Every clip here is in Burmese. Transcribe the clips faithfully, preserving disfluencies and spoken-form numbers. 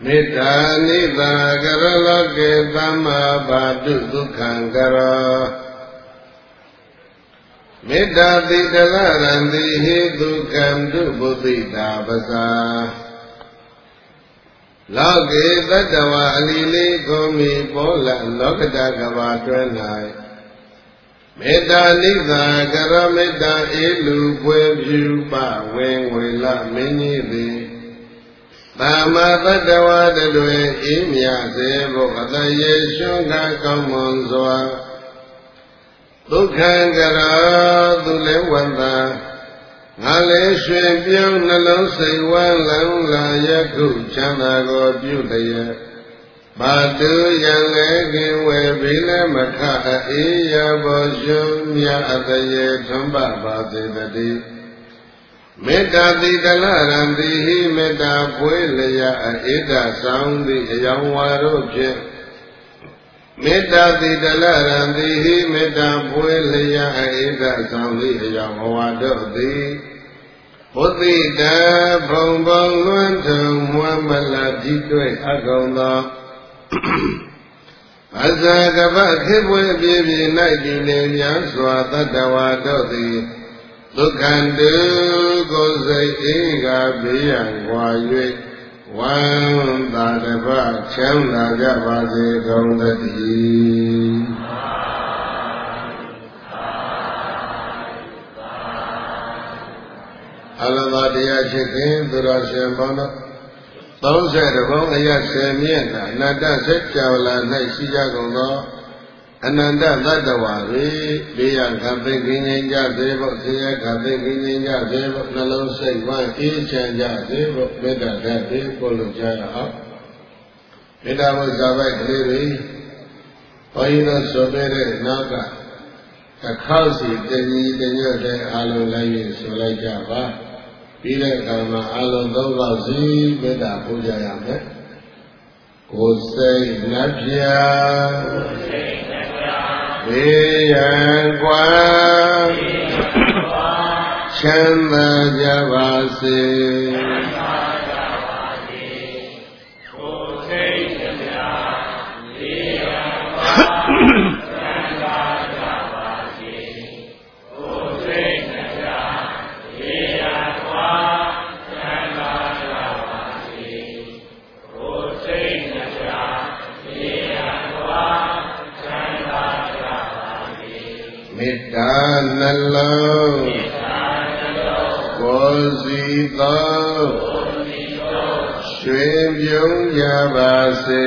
မေတ္တာနိသာကရလောကေသမ္မာဘာတုဒုက္ခံကရောမေတ္တာတိတလရံတိဟိဒုက္ခံတုဘုသိတာပစာလောကေတတ္တဝါအလီလေးကိုမီပေါ်လလောကတကဘာတွဲ၌မေတ္တာနိသာကရမေတ္တာအေလူပွဲပြုပဝေငွေလမင်းကြီးသည်သမ္မာတတ္တဝါတွေအေးမြစေဖို့အတရေရှုံးကကောင်းမွန်စွာဒုက္ခံကရာသူလည်းဝန္တာငါလည်းရွှင်ပြုံးနှလုံးစိတ်ဝမ်းလန်းလာယခုချမ်းသာကိုပြုတည်းဘာတုယံလည်းခင်ဝေဘိလည်းမခအေးရဘောရှုံးမြအတရေထွန်းပပါစေတည်းမေတ္တာတိတလရံတိဟိမေတ္တာပွေလျာအေဒဆောင်သည့်အယောင်ဝါတို့ဖြင့်မေတ္တာတိတလရံတိဟိမေတ္တာပွေလျာအေဒဆောင်သည့်အယောင်ဝါတို့သည်ဘုသိတဘုံဘုံလွန်းထုံမွမ်းမလာတိတွေ့အကုန်သောအဇာကပခေပွေပြေပြေ၌တည်နေများစွာတတ္တဝါတို့သည်ဒုက္ခတုကိုယ်စိတ်အေးကဘေးရန်ကွာ၍ဝမ်းသာတပတ်ချမ်းသာကြပါစေကုန်သတည်းအလဘတရားချစ်ခင်သူတော်ရှင်ပေါင်းတို့သုံးဆယ်တဘုံအရဆယ်မြင့်သာအနတ္တစိတ်ကြောလာ၌ရှိကြကုန်သောအနန္တသတ္တဝါတွေဘေးရန်ခသိခင်းငြိမ်းကြစေဖို့ဆင်းရဲခသိခင်းငြိမ်းကြစေဖို့နှလုံးစိတ်ဝမ်းအေးချမ်းကြစေဖို့မေတ္တာဓာတ်တွေပို့လို့ကြရအောင်မေတ္တာဘုရားပိုက်ကလေးတွေဘုန်းကြီးတို့ဆိုပေးတဲ့နောက်ကတစ်ခေါက်စီတညီတညွတ်တဲ့အာလုံးလိုက်ရင်ဆိုလိုက်ကြပါပြီးတဲ့အခါမှာအာလုံးသုံးခေါက်စီမေတ္တာပို့ကြရမယ်ကိုယ်စိတ်နှပြဘေးရန်ကွာချမ်းသာကြပါစေနှလုံးကိုယ်စီသောရွှင်ပြုံးကြပါစေ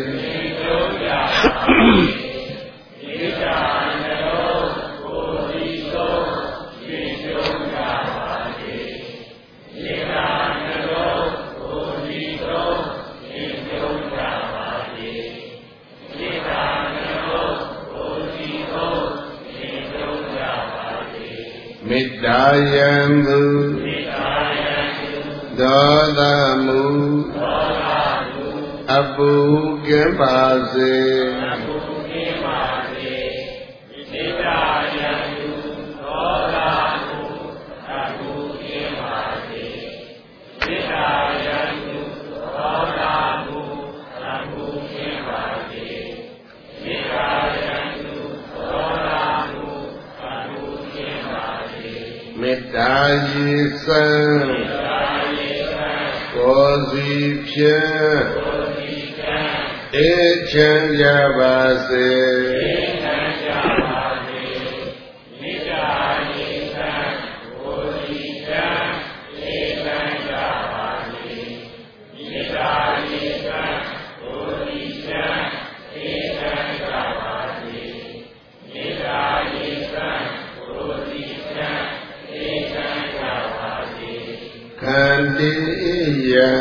မေတ္တာယံသူဒေါသမူအပူကင်းပါစေမေတ္တာယံသူဒေါသမူအပူကင်းပါစေမေတ္တာယံသူဒေါသမူအပူကင်းပါစေမေတ္တာယံသူဒေါသမူမေတ္တာရေစံကိုယ်စီဖြင့်အေးချမ်းကြပါစေမေတ္တာရေစံကိုယ်စီဖြင့်အေးချမ်းကြပါစေမေတ္တာရေစံကိုယ်စီဖြင့်အေးချမ်းကြပါစေမေတ္တာရေစံကိုယ်စီဖြင့်ခန္တိယံ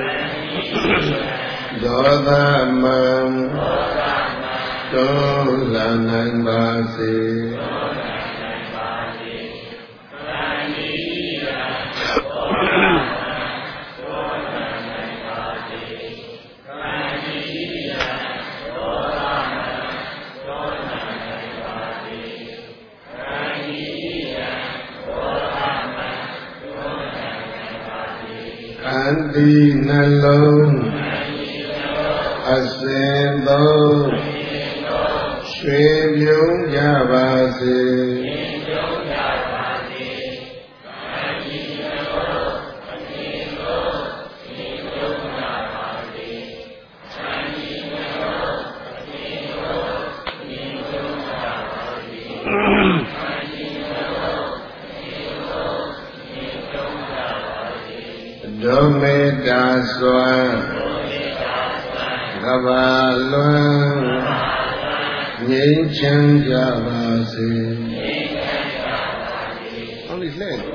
ဒေါသမံတောလနိုင်ပါစေခန္တိနှလုံးအစဉ်သုံးရွှေပြုံးကြပါစေဒုမေတ္တာစွမ်းကဘာလွန်ငြိမ်းချမ်းကြပါစေဟောလိလှဲ့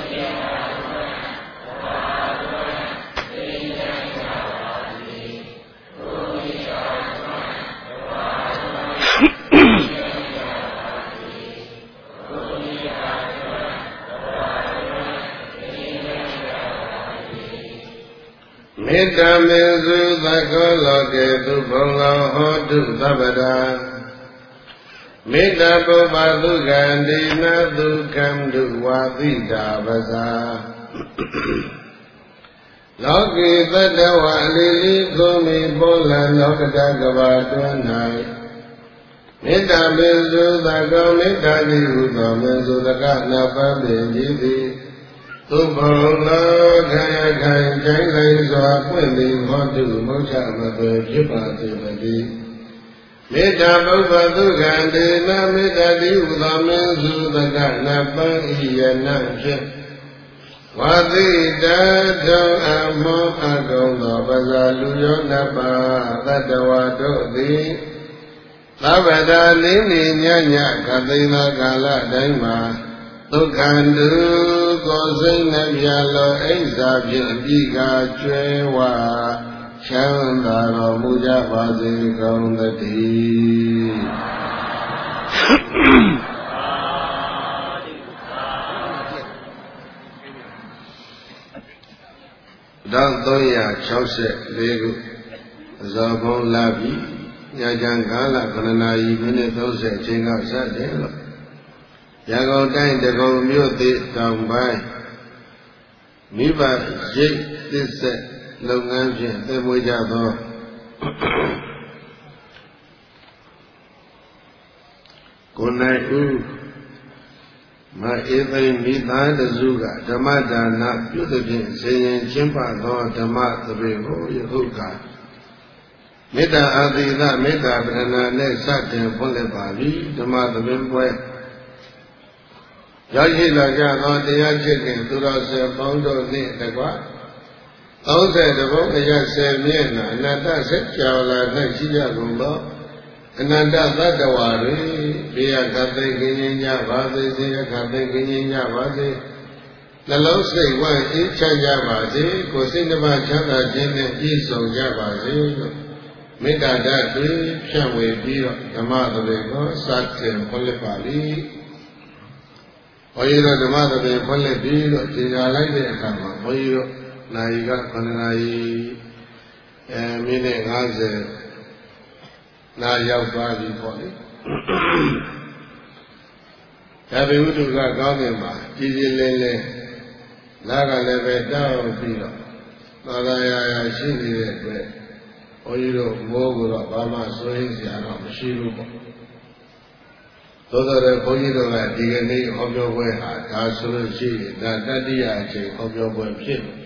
မေတ္တာမေစုသကောလောကေသူဘုံလောဟောတုသဗ္ဗဒါမေတ္တာပုပ္ပသုခန္တိနသုခံတုဝါသီတာပဇာလောကေသတ္တဝါအလီလီကိုမိပေါ်လာလောကတကဘာတွင်၌မေတ္တာမေစုသကောမေတ္တာတိဟုသောမေစုသကနာပံပေကြီးသည်သူဘုံလောခရခိုင်ကျိုင်းလိုက်စွာပွင့်ပြီးဟောတုမုတ်ချမပေဖြစ်ပါစေတည်းမေတ္တာပုဗ္ဗသုခန္တေနမေတ္တာတိဥသောမင်းစုသကနပံဣယနာဖြင့်ဝါသိတတုံအမောအကုံသောပဇာလူယောနပါသတ္တဝါတို့သည်သဗ္ဗတာလိမ့်နေညညခသိင်္သာကာလတိုင်းမှာဒုက္ခန္တုကိုစိတ်နှပြလောအိဋ္ဌာဖြင့်အပြီးကကျွဲဝချမ်းသာတော်မူကြပါစေကုန်သတည်းတောင်းသုံးရာ၆၄ခုအဇောဘုံလာပြီညချမ်းကာလခဏနာရီမိနစ်၃၀အချိန်ကစတယ်လို့ရန်ကုန်တိုင်းတကုံမြို့သစ်တောင်ပိုင်းမိဘရိတ်သစ်ဆက်လုပ်ငန်းဖြင့်သိမွေးကြသောကိုနိုင်ဦးမအေသိမိသားတစုကဓမ္မဒါနပြုသဖြင့်စေရင်ချင်းပသောဓမ္မသဘင်ကိုယခုကမေတ္တာအာသီသမေတ္တာပရဏာနဲ့စတင်ဖွင့်လှစ်ပါပြီဓမ္မသဘင်ပွဲရောက်ရှိလာကြသောတရားချစ်ခင်သူတော်ဆယ်ပေါင်းတို့နှင့်တကွသုံးဆယ်တဘုံအရဆယ်မြင့်နာအနတ္တဆက်ကြော်လာ၌ရှိကြကုန်သောအနန္တသတ္တဝါတွေဘေးရခသိကင်းခြင်းကြပါစေစေရခသိကင်းခြင်းကြပါစေနှလုံးစိတ်ဝမ်းအေးချမ်းကြပါစေကိုယ်စိတ်နှပါချမ်းသာခြင်းနဲ့ပြည့်စုံကြပါစေလို့မေတ္တာဓာတ်တွေဖြန့်ဝေပြီးတော့ဓမ္မသဘင်ကိုစတင်ဖွင့်လှစ်ပါလိမ့်ဘုန်းကြီးတို့ဓမ္မသဘင်ဖွင့်လှစ်ပြီးတော့ကြေညာလိုက်တဲ့အခါမှာဘုန်းကြီးတို့နိုင်ကခဏနာရီအဲမိနစ်၅၀နာရောက်သွားပြီပေါ့လေဒါပေဥဒုကကောင်းတယ်မှာကြည်ကြည်လင်းလင်းနားကလည်းပဲတောင်းပြီးတော့သာသာယာယာရှိနေတဲ့အတွက်ဘုန်းကြီးတို့မိုးကတော့ဘာမှစိုးရိမ်စရာတော့မရှိဘူးပေါ့သို့တော်လည်းဘုန်းကြီးတို့ကဒီကနေ့ဟောပြောပွဲဟာဒါဆိုလို့ရှိရင်ဒါတတိယအချိန်ဟောပြောပွဲဖြစ်တယ်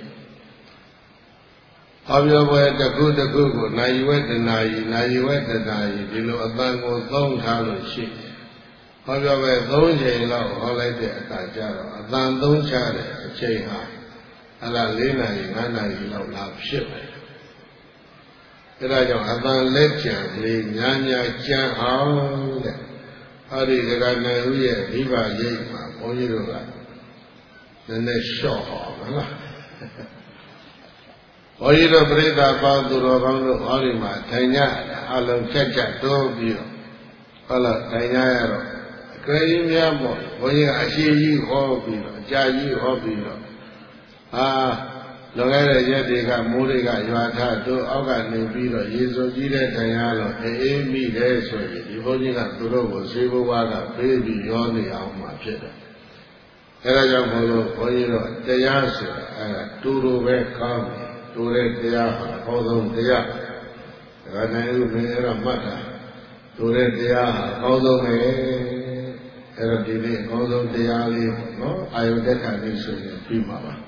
ဟောပြောပွဲတစ်ခုတစ်ခုကိုနိုင်ဝဲတနာရီနိုင်ဝဲတနာရီဒီလိုအတန်ကိုသုံးထားလို့ရှိတယ်ဟောပြောပွဲသုံးချိန်လောက်ဟောလိုက်တဲ့အခါကျတော့အတန်သုံးချတဲ့အချိန်ဟာအဲ့ဒါ၄နာရီ၅နာရီလောက်လာဖြစ်တယ်အဲဒါကြောင့်အတန်လက်ကြံလေးညာညာကြံအောင်တဲ့အဲ့ဒီဒကာနိုင်ဦးရဲ့မိဘရိပ်မှာဘုန်းကြီးတို့ကနည်းနည်းလျှော့အောင်မလားဘုန်းကြီးတို့ပြိဿပေါင်းသူတော်ကောင်းတို့ဟောဒီမှာထိုင်ကြအလုံးဖြတ်ချက်တိုးပြီးတော့ဟုတ်လားထိုင်ကြရတော့အကယ်၍များပေါ့ဘုန်းကြီးကအရှိကြီးဟောပြီးတော့အကြာကြီးဟောပြီးတော့ဟာလွန်ခဲ့တဲ့ရက်တွေကမိုးတွေကရွာထတို့အောက်ကနေပြီးတော့ရေစိုးကြီးတဲ့ထိုင်ရတော့အေးမိတယ်ဆိုရင်ဒီဘုန်းကြီးကသူတို့ကိုဈေးဘဝကဖေးပြီးရောနေအောင်မှဖြစ်တယ်အဲဒါကြောင့်ဘုန်းကြီးဘုန်းကြီးတို့တရားဆိုတာအဲတူတူပဲကောင်းတယ်တူတဲ့တရားဟာအဟောဆုံးတရားဒါကနိုင်ဦးမင်းအဲ့တော့မှတ်တာတို့တဲ့တရားအကောင်းဆုံးပဲအဲ့တော့ဒီနေ့အကောင်းဆုံးတရားလေးပေါ့နော်အာယုတက်ခါလေးဆိုရင်ပြီးမှာပါ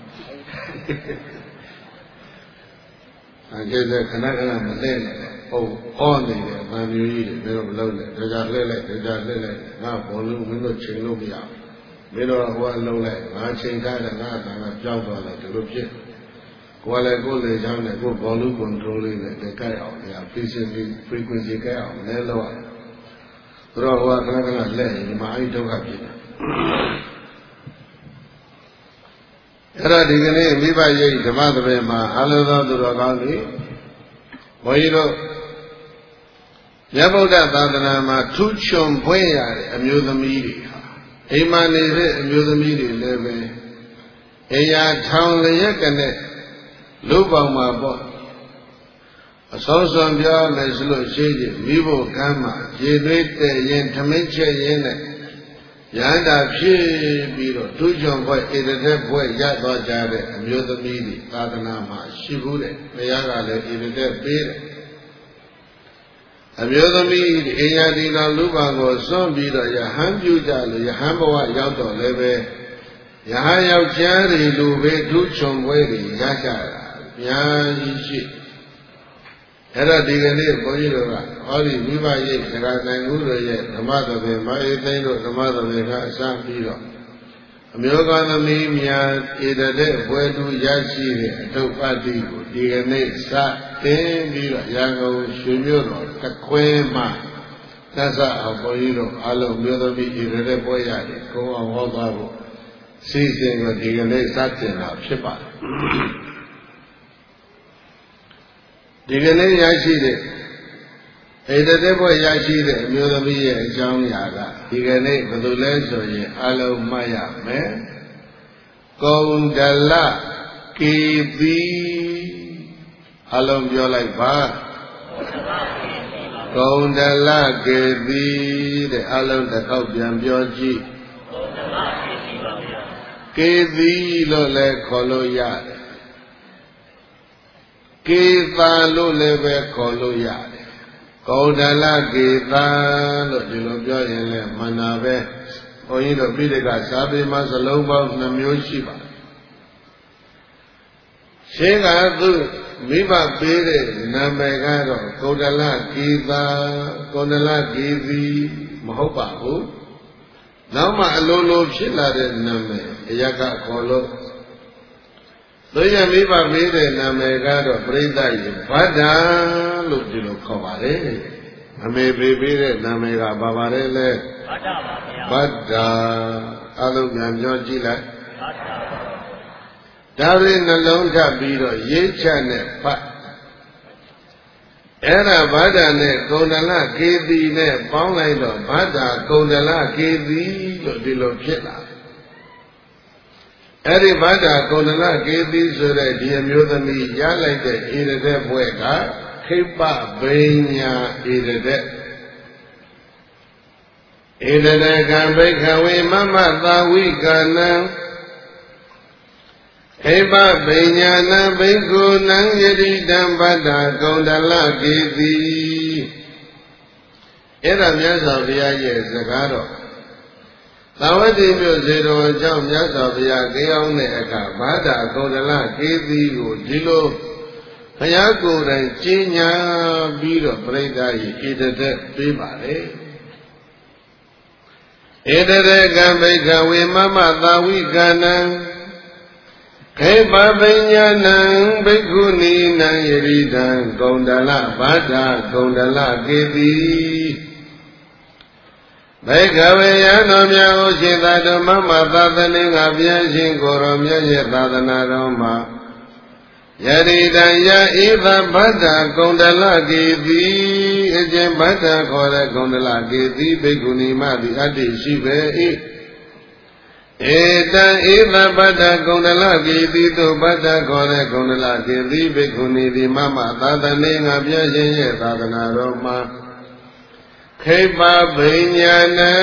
အခက်တဲ့ခဏခဏမလဲနဲ့ဟုတ်ဟောနေတယ်ဗန်မျိုးကြီးတွေမင်းတို့မလုပ်နဲ့ဒါကြလှည့်လိုက်ဒါကြလှည့်လိုက်ငါဘောလုံးမင်းတို့ချိန်လို့မရဘူးမင်းတို့ကဟိုကလုံးလိုက်ငါချိန်ထားတယ်ငါအတန်ကကြောက်သွားတယ်ဒီလိုဖြစ်ကိုယ်လည်းကိုယ်လေချောင်းနဲ့ကိုယ်ဘောလုံးကွန်ထရိုးလေးနဲ့တကက်အောင်ညာ frequency frequency ကဲအောင်လဲလို့ရတယ်သူတို့ဟိုကခဏခဏလဲရင်ဒီမှာအဲ့ဒုက္ခဖြစ်တယ်အဲ့တော့ဒီကနေ့မိဘရိပ်ဓမ္မသဘင်မှာအလုံးသောသူတော်ကောင်းတွေဘုန်းကြီးတို့မြတ်ဗုဒ္ဓသာသနာမှာထူးချွန်ဖွင့်ရတဲ့အမျိုးသမီးတွေဟာအိမ်မှာနေတဲ့အမျိုးသမီးတွေလည်းပဲအိယာထောင်လျက်ကနဲ့လူပေါင်းမှာပေါ့အစောဆုံးပြောမယ်ဆိုလို့ရှိရင်မိဖို့ကမ်းမှာရေသွေးတဲ့ရင်ထမင်းချက်ရင်းနဲ့ရဟန္တာဖြစ်ပြီးတော့ထူးချွန်ဖွင့်ဣတတဲ့ဘွဲ့ရသွားကြတဲ့အမျိုးသမီးတွေသာသနာမှာရှိဘူးတဲ့ဘုရားကလည်းဣတတဲ့ပေးတယ်အမျိုးသမီးအိယာဒီတော်လူပေါင်းကိုစွန့်ပြီးတော့ယဟန်ပြုကြလို့ယဟန်ဘဝရောက်တော့လည်းပဲယဟန်ယောက်ျားတွေလူပဲထူးချွန်ပွဲတွေရကြတာများကြီးရှိအဲ့တော့ဒီကနေ့ဘုန်းကြီးတို့ကဟောဒီမိဘရိပ်စကားနိုင်မှုတို့ရဲ့ဓမ္မသဘင်မအေးသိန်းတို့ဓမ္မသဘင်ကအစပြီးတော့အမျိုးကောင်းသမီးများဧတတဲ့ဘွယ်သူရရှိတဲ့အထုပ်ပတ်တိကိုဒီကနေ့စတင်ပြီးတော့ရန်ကုန်ရွှေမြို့တော်တခွဲမှာသစ္စာအောင်ဘုန်းကြီးတို့အလုံးမျိုးသမီးဧတတဲ့ဘွယ်ရတယ်ကိုယ်အောင်ဟောသွားဖို့စီစဉ်ကဒီကနေ့စတင်တာဖြစ်ပါတယ်ဒီကနေ့ရရှိတဲ့ဣတတဲ့ဘွယ်ရရှိတဲ့အမျိုးသမီးရဲ့အကြောင်းအရာကဒီကနေ့ဘယ်လိုလဲဆိုရင်အလုံးမှတ်ရမယ်ကုံဒလကေတိအလုံးပြောလိုက်ပါကုံဒလကေတိတဲ့အလုံးတစ်ခေါက်ပြန်ပြောကြည့်ကေတိလို့လည်းခေါ်လို့ရတယ်ကေသာလို့လည်းပဲခေါ်လို့ရတယ်ကုံဒလကေသာလို့ဒီလိုပြောရင်လည်းမှန်တာပဲဘုန်းကြီးတို့ပိဋကစာပေမှာစလုံးပေါင်းနှမျိုးရှိပါတယ်ရှင်းကသူမိဘပေးတဲ့နာမည်ကတော့ကုံဒလကေသာကုံဒလကေသီမဟုတ်ပါဘူးနောက်မှအလိုလိုဖြစ်လာတဲ့နာမည်အရကခေါ်လို့သူရမိဘပေးတဲ့နာမည်ကတော့ပြိဿရေဗဒ္ဒာလို့ဒီလိုခေါ်ပါတယ်အမေပေးပေးတဲ့နာမည်ကဘာပါလဲလဲဗဒ္ဒပါဗျာဗဒ္ဒာအလုံးပြန်ပြောကြည့်လိုက်ဗဒ္ဒာဒါရီနှလုံးထပ်ပြီးတော့ရေးချက်နဲ့ဖတ်အဲ့ဒါဗဒ္ဒာနဲ့ကုံဒလကေတိနဲ့ပေါင်းလိုက်တော့ဗဒ္ဒာကုံဒလကေတိလို့ဒီလိုဖြစ်လာအဲ့ဒီဗဒ္ဒာကုံဒလကေတိဆိုတဲ့ဒီအမျိုးသမီးရလိုက်တဲ့ဣရတဲ့ဘွဲ့ကခိပ္ပဘိညာဣရတဲ့ဣရတဲ့ကံဘိခဝေမမသာဝိကနံခိပ္ပဘိညာဏဘိက္ခုနံယတိတံဗဒ္ဒာကုံဒလကေတိအဲ့ဒါမြတ်စွာဘုရားရဲ့စကားတော်သာဝတိမြို့ဇေတော်အကြောင်းမြတ်စွာဘုရားကြောင်းတဲ့အခါဗဒ္ဒာကုံဒလကေတိကိုဒီလိုဘုရားကိုယ်တိုင်ကျင့်ညာပြီးတော့ပြိဿရေဣတတဲ့ပေးပါလေဣတတဲ့ကံဘိက္ခဝေမမသာဝိကနံခေပပညာဏံဘိက္ခုနီနံယရိတံကုံဒလဗဒ္ဒာကုံဒလကေတိဘိက္ခဝေယံတော်မြတ်ကိုရှင်သာဓမ္မမသာသနေငါပြန်ရှင်ကိုရောမြတ်ရဲ့သာသနာတော်မှာယရိတံယဣသဗဒ္ဒာကုံဒလကေတိအကျင့်ဗဒ္ဒာခေါ်တဲ့ကုံဒလကေတိဘိက္ခုနီမသည်အတ္တိရှိပေ၏ဧတံဧသဗဒ္ဒကုံဒလကေတိသို့ဗဒ္ဒခေါ်တဲ့ကုံဒလကေတိဘိက္ခုနီသည်မမသာသနေငါပြည့်ရှင်ရဲ့သာသနာတော်မှာခိပ္ပဗိညာဏံ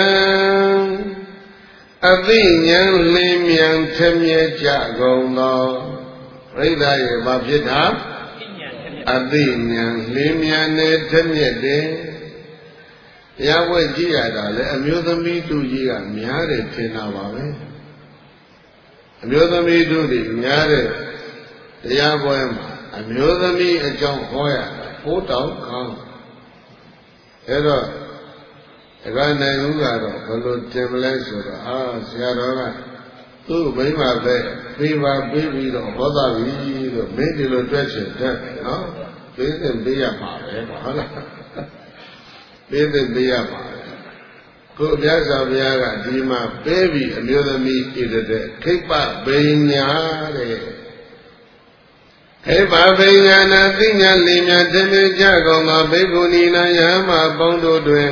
အသိဉာဏ်လင်းမြန်ထမြဲကြကုန်သောပြိဿရဲ့ဘာဖြစ်တာအသိဉာဏ်လင်းမြန်နဲ့ထက်မြက်တယ်တရားပွဲကြည့်ရတာလေအမျိုးသမီးတို့ကြီးကများတယ်ထင်တာပါပဲအမျိုးသမီးတို့တွေများတဲ့တရားပွဲမှာအမျိုးသမီးအကြောင်းဟောရဘိုးတောင်ကောင်းအဲ့တော့အကနိုင်ဦးကတော့ဘယ်လိုတင်မလဲဆိုတော့အာဆရာတော်ကသူ့မိမပဲပြေးပါပြေးပြီးတော့ဟောတာပြီလို့မင်းဒီလိုတွေ့ချင်တယ်နော်ပြေးတယ်ပြေးရမှာပဲဟုတ်လားပြေးတယ်ပြေးရမှာကိုမြတ်စွာဘုရားကဒီမှာပေးပြီးအမျိုးသမီးဣတဲ့ခိပ္ပဗိညာတဲ့ခိပ္ပဗိညာနာသိညာလင်ညာတင်မြကြကုန်သောဘိက္ခုနီနာယမပေါင်းတို့တွင်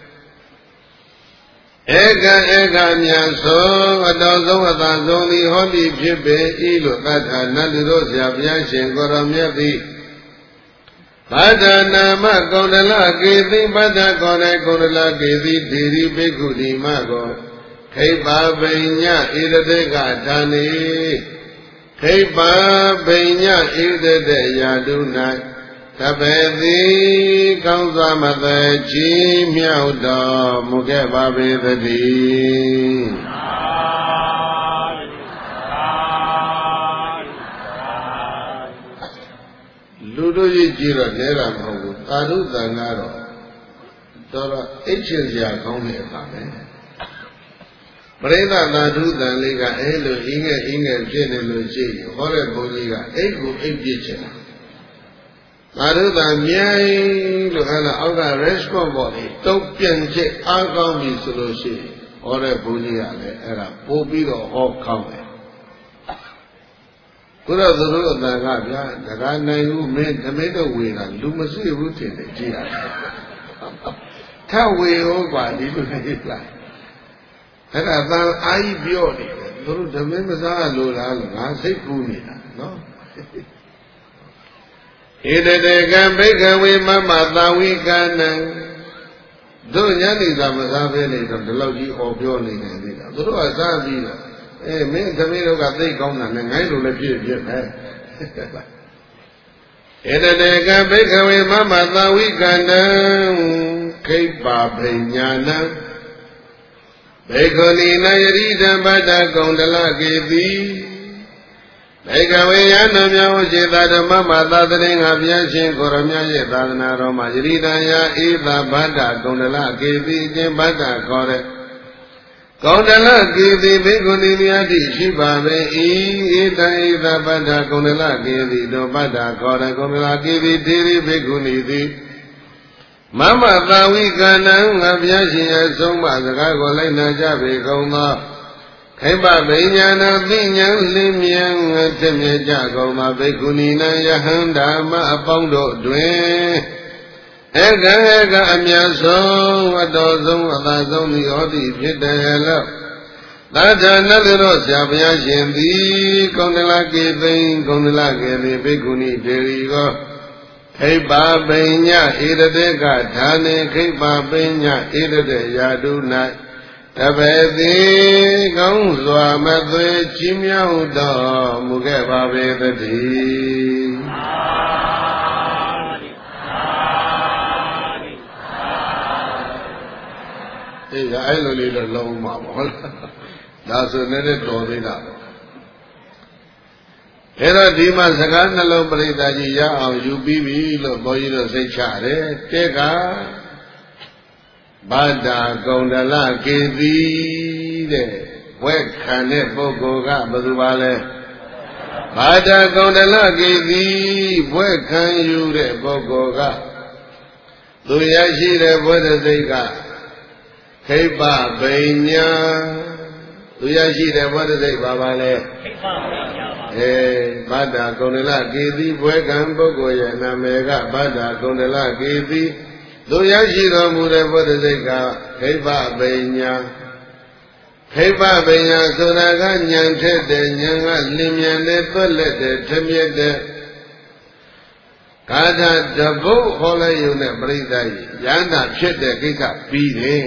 ဧကဧကမြတ်သောအတော်ဆုံးအသာဆုံးသည်ဟောတိဖြစ်ပေ၏လို့သတ္ထာနတ်လူတို့ဆရာဘုရားရှင်ကိုရောမြတ်သည်ဘာဒနာမကုန္ဒလကေသိဘာဒကောနေကုန္ဒလကေသိဒေရီဘိက္ခုဒီမကောခိပ္ပဗိညာဣရတေကဌာနေခိပ္ပဗိညာဣရတေယာတု၌သဗ္ဗေတိကောင်းစွာမသက်ချီးမြှောက်တော်မူခဲ့ပါပေသတည်းလူတို့ကြီးကြည့်တော့လဲတာမဟုတ်ဘူးသာဓုတန်ကတော့တော်တော့အိတ်ချင်စရာကောင်းတဲ့အခါပဲပရိသသာဓုတန်လေးကအဲလိုအင်းငယ်အင်းငယ်ဖြစ်နေလို့ရှိရင်ဟောတဲ့ဘုန်းကြီးကအိတ်ကိုအိတ်ပြစ်ချင်တာသာဓုတန်မြိုင်လို့ဟဲ့လားအောက်က response ပေါ်လေတုတ်ပြန်ချက်အားကောင်းပြီဆိုလို့ရှိရင်ဟောတဲ့ဘုန်းကြီးကလည်းအဲ့ဒါပို့ပြီးတော့ဟောကောင်းတယ်ဘုရားသတို့အတန်ကဗျာတခါနိုင်ဘူးမင်းဓမိတ်တော့ဝေတာလူမစွေဘူးထင်တယ်ကြည့်ရတယ်ထဝေဟောပါဒီလိုနေလားအဲ့ဒါတန်အာကြီးပြောနေတယ်သူတို့ဓမိတ်မစားလို့လားလို့ငါစိတ်ကူးနေတာနော်ဣတတေကံဘိကဝေမမသာဝိကနံတို့ညနေသာမစားဘဲနေတော့ဒီလောက်ကြီးဟောပြောနေတယ်လေသူတို့ကစားပြီးတော့အေးမင်းသမီးတို့ကသိကောင်းတာနဲ့ငိုင်းလိုလည်းဖြစ်ဖြစ်ပဲဣတတေကံဘိကဝေမမသာဝိကနံခိပ္ပဗိညာဏံဘေခောနိနယရိဒံဗတ္တကုန္ဒလကေတိဘေကဝေယနမြောရှိတာဓမ္မမသာတရင်ငါဘုရားရှင်ကိုရမြတ်ရဲ့သာသနာတော်မှာယရိဒံယဧသဗတ္တကုန္ဒလကေတိအင်းဗတ္တခေါ်တဲ့ကုန္ဒလကေတိဘေကုဏီမြတ်တိရှိပါပဲဤဧတံဧသဗတ္တကုန္ဒလကေတိတို့ဗတ္တခေါ်တဲ့ကုန္ဒလကေတိဒေရိဘေကုဏီတိမမသာဝိကနံငါဘုရားရှင်ရဲ့ဆုံးမစကားကိုလိုက်နာကြပေကုန်သောခိပ္ပဗိညာဏသိဉာဏ်လင်းမြန်ထက်မြက်ကြကုန်သောဘိက္ခုနီနံယဟန္တာမအပေါင်းတို့တွင်ဧကဧကအမြတ်ဆုံးအတော်ဆုံးအသာဆုံးသည်ဟောသည်ဖြစ်တယ်လို့သာသနာ့တော်ဆရာဘုရားရှင်သည်ကုန္ဒလကေသိင်ကုန္ဒလကေတိဘိက္ခုနီဒေရီကိုခိပ္ပဗိညာဣရတေကဌာနေခိပ္ပဗိညာဣရတေယာတု၌တပည့်သည်ကောင်းစွာမသွေချီးမြှောက်တော်မူခဲ့ပါပေသတည်းအေးအဲ့လိုလေးတော့လုံးမှာပေါ့ဟုတ်လားဒါဆိုလည်းတော်သေးတာပေါ့အဲ့တော့ဒီမှာစကားနှလုံးပရိသတ်ကြီးရအောင်ယူပြီးပြီလို့ဘုန်းကြီးတို့သိချတယ်တဲ့ကဗတ္တာကုန္ဒလကေတိတဲ့ဝက်ခံတဲ့ပုဂ္ဂိုလ်ကဘယ်သူပါလဲဗတ္တာကုန္ဒလကေတိဝက်ခံယူတဲ့ပုဂ္ဂိုလ်ကသူရရှိတဲ့ဘုဒ္ဓစိတ်ကခိပ္ပဗိညာသူရရှိတဲ့ဘုဒ္ဓစိတ်ပါပါလဲခိပ္ပဗိညာပါအဲဗတ္တာကုန္ဒလကေတိဘွဲကံပုဂ္ဂိုလ်ရဲ့နာမည်ကဗတ္တာကုန္ဒလကေတိသူရရှိတော်မူတဲ့ဘုဒ္ဓစိတ်ကခိပ္ပဗိညာခိပ္ပဗိညာဆိုတာကဉာဏ်ထက်တဲ့ဉာဏ်ကလင်းမြန်တဲ့သွက်လက်တဲ့ထမြက်တဲ့ဂါထာတပုတ်ဟောလိုက်ရုံနဲ့ပြိဿကြီးရဟန္တာဖြစ်တဲ့ကိစ္စပြီးတယ်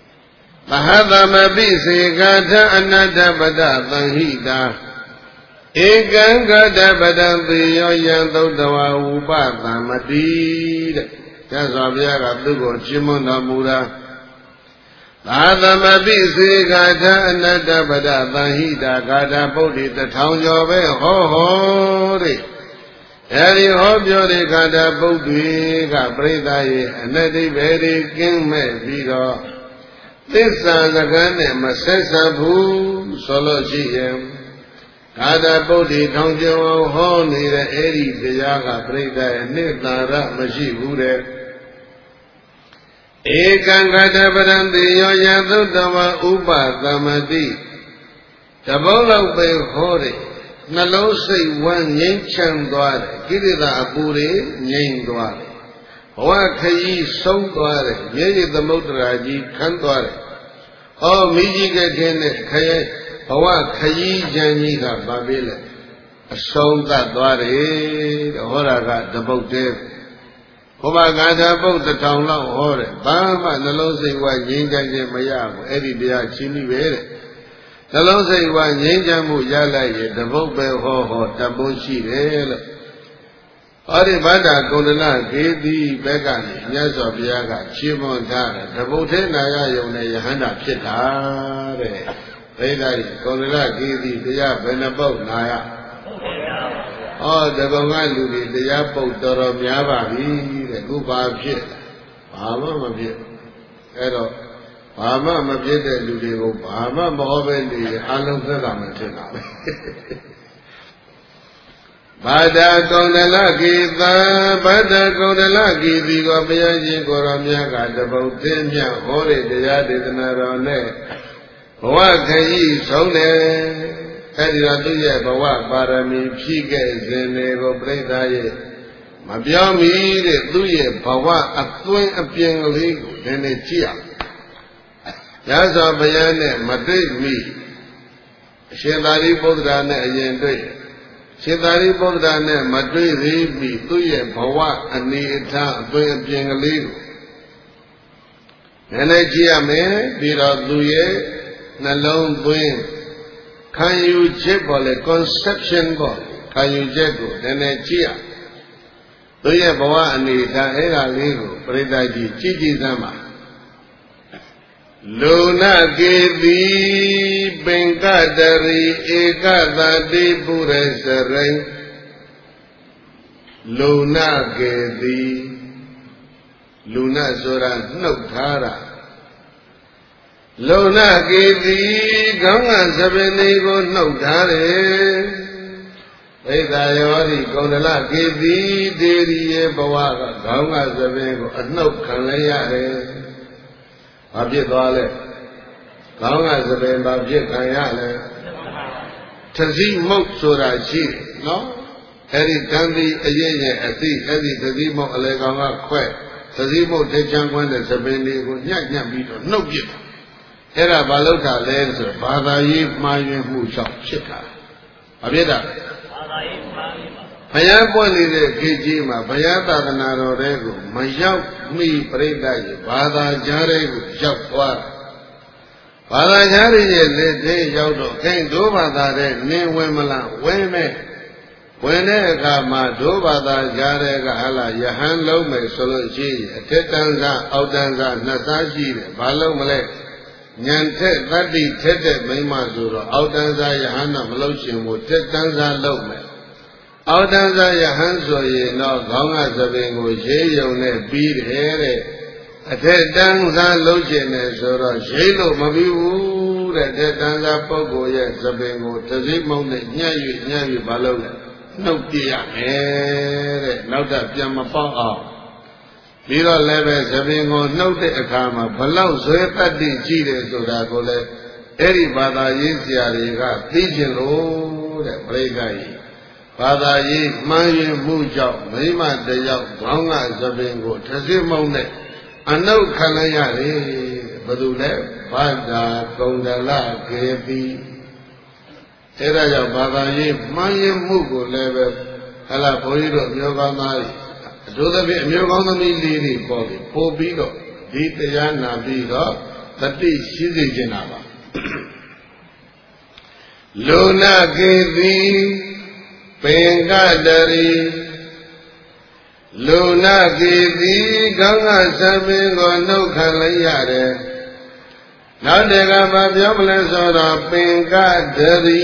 သဟသမပိစေဂါထာအနတ္တပဒသံဟိတာ Ekang gada badang tiyo yang tau tawa upata mati. Jasa biara tuko cimona mura. Tata mati si gada anada bada tahida gada bodhi tatang jobe ho ho re. Eri ho pyo re gada bodhi ka prita ye anadi veri king me viro. Tissa nagane masesa bhu solo chiyem. Gada bodhi thang jiwa ho nire eri tiyaka prita ye nitara mashi bhure. Ekang gada badanti yo yadutawa upatamati. Tabolau pe hore. Nalo say wan nying chang dware. Kirita apure nying dware. Hawa khayi song dware. Nyeri tamudraji khan dware. O miji ke thene khaye. Hawa khayi janji ka babele. Asong ta dware. Hora ka dabukte. Hoba gada bauta taung lao hore. Bama nalong say wa nying chang je maya mo. Eri diya chini vere. Nalong say wa nying chang mo yala ye. Dabuk pe ho ho tabun shi re lo. Ori bada kundala kedi bekani. Nyaso biyaga chimon thara. Dabuk the naya yung ne yahanda pita re. Vedari kundala kedi diya benabok naya. Oh, the Bangal did the Yapo Toro Miabavi, the Guba Pit, Bama Mabit, Edo, Bama Mabit, Ludio, Bama Mohamed, the Alonso Bada Konalaki, Bada Konalaki, the Gopiaji Goramia, the Bautemia, Hore, the Yadid Narone, Wakai, Sone. Ediraduye bawa parami phike zine ko prita ye mapyaw mi de tuye bawa atwin apyin kali ko nene jit ya. Yasa bayan ne matwai mi Shin Tariputra ne ayin twai. Shin Tariputra ne matwai ri mi tuye bawa ani itha atwin apyin kali ko nene jit yame biro tuye nalong twin Can you check all the conception go? Can you check go? Then I cheer. Do you bawa ani ta era ligo? Preda ji chichi sama. Luna kevi benkadari ekadadi puresarai. Luna kevi. Luna sura nukthara. Lona kevi ganga sabeni ko nukthare. Veda yori kondala kevi deriye bawa ka ganga sabeni ko anuk khan lai yare. Ba phit twa le? Ganga sabeni ba phit khan ya le? Thasi mok soda chi de no? Eri tandi ayin ye ati eri thasi mok ale ganga khwe. Thasi mok the chan kwan de sabeni ko nyat nyat pi to nuk phit. Era balota le so bada yi ma yun mu chok phit ta. Ba phit ta le? Bada yi ma yun ma. Bhayan pwat nide keji ma bhayan thadana ro re ko ma yauk mi prita ye bada ja re ko yauk twa. Bada ja re ye le the yauk to kain do bada re nin wen ma la wen me. Wen de akha ma do bada ja re ka hala yahan long me so lo chi athit tan sa aut tan sa nat sa shi de ba long ma le. Nyan thet tatti thetတဲ့မိမဆိုတော့အောက်တန်းစားယဟန်ကမလုပ်ရှင်ဘူးတက်တန်းစားလုပ်မယ်အောက်တန်းစားယဟန်ဆိုရင်တော့ခေါင်းကသပင်ကိုရေးယုံနဲ့ပြီးတယ်တဲ့အထက်တန်းစားလုပ်ရှင်တယ်ဆိုတော့ရေးလို့မပြီးဘူးတဲ့တက်တန်းစားပုဂ္ဂိုလ်ရဲ့သပင်ကိုသတိမုံနဲ့ညှက်၍ညှက်၍မလုပ်နဲ့နှုတ်ပြရမယ်တဲ့နောက်တော့ပြန်မပေါက်အောင်ပြီးတော့လည်းပဲသပင်ကိုနှုတ်တဲ့အခါမှာဘလောက်ဇွဲတတ္တိကြည့်တယ်ဆိုတာကိုလည်းအဲ့ဒီဘာသာရေးဆရာတွေကသိကျင်လို့တဲ့ပြိဿကြီးဘာသာရေးမှန်ရင်မှုကြောင့်မိမတယောက်ခေါင်းကသပင်ကိုတစ်စစ်မုံနဲ့အနုခံလိုက်ရတယ်ဘယ်သူလဲဘာသာကုံဒလကေပိအဲ့ဒါကြောင့်ဘာသာရေးမှန်ရင်မှုကိုလည်းပဲဟလာဘုန်းကြီးတို့မျိုးကောင်းသားတွေအထူးသဖြင့်အမျိုးကောင်းသမီးလေးတွေပေါ်ပြီးပို့ပြီးတော့ဒီတရားနာပြီးတော့တတိရှိစေချင်တာပါ Luna Gedi Pengadari Luna Gedi Ganga Samingo no Kalayare Nadega Babyamlesora Pengadari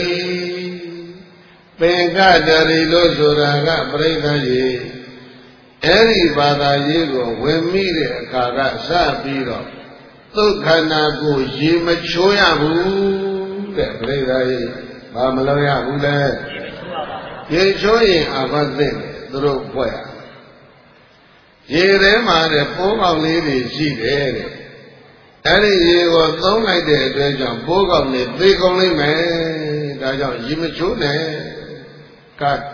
Pengadari Losuraga Bregaye Eri Badayigo when meet a Kaga Sabiro Tukanago Yimachoyabu Bregaye Bamaloya Bude Yechoy Abazin Dro Boya Yere Mare Poga Lady she did Any year was so like the treasure, Poga Lady, big only man, Dajan Yimachune Cut.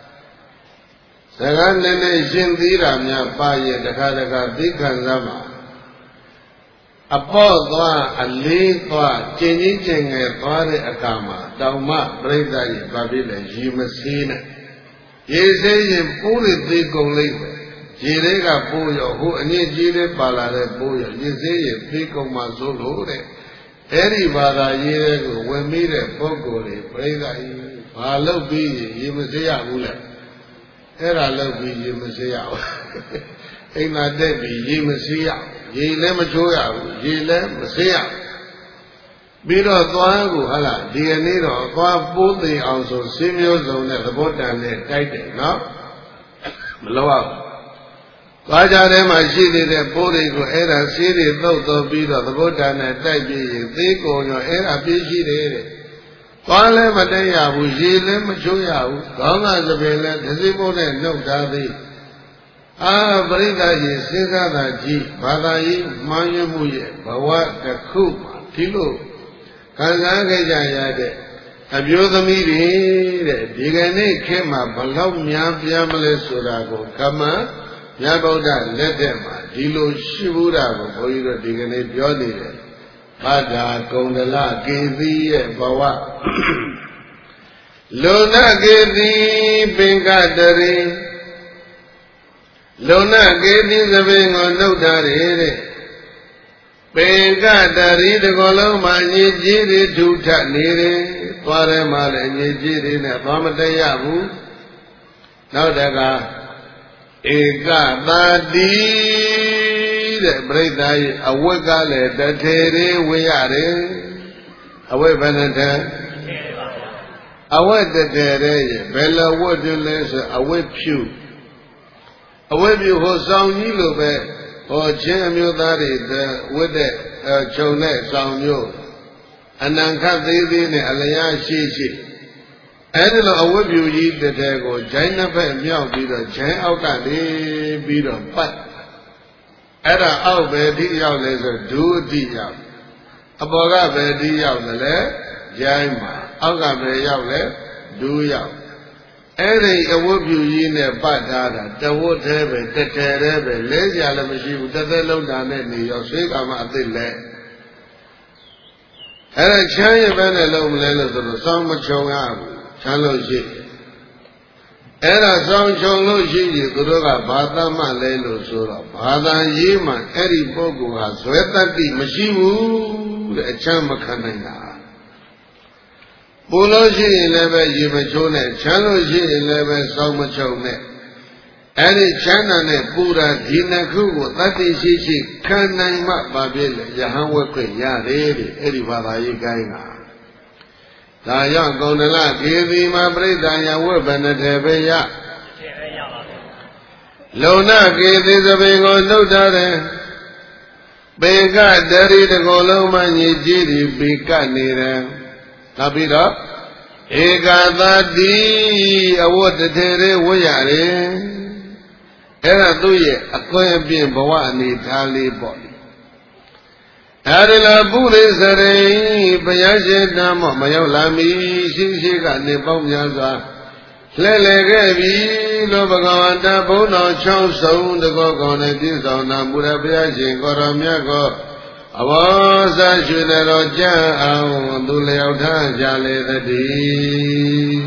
Sagandene Shindira Paya, the Kadaka Dikanzama. A paw, a lead, changing a body akama, Dauma, Breda, Babila, Jimasina. Ye say him, pull it big only. Jirega Puyo, who any Jire Palare Puyo, you say a pick of my soul, Everybody Yere, when meet a Pogori, Breda, I love be, you must say, I will. Era love be, you must say, ain't not that be, you must see out. Ye never show out, ye never say out. Biro Twago, Hala, D N A, Twa both the also simios on the bottom and tighten, no? Blow out. Vajare Mashidi, the body go era city, though the Biro, the bottom and tight, they go your era busy. Quale Madea, Bujile, Machuya, Ganga the Villa, the Zibo, and no Dadi. Ah, Brida is Singana G, Badai, Mayamuye, Bawa, the Kuma, Tilo, Kazanga Yade. Have you the meeting? Digane came up, Balam Yam Yamale Surago, Kama, Yaboda, let them, Dilo Shibura, Boyro Digane Biodi, Bada, Kondala, Gedi, Bawa. Lona Gedi, Bengadari. Lona Gedi the Bing on no Dari Benga Dari the Goloma Nijiri to Tatniri, Paremal and Nijiri in a Pamatayabu. Now Daga Ega Badi the Breda, a Wagale, the Tere, we are away Benata. Away the Tere, Bella Woodless, away Pew. Away you who sound you little bit, or Jim you that is with the Chonet sound you. And then cut the in Alaya Shishi. And away you eat the Dago, China Pen Meow be the Chain out and they be the butt. At a out where the out laser do the out. A boga where the out the left, Jaima, Alga where out left, do out. Any a whoop you in a bad the wood have it, the terror, lazy alamashi, the low down any your sick am at the leg. And a China van alone letters of the song of Chongam, Chalo Shi. And a song Cholo Shi, Kuroga, Badama Lelo Sura, Bada Yima, Eri Bogu has Wetati, Mashimu, a Chamakanana. Poloshi eleven Yimachone, Chaloshi eleven Somachone. Any Chana Pura Dinaku, Tati Shishi, Kanaima Babil, Yahawa Yadi, Erivada Yagaina. Daya Gondala, give me my bread, Daya Wabanatabeya. Lona gave this a big on no dare. Bega Dari the Goloma Yijiri, Bikanira. Tabira Egadadi, a water tere, we are Era do ye, a coin being Bawani, Tali body. Adela Buddha, Bayaje Dama, Mayolami, Shishika, Nepom Yaza, Lele Gabi, Lobaganda, Bono, Chonso, the Gogon, and this on Nabuda Bayaje, Goramiago. Awaza Junero Jam, Duleota Jale the D.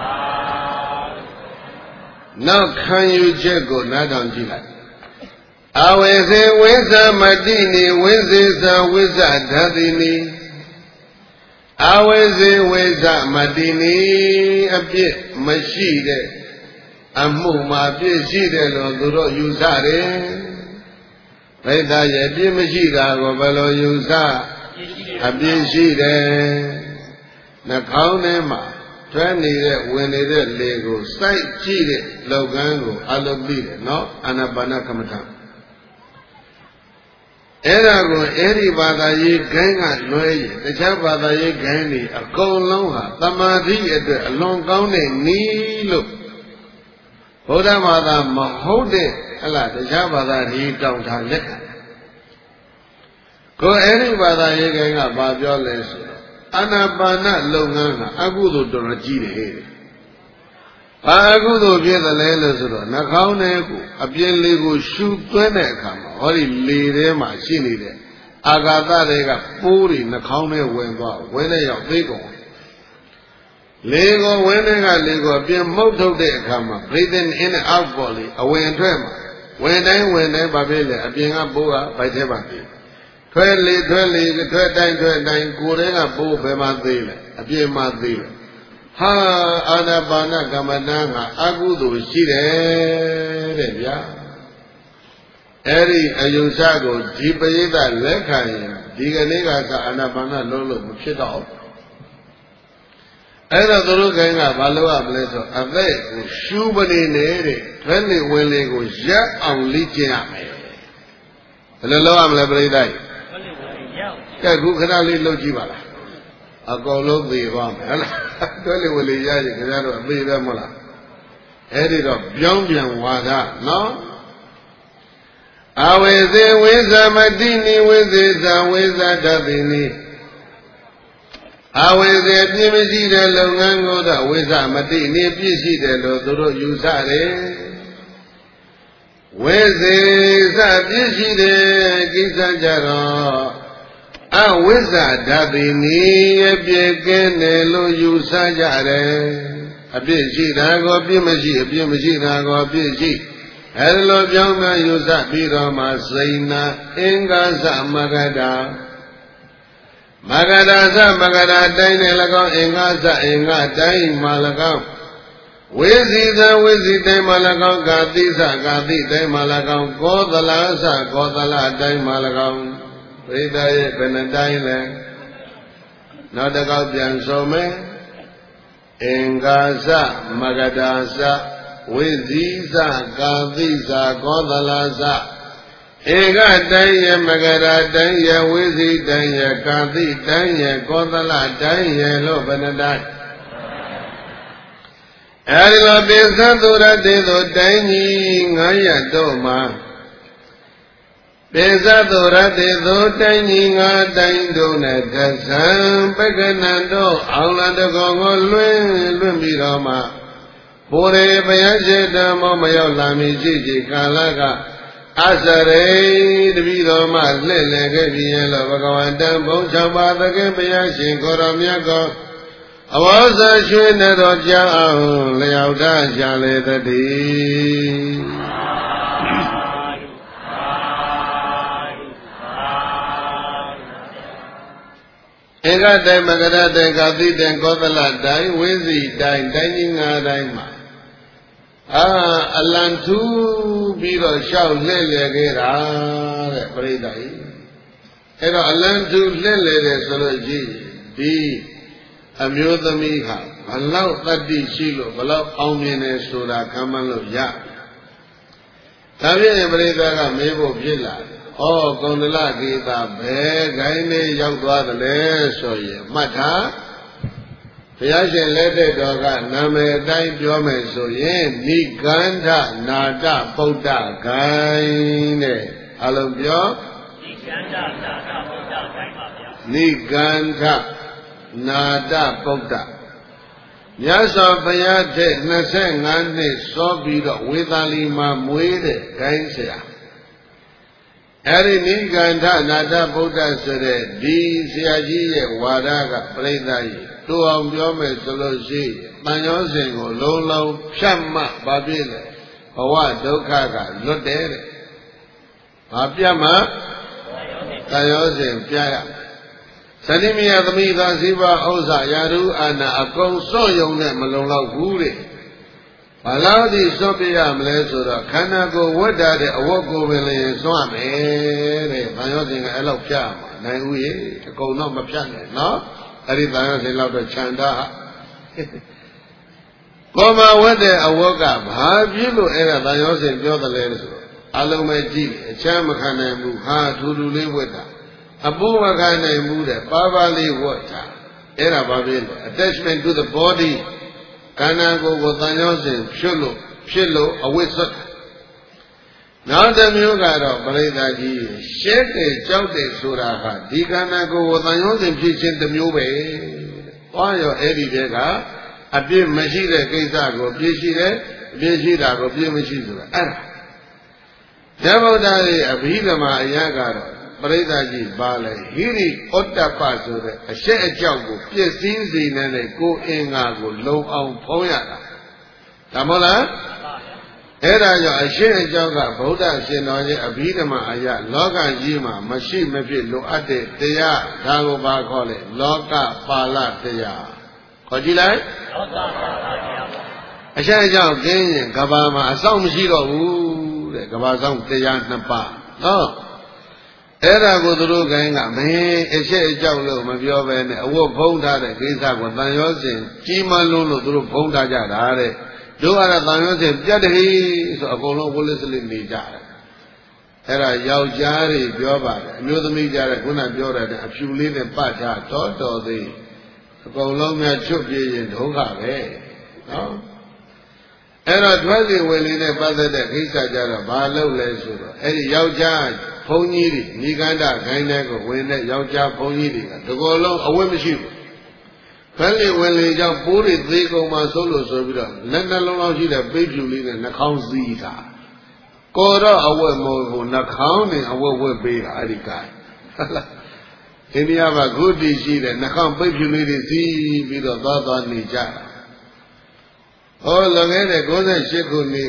Now can you check go not on July? Aweze weza madini wezeza weza dhadini Aweze weza madini abye mashide Amuma abye shide lo duro yusare Vaida ye abye mashida go balo yusa Abye shide Nakaune ma Twenနေတဲ့ဝင်နေတဲ့လေကိုစိုက်ကြည့်တဲ့လောက်ကန်းကိုအလုပ်ပြီးတယ်နော်အာနာပါနကမ္မထာအဲ့ဒါကိုအဲ့ဒီဘာသာရေးဂိုင်းကလွဲရင်တခြားဘာသာရေးဂိုင်းတွေအကုန်လုံးဟာတမာတိအတွက်အလွန်ကောင်းတဲ့နည်းလို့ဘုရားဘာသာမဟုတ်တဲ့ဟလားတခြားဘာသာရေးတောင်းထားလက်ခံကိုအဲ့ဒီဘာသာရေးဂိုင်းကဘာပြောလဲဆိုအာနာပါနလုပ်ငန်းကအကုသိုလ်တော်တော်ကြီးတယ်။ဘာအကုသိုလ်ဖြစ်သလဲလို့ဆိုတော့နှာခေါင်းထဲကိုအပြင်းလေးကိုရှူသွင်းတဲ့အခါမှာဟောဒီလေထဲမှာရှိနေတဲ့အာဃာတတွေကပိုးတွေနှာခေါင်းထဲဝင်သွားဝင်တဲ့ရောက်သေးကုန်လေကိုဝင်တဲ့ကလေကိုအပြင်းမှုတ်ထုတ်တဲ့အခါမှာ breathing in and out ပေါ်လေအဝင်ထွက်မှာဝင်တိုင်းဝင်တိုင်းဘာဖြစ်လဲအပြင်ကပိုးကဗိုက်ထဲမှာတည်ထွဲလေထွဲလေထွဲတိုင်းထွဲတိုင်းကိုယ်တွေကပိုးဘယ်မှာသေးလဲအပြင်းမှာသေးလဲဟာအာနာပါနကမ္မဋ္ဌာန်းကအကုသိုလ်ရှိတယ်တဲ့ဗျာအဲ့ဒီအယုစကိုဒီပရိသတ်လက်ခံရင်ဒီကနေ့ကသာအာနာပါနလုံးလို့မဖြစ်တော့ဘူးအဲ့တော့သူတို့ခိုင်းကဘာလို့ရမလဲဆိုအသက်ကိုရှူပနေနေတဲ့ထွဲလေဝင်လေကိုရက်အောင်လေ့ကျင့်ရမယ်ဘယ်လိုလုပ်ရမလဲပရိသတ်ကဲခုခဏလေးလှုပ်ကြည့်ပါလားအကုန်လုံးသိသွားမယ်ဟဲ့လားတွဲလေဝလေရရင်ခင်ဗျားတို့အသေးပဲမဟုတ်လားအဲ့ဒီတော့ပြောင်းပြန်ဝါဒနော်အဝေဇေဝိသမတိနိဝိသေသဝိသတတိနိအဝေဇေပြည့်မရှိတဲ့လုပ်ငန်းကိုတော့ဝိသမတိနိပြည့်ရှိတယ်လို့သူတို့ယူဆတယ်ဝိသေသပြည့်ရှိတဲ့ကိစ္စကြတော့အဝိဇ္ဇာဓာတိနိအပြည့်ကင်းတယ်လို့ယူဆကြတယ်အပြည့်ရှိတာကိုပြည့်မရှိအပြည့်မရှိတာကိုပြည့်ရှိအဲလိုပြောင်းပြန်ယူဆပြီးတော့မှစိဏအင်္ဂသမဂဒာမဂဒာသမဂဒာတိုင်းနဲ့၎င်းအင်္ဂသအင်္ဂတိုင်းမှာ၎င်းဝိဇိသဝိဇိတိုင်းမှာ၎င်းကာတိသကာတိတိုင်းမှာ၎င်းကောသလသကောသလတိုင်းမှာ၎င်းပရိသတ်ရဲ့ဘယ်နှတိုင်းလဲနောက်တစ်ခေါက်ပြန်ဆိုမယ်အင်္ဂါသမဂဒာသဝိဇိသကာတိသကောသလသဧကတိုင်းရဲ့မဂဒာတိုင်းရဲ့ဝိဇိတိုင်းရဲ့ကာတိတိုင်းရဲ့ကောသလတိုင်းရဲ့လို့ဘယ်နှတိုင်းအဲဒီလိုပိသသုရတေသို့တိုင်းကြီးငါးရပ်တို့မှာပိသသုရတေသို့တိုင်းကြီးငါးတိုင်းတို့နဲ့တသံပက္ကနံတို့အောင်လတကောကိုလွှင့်လွှင့်ပြီးတော့မှဘုရေဘယရှိတမောမရောက်လာမည်ရှိရှိကာလကအစရိတပိတော်မှလှည့်လည်ခဲ့ပြီးရင်လို့ဘဂဝန္တံဘုံ၆ပါးသခင်ဘုရားရှင်ကိုရောမြတ်ကောအဝါစရွှေနဲ့တော်ကြောင်းအောင်လျောက်တာရှာလေတည်းဧကတိုင်မကရတိုင်ကာတိတိုင်ကောသလတိုင်ဝိဇိတိုင်တိုင်းကြီးငါးတိုင်းမှာအာအလံထူးပြီးတော့ရှောက်လှည့်လည်ခဲ့တာတဲ့ပရိသတ်ကြီးအဲ့တော့အလံထူးလှည့်လည်တယ်ဆိုလို့ရှိဒီအမျိုးသမီးဟာဘလောက်တတ္တိရှိလို့ဘလောက်အောင်မြင်တယ်ဆိုတာခံမှန်းလို့ရဒါဖြင့်ပရိသတ်ကမေးဖို့ဖြစ်လာတယ်ဩကုန္ဒလကေတာဘယ်ခိုင်းလေးရောက်သွားတယ်လဲဆိုရင်မှတ်ထားဘုရားရှင်လက်တဲ့တော်ကနာမည်အတိုင်းပြောမယ်ဆိုရင်နိကန္ဓနာတပုဒ္ဒဂိုင်းတဲ့အလုံးပြောနိကန္ဓနာတပုဒ္ဒဂိုင်းပါဗျာနိကန္ဓနာတပုဒ္ဒမြတ်စွာဘုရားထက်နှစ်ဆယ့်ငါးနှစ်စောပြီးတော့ဝေသာလီမှာမွေးတဲ့ဂိုင်းဆရာအဲ့ဒီနိကန္ဓနာတဗုဒ္ဓဆိုတဲ့ဒီဆရာကြီးရဲ့ဝါဒကပြိဿကြီးတူအောင်ပြောမယ်ဆိုလို့ရှိရင်တန်ရောစဉ်ကိုလုံးလုံးဖြတ်မှပါပြည့်တယ်ဘဝဒုက္ခကလွတ်တယ်တဲ့ဘာပြတ်မှာတန်ရောစဉ်ပြရဇဏိမယသမီးသာစီပါဥစ္စာယာရုအာနာအကုန်စော့ယုံနဲ့မလုံလောက်ဘူးတဲ့ဘာလို့ဒီစော့ပြရမလဲဆိုတော့ခန္ဓာကိုယ်ဝတ်တာတဲ့အဝတ်ကိုယ်ပင်လည်းစွန့်မယ်တဲ့တန်ရောစဉ်ကအဲ့လောက်ပြမှာနိုင်ဦးရေအကုန်တော့မပြတ်နဲ့နော်အဲ့ဒီတန်ရောစဉ်လောက်တော့ခြံတာကိုယ်မှာဝတ်တဲ့အဝတ်ကဘာဖြစ်လို့အဲ့ဒါတန်ရောစဉ်ပြောတယ်လဲဆိုတော့အလုံးမဲ့ကြည့်အချမ်းမခံနိုင်ဘူးဟာထူထူလေးဝတ်တာအပူမခံနိုင်ဘူးတဲ့ပါပါလေးဝတ်တာအဲ့ဒါဘာဖြစ်လဲ attachment to the body ခန္ဓာကိုယ်ကိုတန်ရောစဉ်ဖြစ်လို့ဖြစ်လို့အဝတ်ဆက်နောက်တစ်မျိုးကတော့ပရိသတ်ကြီးရှက်တယ်ကြောက်တယ်ဆိုတာဟာဒီခန္ဓာကိုယ်ကိုတန်ရောစဉ်ဖြစ်ခြင်းတစ်မျိုးပဲ။ဘာရောအဲ့ဒီတဲကအပြစ်မရှိတဲ့ကိစ္စကိုပြည့်ရှိတယ်အပြစ်ရှိတာကိုပြည့်မရှိဆိုတာအဲ့ဒါဓမ္မဗုဒ္ဓရဲ့အဘိဓမ္မာအရာကတော့ပရိသတ်ကြီးပါလေဟိရိဩတ္တပဆိုတဲ့အရှက်အကြောက်ကိုပြည့်စည်စေတဲ့ကိုယ်အင်္ဂါကိုလုံအောင်ဖုံးရတာဒါမဟုတ်လားအဲ့ဒါကြောင့်အရှက်အကြောက်ကဗုဒ္ဓရှင်တော်ရဲ့အဘိဓမ္မာအရာလောကကြီးမှာမရှိမဖြစ်လိုအပ်တဲ့တရားဒါကိုပါခေါ်လေလောကပါဠတရားခေါ်ကြည့်လိုက်လောကပါဠတရားအရှက်အကြောက်ကင်းရင်ကဘာမှာအဆောင်မရှိတော့ဘူးတဲ့ကဘာဆောင်တရားနှစ်ပါးနော်အဲ့ဒါကိုသူတို့ကိုင်းကမင်းအရှက်အကြောက်လို့မပြောဘဲနဲ့အဝတ်ဖုံးထားတဲ့ကိစ္စကိုတန်ရောစဉ်ကြီးမားလုံးလို့သူတို့ဖုံးထားကြတာတဲ့တို့ကတော့တန်ရောစဉ်ပြတ်တဟိဆိုအကုန်လုံးဝလစ်စလစ်နေကြတယ်အဲ့ဒါယောက်ျားတွေပြောပါတယ်အမျိုးသမီးကြတဲ့ခုနပြောတဲ့အဖြူလေးနဲ့ပတ်ထားတော်တော်သေးအကုန်လုံးများချွတ်ပြေးရင်ဒုက္ခပဲနော်အဲ့တော့ထွက်စီဝင်လေးနဲ့ပတ်သက်တဲ့ခိစ္စကြတော့ဘာလုပ်လဲဆိုတော့အဲ့ဒီယောက်ျားဘုန်းကြီးတွေမိဂန္ဓခိုင်းတဲ့ကိုဝင်တဲ့ယောက်ျားဘုန်းကြီးတွေကဒီကောလုံးအဝတ်မရှိဘူးဖက်လေဝင်လေကြောင့်ပိုးတွေသေးကုန်မှဆိုလို့ဆိုပြီးတော့လက်နှလုံးလောက်ရှိတဲ့ပိတ်ဖြူလေးနဲ့နှာခေါင်းစည်းတာကိုတော့အဝတ်မဟုတ်ဘူးနှာခေါင်းနဲ့အဝတ်ဝတ်ပေးတာအဲ့ဒီကဲဟုတ်လားအိန္ဒိယမှာဂုတိရှိတဲ့နှာခေါင်းပိတ်ဖြူလေးတွေစည်းပြီးတော့သွားသွားနေကြတာဟောလွန်ခဲ့တဲ့၉၈ခုနှစ်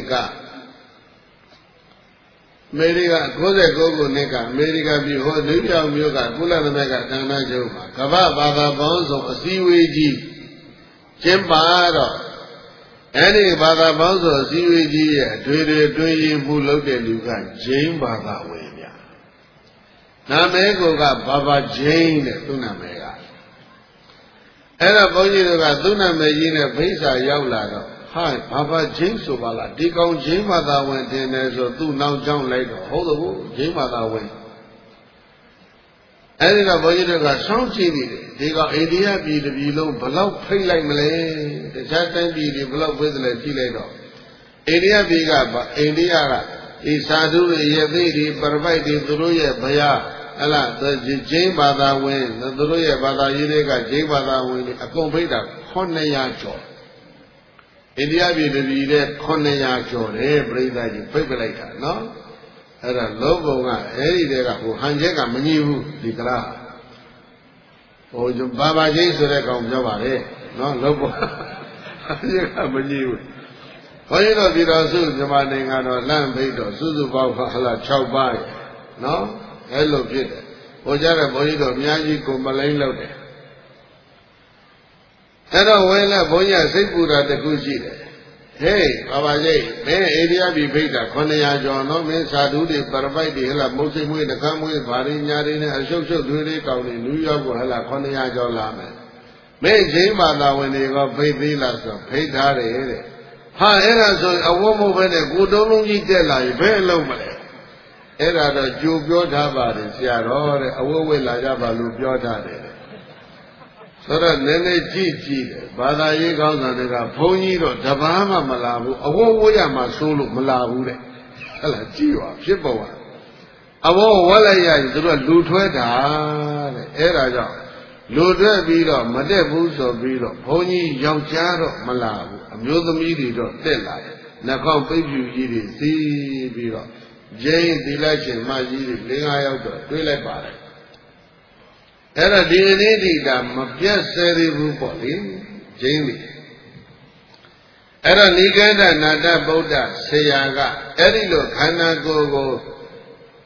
ကအမေရိကန်၉၉ခုနှစ်ကအမေရိကန်ပြည်ဟောလူပြောင်မျိုးကကုလသမဂ္ဂဌာနချုပ်မှာကမ္ဘာဘာသာပေါင်းစုံအစည်းအဝေးကြီးကျင်းပတော့အဲ့ဒီဘာသာပေါင်းစုံအစည်းအဝေးကြီးရဲ့အတွေ့အကြုံတွင်းရင်မှုလုပ်တဲ့လူကဂျိန်းဘာသာဝင်ဗျာနာမည်ကိုကဘာဘာဂျိန်းတဲ့သူ့နာမည်ကအဲ့တော့ဘုန်းကြီးတို့ကသူ့နာမည်ကြီးနဲ့ဖိစာရောက်လာတော့ဟာဘာဘာဂျင်းဆိုပါလားဒီကောင်ဂျင်းဘာသာဝင်တင်တယ်ဆိုသူ့နောက်ကြောင်းလိုက်တော့ဟုတ်ဘူးဂျင်းဘာသာဝင်အဲ့ဒီတော့ဘုန်းကြီးတို့ကစောင့်ကြည့်နေတယ်ဒီကောင်အိန္ဒိယပြည်တစ်ပြည်လုံးဘလောက်ဖိတ်လိုက်မလဲတခြားတိုင်းပြည်တွေဘလောက်ဖိတ်တယ်လဲကြည့်လိုက်တော့အိန္ဒိယပြည်ကအိန္ဒိယကဒီသာဓုတွေရေသိတွေပရပိုက်တွေသူတို့ရဲ့ဘုရားဟလာဂျင်းဘာသာဝင်သူတို့ရဲ့ဘာသာရေးတွေကဂျင်းဘာသာဝင်တွေအကုန်ဖိတ်တာခုနှစ်ရာကျော်အိန္ဒိယပြည်တပြည်တဲ့ခုနှစ်ရာကျော်တယ်ပြိဿကြီးဖိတ်ပလိုက်တာနော်အဲ့ဒါလောဘုံကအဲ့ဒီတဲကဟိုဟန်ချက်ကမကြီးဘူးဒီကလားဟိုဘာဘာချင်းဆိုတဲ့ကောင်ပြောပါလေနော်လောဘဟန်ချက်ကမကြီးဘူးဘုန်းကြီးတို့ပြည်တော်စုမြန်မာနိုင်ငံတော်လမ်းဖိတ်တော်စုစုပေါင်းဟလာ၆ပါးရနော်အဲ့လိုဖြစ်တယ်ဟိုကြတဲ့ဘုန်းကြီးတို့အများကြီးကိုမလိမ့်လို့တယ်အဲ့တော့ဝဲလာဘုန်းကြီးစိတ်ပူတာတခုရှိတယ်ဟေးဘာပါကြီးမင်းအိန္ဒိယပြည်ဖိတ်တာခုနှစ်ရာကျော်နော်မင်းသာဓုတွေပရပိုက်တွေဟဲ့လားမုတ်စိတ်မွေးတကမ်းမွေးဘာတွေညာတွေနဲ့အရှုပ်ရှုပ်တွေတွေကောင်းနေနယူးယောက်ကိုဟဲ့လားခုနှစ်ရာကျော်လာမယ်မင်းဂျိမ်းဘာသာဝင်တွေကဖိတ်သေးလားဆိုဖိတ်ထားတယ်တဲ့ဟာအဲ့ဒါဆိုအဝတ်မဟုတ်ပဲနဲ့ကိုတုံးလုံးကြီးတက်လာရင်ဘယ်အလုံးမလဲအဲ့ဒါတော့ကြိုပြောထားပါတယ်ဆရာတော်တဲ့အဝတ်ဝတ်လာကြပါလို့ပြောထားတယ်ဆိုတော့နည်းနည်းကြည့်ကြည့်တယ်ဘာသာရေးကောင်းဆောင်တွေကဘုန်းကြီးတော့တပားမှမလာဘူးအဝတ်ဝတ်ရမှဆိုးလို့မလာဘူးတဲ့ဟဲ့လားကြည့်ပါဖြစ်ပေါ်ပါအဝတ်ဝတ်လိုက်ရရင်သူတို့လူထွဲတာတဲ့အဲ့ဒါကြောင့်လူထွဲပြီးတော့မတက်ဘူးဆိုပြီးတော့ဘုန်းကြီးယောက်ျားတော့မလာဘူးအမျိုးသမီးတွေတော့တက်လာတယ်နှာခေါင်းပိတ်ဖြူကြီးတွေစီးပြီးတော့ဂျိန်းသီလရှင်မကြီးတွေ၄၅ယောက်တော့တွေးလိုက်ပါတယ်အဲ့တော့ဒီအနည်းဒီတာမပြတ်ဆဲသေးဘူးပေါ့လေဂျိန်းတွေအဲ့တော့နိဂန္ဓနာတဗုဒ္ဓဆရာကအဲ့ဒီလိုခန္ဓာကိုယ်ကို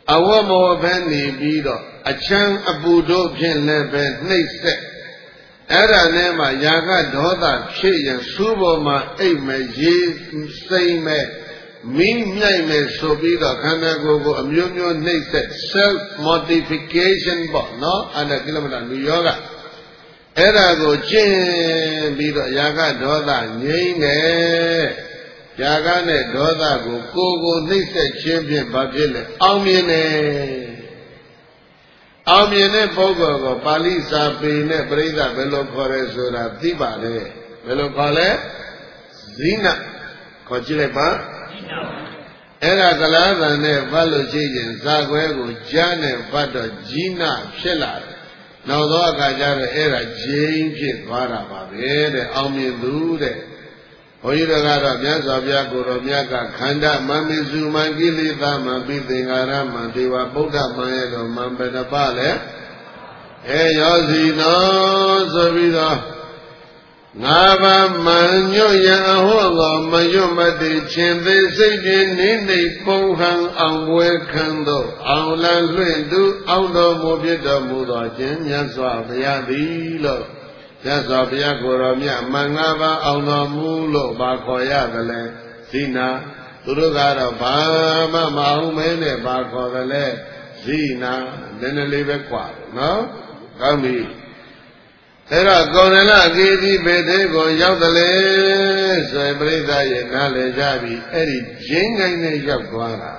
ဝမောပဲနေပြီးတော့အချမ်းအပူတို့ဖြင့်လည်းပဲနှိမ့်ဆက်အဲ့ဒါနဲ့မှယာကဒေါသဖြစ်ရင်စူးပေါ်မှာအိတ်မဲ့ရေးစိမ့်မဲ့မင်းမြိုက်မဲ့ဆိုပြီးတော့ခန္ဓာကိုယ်ကိုအမျိုးမျိုးနှိမ့်ဆက် self mortification ပေါ့နော်အဲ့ဒါကိလမတာလူယောဂအဲ့ဒါကိုကျင့်ပြီးတော့ယာကဒေါသငြိမ့်တယ်ယာကနဲ့ဒေါသကိုကိုယ်ကိုနှိမ့်ဆက်ခြင်းဖြင့်ဘာဖြစ်လဲအောင်မြင်တယ်အောင်မြင်တဲ့ပုဂ္ဂိုလ်ကိုပါဠိစာပေနဲ့ပရိသတ်ဘယ်လိုခေါ်ရဲဆိုတာသိပါလေဘယ်လိုခေါ်လဲဇိနခေါ်ကြည့်လိုက်ပါအဲ့ဒါကလားသံနဲ့ပတ်လို့ရှိရင်ဇာခွဲကိုကြားနဲ့ပတ်တော့ဂျိနဖြစ်လာတယ်နောက်တော့အခါကျတော့အဲ့ဒါဂျိန်းဖြစ်သွားတာပါပဲတဲ့အောင်မြင်သူတဲ့ဘုန်းကြီးတို့ကတော့မြတ်စွာဘုရားကိုယ်တော်မြတ်ကခန္ဓာမမိစုမံကိလေသာမံပိသင်္ခါရမံဒေဝဗုဒ္ဓမံရဲ့တော်မံပတပလည်းအဲရောစီနောဆိုပြီးတော့ငါးပါးမံညွတ်ရန်အဟောသောမညွတ်မတိခြင်းသေးစိတ်ဖြင့်နိမ့်ပုံဟံအောင်ပွဲခံသောအောင်လန်းလွင့်သူအောင်တော်မူဖြစ်တော်မူသောခြင်းမြတ်စွာဘုရားသည်လို့မြတ်စွာဘုရားကိုယ်တော်မြတ်မင်္ဂပါအောင်တော်မူလို့ဘာခေါ်ရသလဲဇိနာသူတို့ကတော့ဘာမှမအောင်မဲနဲ့ဘာခေါ်သလဲဇိနာနည်းနည်းလေးပဲกว่าတယ်နော်ကောင်းပြီအဲ့တော့ကောဏလအကေတိဘေတေကိုရောက်တယ်လေဆိုရင်ပြိဿရဲ့နားလည်ကြပြီအဲ့ဒီဂျင်းကိုင်းနဲ့ရောက်သွားတာ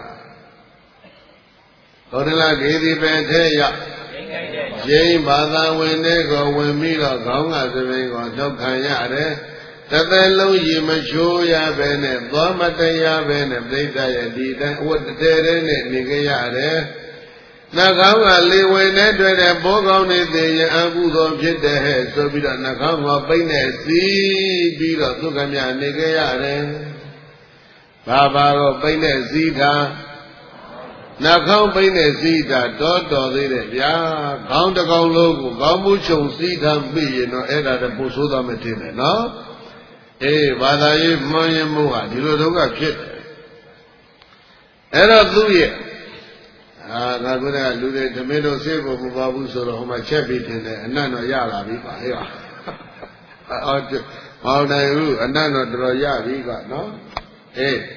ကောဏလကေတိဘေတေရောက်ဂျင်းဘာသာဝင်တွေကိုဝင်ပြီးတော့ခေါင်းကသပင်ကိုထုတ်ခံရတယ်တသက်လုံးရေမချိုးရပဲနဲ့သွားမတရားပဲနဲ့ပြိဿရဲ့ဒီတိုင်းအဝတ်တဲတဲနဲ့နေကြရတယ်နှာခေါင်းကလေဝင်နဲ့တွေ့တဲ့ဘောကောင်းနေသေးရင်အကုသိုလ်ဖြစ်တဲ့ဟဲ့ဆိုပြီးတော့နှာခေါင်းကပိတ်နဲ့စီးပြီးတော့သူကမြနေကြရတယ်။ဘာဘာတော့ပိတ်နဲ့စီးတာနှာခေါင်းပိတ်နဲ့စီးတာတော်တော်သေးတယ်ဗျာ။ခေါင်းတစ်ကောင်လုံးကိုခေါင်းမူးချုံစီးထားပြီးရင်တော့အဲ့ဒါတပူဆိုးသွားမထင်နဲ့နော်။အေးဘာသာရေးမှန်ရင်မို့ဟာဒီလိုဒုက္ခဖြစ်တယ်။အဲ့တော့သူ့ရဲ့အာငါကလူတွေသမင်းတို့စေဖို့မပါဘူးဆိုတော့ဟိုမှာချက်ပြီးတင်တယ်အနတ်တော့ရလာပြီပါဟဲ့ပါအော်ဟောနိုင်ဘူးအနတ်တော့တော်ရပြီကနော်အေး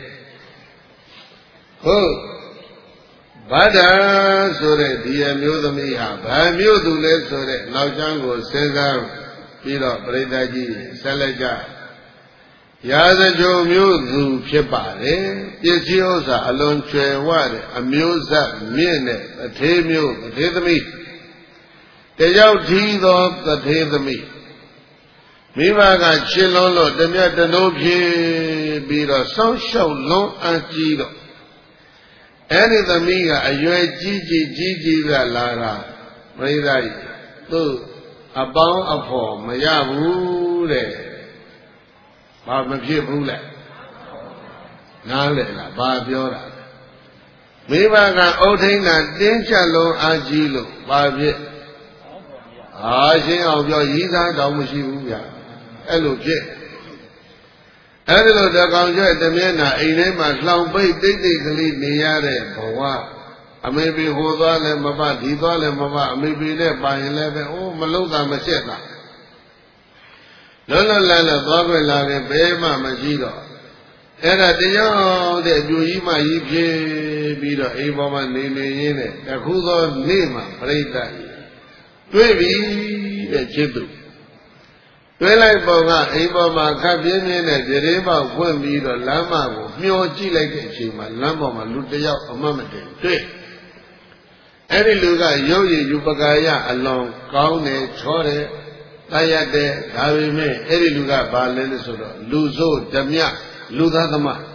ဟုတ်ဘာဒာဆိုတဲ့ဒီအမျိုးသမီးဟာဘာမျိုးသူလဲဆိုတဲ့နောက်ကျမ်းကိုစဉ်းစားပြီးတော့ပြိဿကြီးဆက်လက်ကြရာဇကြုံမျိုးသူဖြစ်ပါတယ်ပစ္စည်းဥစ္စာအလွန်ကျွယ်ဝတဲ့အမျိုးဆက်မြင့်တဲ့အသေးမျိုးအသေးသမီးတယောက်ထီးသောသထေသမီးမိဘကချစ်လွန်းလို့တမျက်တနိုးဖြစ်ပြီးတော့စောင့်ရှောက်လွန်းအားကြီးတော့အဲ့ဒီသမီးကအရွယ်ကြီးကြီးကြီးကြီးကလာတာပရိသတ်သူ့အပေါင်းအဖော်မရဘူးတဲ့ဘာမဖြစ်ဘူးလဲနားလေလားဘာပြောတာမိဘကအုတ်ထိန်တာတင်းကျပ်လုံးအားကြီးလို့ဘာဖြစ်အာရှင်းအောင်ပြောရည်သားတောင်မရှိဘူးဗျာအဲ့လိုဖြစ်အဲ့ဒီလိုတကောင်ကျွဲ့တမျက်နှာအိမ်ထဲမှာလှောင်ပိတ်တိတ်တိတ်ကလေးနေရတဲ့ဘဝအမေပေဟိုသွားလဲမပဒီသွားလဲမပအမေပေနဲ့ပါရင်လည်းပဲအိုးမလုံးတာမချက်တာလွတ်လွတ်လပ်လပ်သွားခွင့်လာရင်ဘယ်မှမရှိတော့အဲ့ဒါတရားတဲ့အကျိုးကြီးမှကြီးဖြစ်ပြီးတော့အိမ်ပေါ်မှာနေနေရင်းနဲ့တခုသောနေ့မှာပြိဿကြီးတွေ့ပြီတဲ့ချစ်သူတွေ့လိုက်ပုံကအိမ်ပေါ်မှာခပ်ပြင်းပြင်းနဲ့ကြည်ပေါက်ဖွင့်ပြီးတော့လမ်းမကိုမျောကြည့်လိုက်တဲ့အချိန်မှာလမ်းပေါ်မှာလူတစ်ယောက်အမတ်မတင်တွေ့အဲ့ဒီလူကရုပ်ရည်ယူပကာယအလွန်ကောင်းတယ်ချောတယ်တရားတဲ့ဒါပေမဲ့အဲ့ဒီလူကဘာလဲလို့ဆိုတော့လူဆိုးဓမြလူသားသမား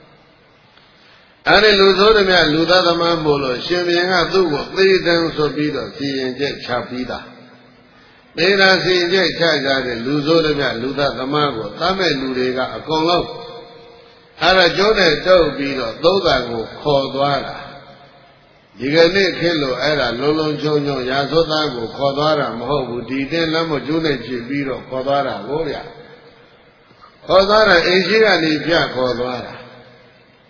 အဲ့ဒီလူဆိုးဓမြလူသားသမားမို့လို့ရှင်ဘုရင်ကသူ့ကိုသေတံဆိုပြီးတော့စီရင်ချက်ချပြီးသားသေတာစီရင်ချက်ချကြတဲ့လူဆိုးဓမြလူသားသမားကိုသတ်မဲ့လူတွေကအကုန်လုံးအဲ့ဒါကျိုးနဲ့တုပ်ပြီးတော့သုံးတန်ကိုခေါ်သွားတာဒီကနေ့ခေတ်လို့အဲ့ဒါလုံးလုံးချုံချုံရာဇဝသားကိုခေါ်သွားတာမဟုတ်ဘူးဒီတင်းလက်မကျိုးနဲ့ချစ်ပြီးတော့ခေါ်သွားတာကိုဗျခေါ်သွားတာအိမ်ရှိကနေပြခေါ်သွားတာ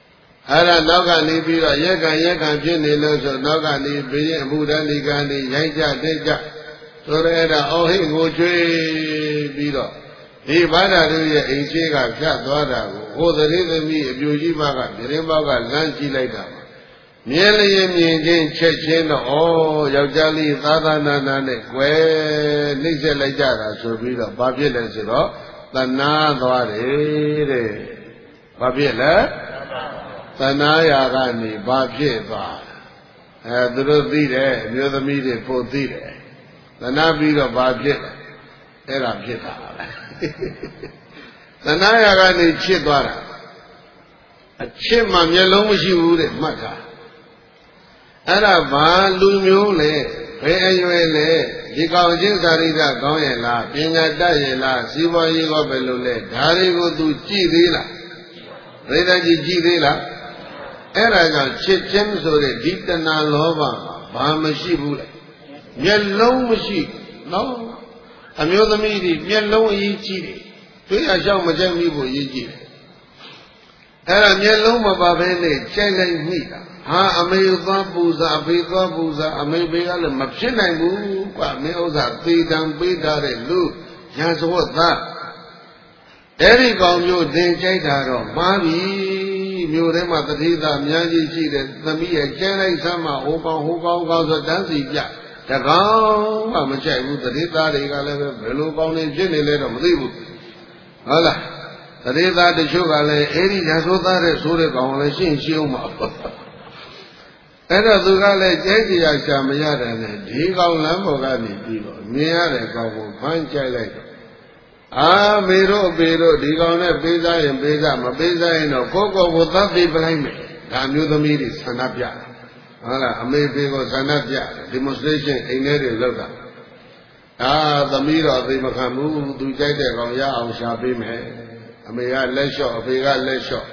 အဲ့ဒါနောက်ကနေပြီးတော့ရက်ကန်ရက်ကန်ဖြစ်နေလို့ဆိုနောက်ကနေဘင်းရဲ့အမှုတန်းဒီကနေရိုက်ကြတက်ကြဆိုရဲအဲ့ဒါအော်ဟိငိုချွေးပြီးတော့ဒီဘာသာတို့ရဲ့အိမ်ရှိကဖြတ်သွားတာကိုဟိုသတိသမီးအပြူကြီးမကပြင်းပေါက်ကလမ်းကြည့်လိုက်တာမြင်လျင်မြင်ချင်းချက်ချင်းတော့ဩယောက်ျားလေးသာသနာနာနဲ့ကွယ်နှိမ့်ဆက်လိုက်ကြတာဆိုပြီးတော့ဘာဖြစ်လဲဆိုတော့သနာသွားတယ်တဲ့ဘာဖြစ်လဲသနာရာကနေဘာဖြစ်သွားအဲသူတို့သိတယ်အမျိုးသမီးတွေပို့သိတယ်သနာပြီးတော့ဘာဖြစ်လဲအဲ့ဒါဖြစ်တာပဲသနာရာကနေချစ်သွားတာအချစ်မှမျက်လုံးမရှိဘူးတဲ့မှတ်တာအဲ့ဒါဘာလူမျိုးလဲဘယ်အရွယ်လဲဒီကောင်ချင်းသာရိကကောင်းရဲ့လားပညာတတ်ရဲ့လားစီးပွားရေးကပဲလို့လဲဒါတွေကိုသူကြည့်သေးလားပရိသတ်ကြီးကြည့်သေးလားအဲ့ဒါကြောင့်ချစ်ချင်းဆိုတဲ့ဒီတဏှာလောဘဘာမရှိဘူးလေမျက်လုံးမရှိနော်အမျိုးသမီးတွေမျက်လုံးအရေးကြီးတယ်တွေ့ရရှောက်မကြိုက်မိဖို့အရေးကြီးတယ်အဲ့ဒါမျက်လုံးမပါဘဲနဲ့ကြိုက်လိုက်မိတာဟာအမေသွားပူဇာအဖေသွားပူဇာအမေဘေကလည်းမဖြစ်နိုင်ဘူးကွာမင်းဥစ္စာသေတံပေးထားတဲ့လူရာဇဝတ်သားအဲ့ဒီကောင်မျိုးတင်ကြိုက်တာတော့မှားပြီမျိုးထဲမှာတတိသာအများကြီးရှိတယ်သမီးရဲ့ကျဲလိုက်စမ်းမှဟိုကောင်ဟိုကောင်ကောင်းဆိုတန်းစီပြတကောင်မှမကြိုက်ဘူးတတိသားတွေကလည်းပဲဘယ်လိုကောင်းနေဖြစ်နေလဲတော့မသိဘူးဟုတ်လားတတိသားတချို့ကလည်းအဲ့ဒီရာဇဝတ်သားတဲ့ဆိုတဲ့ကောင်လည်းရှင်းရှင်းအောင်ပါအဲ့တော့သူကလည်းကြိုက်ကြရရှာမရတဲ့နဲ့ဒီကောင်လမ်းပေါ်ကနေပြီးတော့မြင်ရတဲ့ကောင်ကိုဖမ်းကြိုက်လိုက်တော့အာမေတို့အပေတို့ဒီကောင်နဲ့ပေးစားရင်ပေးစားမပေးစားရင်တော့ကိုယ့်ကိုယ်ကိုသတ်သိပလိုက်မယ်ဒါမျိုးသမီးတွေဆန္ဒပြဟုတ်လားအမေပေကိုဆန္ဒပြ demonstration အိမ်ထဲတွေလောက်တာအာသမီးတော့အသိမခံဘူးသူကြိုက်တဲ့ကောင်ရအောင်ရှာပေးမယ်အမေကလက်လျှော့အဖေကလက်လျှော့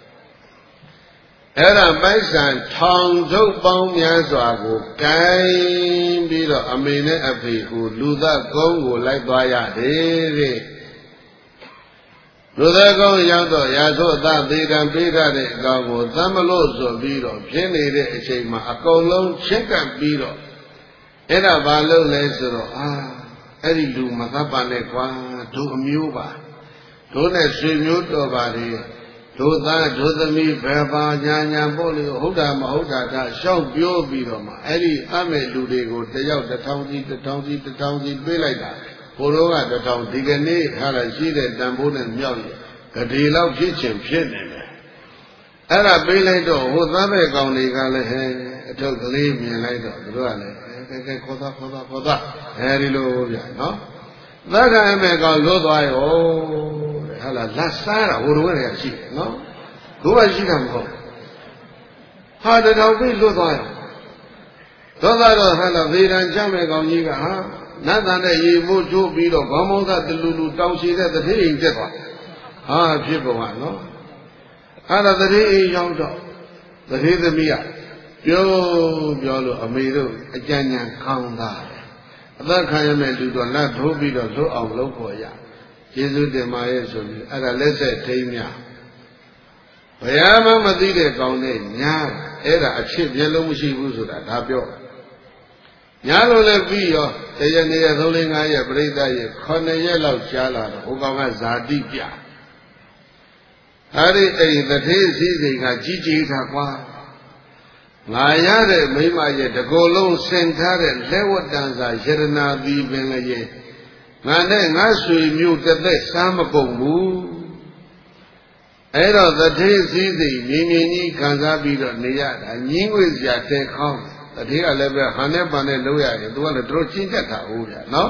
အဲ့ဒါပိုက်ဆံထောင်စုပ်ပေါင်းများစွာကိုကိုင်းပြီးတော့အမေနဲ့အဖေကိုလူသားကုန်းကိုလိုက်သွားရတယ်တဲ့လူသားကုန်းရောက်တော့ရာဇဝတ်သားသေတံပေးထားတဲ့အကောင်ကိုသမ်းမလို့ဆိုပြီးတော့ဖြစ်နေတဲ့အချိန်မှာအကုန်လုံးချက်ကပ်ပြီးတော့အဲ့ဒါဘာလို့လဲဆိုတော့အာအဲ့ဒီလူမသတ်ပါနဲ့ကွာတို့အမျိုးပါတို့နဲ့ဆွေမျိုးတော်ပါလေတို့သားတို့သမီးဘယ်ပါညာညာပို့လို့ဟုတ်တာမဟုတ်တာဒါရှောက်ပြောပြီးတော့မှအဲ့ဒီအမဲ့လူတွေကိုတယောက်တစ်ထောင်စီတစ်ထောင်စီတစ်ထောင်စီပေးလိုက်တာဘိုးတော်ကတစ်ထောင်ဒီကနေ့ထားလိုက်ရှိတဲ့တန်ဖိုးနဲ့မြောက်ရဂဒေလောက်ဖြစ်ချင်ဖြစ်နေတယ်အဲ့ဒါပေးလိုက်တော့ဟိုသားမဲ့ကောင်တွေကလည်းဟဲအထုပ်ကလေးမြင်လိုက်တော့တို့ကလည်းကဲကဲခေါ်သားခေါ်သားခေါ်သားအဲဒီလိုဗျာနော်သက္ကအမဲ့ကောင်လွတ်သွားရောဟာလားလက်စားတာဟိုလိုလည်းရှိတယ်နော်တို့ကရှိတာမဟုတ်ဟာတထောင်ပြလွတ်သွားရောသောသားတော့ဟာလားဗေဒံချမဲ့ကောင်ကြီးကဟာနတ်တန်တဲ့ရေမိုးချိုးပြီးတော့ခေါင်းမောင်းသားတလူလူတောင်းရှိတဲ့တတိအိမ်ကျက်သွားဟာဖြစ်ပုံကနော်အဲ့ဒါတတိအိမ်ရောက်တော့တတိသမီးကပြောပြောလို့အမေတို့အကြံဉာဏ်ခေါင်းသားအသက်ခံရမဲ့လူတော့လက်ထိုးပြီးတော့လွတ်အောင်လုပ်ဖို့ရကျေးဇူးတင်ပါရဲ့ဆိုပြီးအဲ့ဒါလက်ဆက်ထိမ်းများဘယ်မှမသိတဲ့ကောင်းတဲ့ညာအဲ့ဒါအဖြစ်မျက်လုံးမရှိဘူးဆိုတာဒါပြောညာလို့လည်းပြီးရောတရနေ့ရက်သုံးလေးငါးရက်ပြိဿရဲ့ခုနှစ်ရက်လောက်ရှားလာတော့ဟိုကောင်ကဇာတိပြအဲ့ဒီအိမ်တထေးစည်းစိမ်ကကြီးကြီးထားကွာငါရတဲ့မိမရဲ့တကိုယ်လုံးဆင်ထားတဲ့လက်ဝတ်တန်စာယရနာသီပင်လည်းငါနဲ့ငါဆွေမျိုးတစ်သက်စားမကုန်ဘူးအဲ့တော့တထေးစည်းစိမ်မြင်းမြင်းကြီးခံစားပြီးတော့နေရတာညင်းဝေစရာတဲခေါင်းတထေးကလည်းပဲဟန်နဲ့ပန်နဲ့လုပ်ရရင်သူကလည်းတို့ချင်းတက်တာဟုတ်ဗျာနော်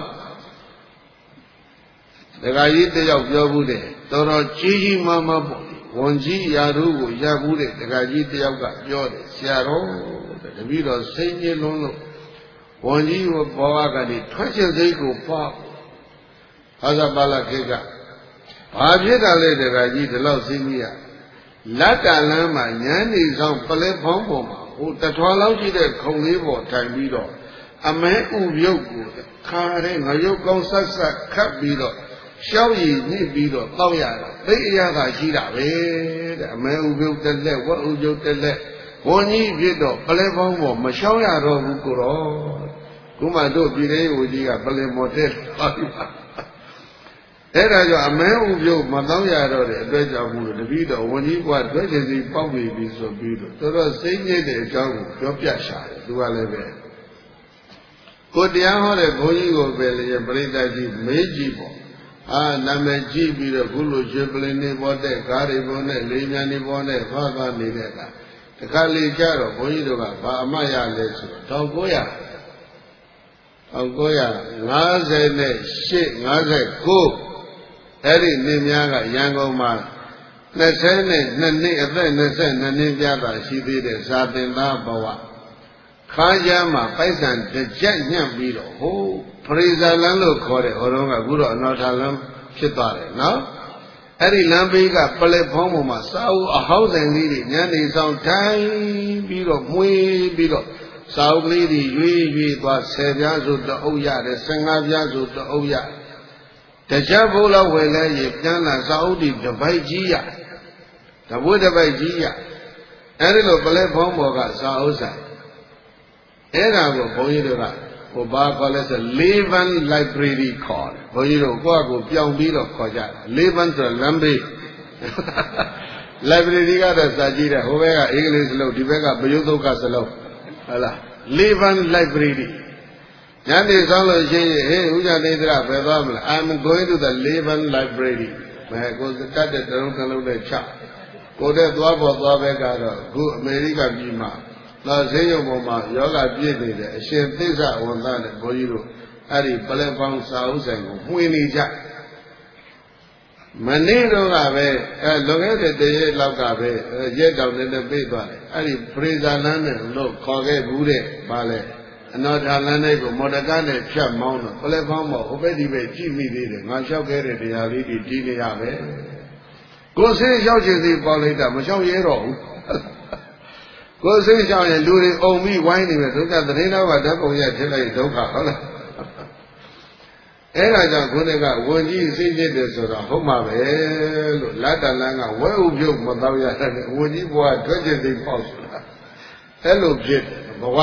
ဒကာကြီးတယောက်ပြောဘူးတဲ့တော်တော်ကြီးကြီးမားမားပေါ့ဝန်ကြီးရာတို့ကိုရဘူးတဲ့ဒကာကြီးတယောက်ကပြောတယ်ဆရာတော်တဲ့တပည့်တော်စိတ်ညစ်လုံးလို့ဝန်ကြီးဘောကကနေထွက်ချက်စိတ်ကိုပေါ့အာဇပါလခေကဘာဖြစ်တာလဲဒကာကြီးဒီလောက်စိတ်ကြီးရလက်ကလမ်းမှာညမ်းနေဆောင်ပလဲဖောင်းပေါ်မှာဟိုတထွာလောက်ရှိတဲ့ခုံလေးပေါ်ထိုင်ပြီးတော့အမဲဥရုပ်ကိုခါတဲ့ငရုတ်ကောင်းဆက်ဆက်ခတ်ပြီးတော့ရှောက်ရည်ညစ်ပြီးတော့တောက်ရတာသိအရသာရှိတာပဲတဲ့အမဲဥပြုတ်တက်လက်ဝက်ဥပြုတ်တက်လက်ဝန်ကြီးဖြစ်တော့ပလဲပေါင်းပေါ်မရှောက်ရတော့ဘူးကိုတော့ခုမှတို့ပြည်သေးဦးကြီးကပလဲမော်တက်ပါပြီအဲ့ဒါကြောင့်အမဲဥပြုတ်မတောက်ရတော့တဲ့အတွက်ကြောင့်မို့တပည့်တော်ဝန်ကြီးကတွဲချင်စီပေါက်ပြီးပြီဆိုပြီးတော့တော်တော်စိတ်ညစ်တဲ့အကြောင်းကိုပြောပြရှာတယ်သူကလည်းပဲကိုတရားဟောတဲ့ဘုန်းကြီးကိုပဲလေပရိသတ်ကြီးမေးကြည့်ပေါ့အာနာမည်ကြည့်ပြီးတော့ခုလိုရွှေပလင်းနေပေါ်တဲ့ကားတွေပေါ်နဲ့လေးမြန်နေပေါ်နဲ့သွားသွားနေတဲ့အခါတခါလေကြတော့ဘုန်းကြီးတို့ကဘာအမှတ်ရလဲဆိုတော့၁၉၅၈ ၅၉အဲ့ဒီနေများကရန်ကုန်မှာ၂၂နှစ်အသက်၂၂နှစ်ပြတာရှိသေးတဲ့ဇာတင်သားဘဝခါးကြမ်းမှာပိုက်ဆံတစ်ကြက်ညှပ်ပြီးတော့ဟိုဖရိဇာလန်းလို့ခေါ်တဲ့ဟောတော့ကအခုတော့အနော်ထာလန်းဖြစ်သွားတယ်နော်အဲ့ဒီလမ်းဘေးကပလက်ဖောင်းပေါ်မှာစာအုပ်အဟောင်းဆိုင်လေးတွေညနေဆောင်ထိုင်ပြီးတော့မွေးပြီးတော့စာအုပ်ကလေးတွေရွေးရွေးသွားဆယ်ပြားဆိုတအုပ်ရတယ်၁၅ပြားဆိုတအုပ်ရတခြားဘိုးလောက်ဝယ်လဲရပြန်လာစာအုပ်တွေတစ်ပိုက်ကြီးရတပွေးတစ်ပိုက်ကြီးရအဲ့ဒီလိုပလက်ဖောင်းပေါ်ကစာအုပ်ဆိုင်အဲ့ဒါကိုဘုန်းကြီးတို့ကဟိုဘာခေါ်လဲဆို Levan Library ခေါ်တယ်ဘုန်းကြီးတို့ကိုယ့်အကိုပြောင်းပြီးတော့ခေါ်ကြတာ Levan ဆိုလမ်းဘေး Library ကတော့စာကြည့်တယ်ဟိုဘက်ကအင်္ဂလိပ်စလုံးဒီဘက်ကဗယုဒ္ဓကစလုံးဟုတ်လား Levan Library ညနေဆောင်လို့ရှိရင်ဟေးဥကြနေသရဘယ်သွားမလဲ I'm going to the Levan Library မဲကိုတတ်တဲ့တလုံးတစ်လုံးနဲ့ချကိုတဲ့သွားပေါ်သွားဘက်ကတော့အခုအမေရိကပြည်မှာလာဈေးရုံပေါ်မှာယောဂပြည့်နေတယ်အရှင်သစ္စာဝန်သားနဲ့ဘုန်းကြီးတို့အဲ့ဒီပလက်ပေါင်းစာအုပ်ဆိုင်ကိုမှွေနေကြမနေ့တော့ကပဲအဲလွန်ခဲ့တဲ့တရက်လောက်ကပဲရက်တောင်နဲ့ပြေးသွားတယ်အဲ့ဒီဖရိဇာလန်းနဲ့လို့ခေါ်ခဲ့ဘူးတဲ့ဗာလဲအနော်ထာလန်းလေးကိုမော်တကားနဲ့ဖြတ်မောင်းတော့ပလက်ပေါင်းပေါ်ဟိုဘက်ဒီဘက်ကြည့်မိသေးတယ်ငါလျှောက်ခဲ့တဲ့တရားလေးတွေတီးနေရပဲကိုယ်စိတ်လျှောက်ခြင်းစီပေါ်လိုက်တာမလျှောက်ရဲတော့ဘူးကိုယ်စိတ်ရှောင်ရင်လူတွေအုံပြီးဝိုင်းနေမယ်ဒုက္ခသတင်းတော်ကဓာတ်ပုံရဖြစ်လိုက်ဒုက္ခဟုတ်လားအဲ့ဒါကြောင့်ခုနကဝန်ကြီးစိတ်ဖြစ်တယ်ဆိုတော့ဟုတ်မှာပဲလို့လတ္တလန်းကဝဲဥပြုတ်မတော့ရတဲ့ဝန်ကြီးဘဝထွက်ကျင်သိပေါ့ဆိုတာအဲ့လိုဖြစ်ဘဝ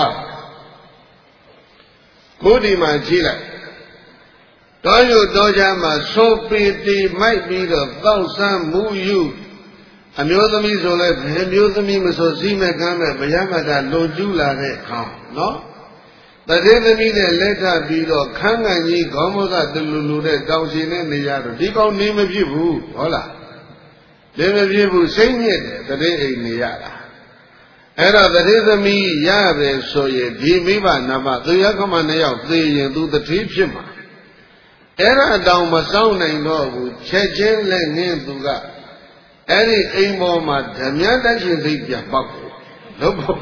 ကိုဒီမှာကြည့်လိုက်တောယူတောချမ်းမှာသိုးပီတီမိုက်ပြီးတော့တောက်ဆန်းမူယူအမျိုးသမီးဆိုလဲဘယ်မျိုးသမီးမဆိုစီးမဲ့ကမ်းမဲ့ဗျာမတာလွန်ကျူးလာတဲ့အခါနော်တတိသမီးနဲ့လက်ထပ်ပြီးတော့ခန်းကန်ကြီးခေါင်းမကတလူလူတဲ့တောင်ရှင်နဲ့နေရတော့ဒီကောင်နေမဖြစ်ဘူးဟုတ်လားနေမဖြစ်ဘူးစိတ်ညစ်တယ်တတိအိမ်နေရတာအဲ့တော့တတိသမီးရပဲဆိုရင်ဒီမိဘနာမသူရခမနှစ်ယောက်သေရင်သူတတိဖြစ်မှာအဲ့ဒါတောင်မဆောင်နိုင်တော့ဘူးချက်ချင်းလက်ငင်းသူကအဲ့ဒီအိမ်ပေါ်မှာဓမြတိုက်ရှင်သိပြန်ပေါက်တယ်လို့ပေါ့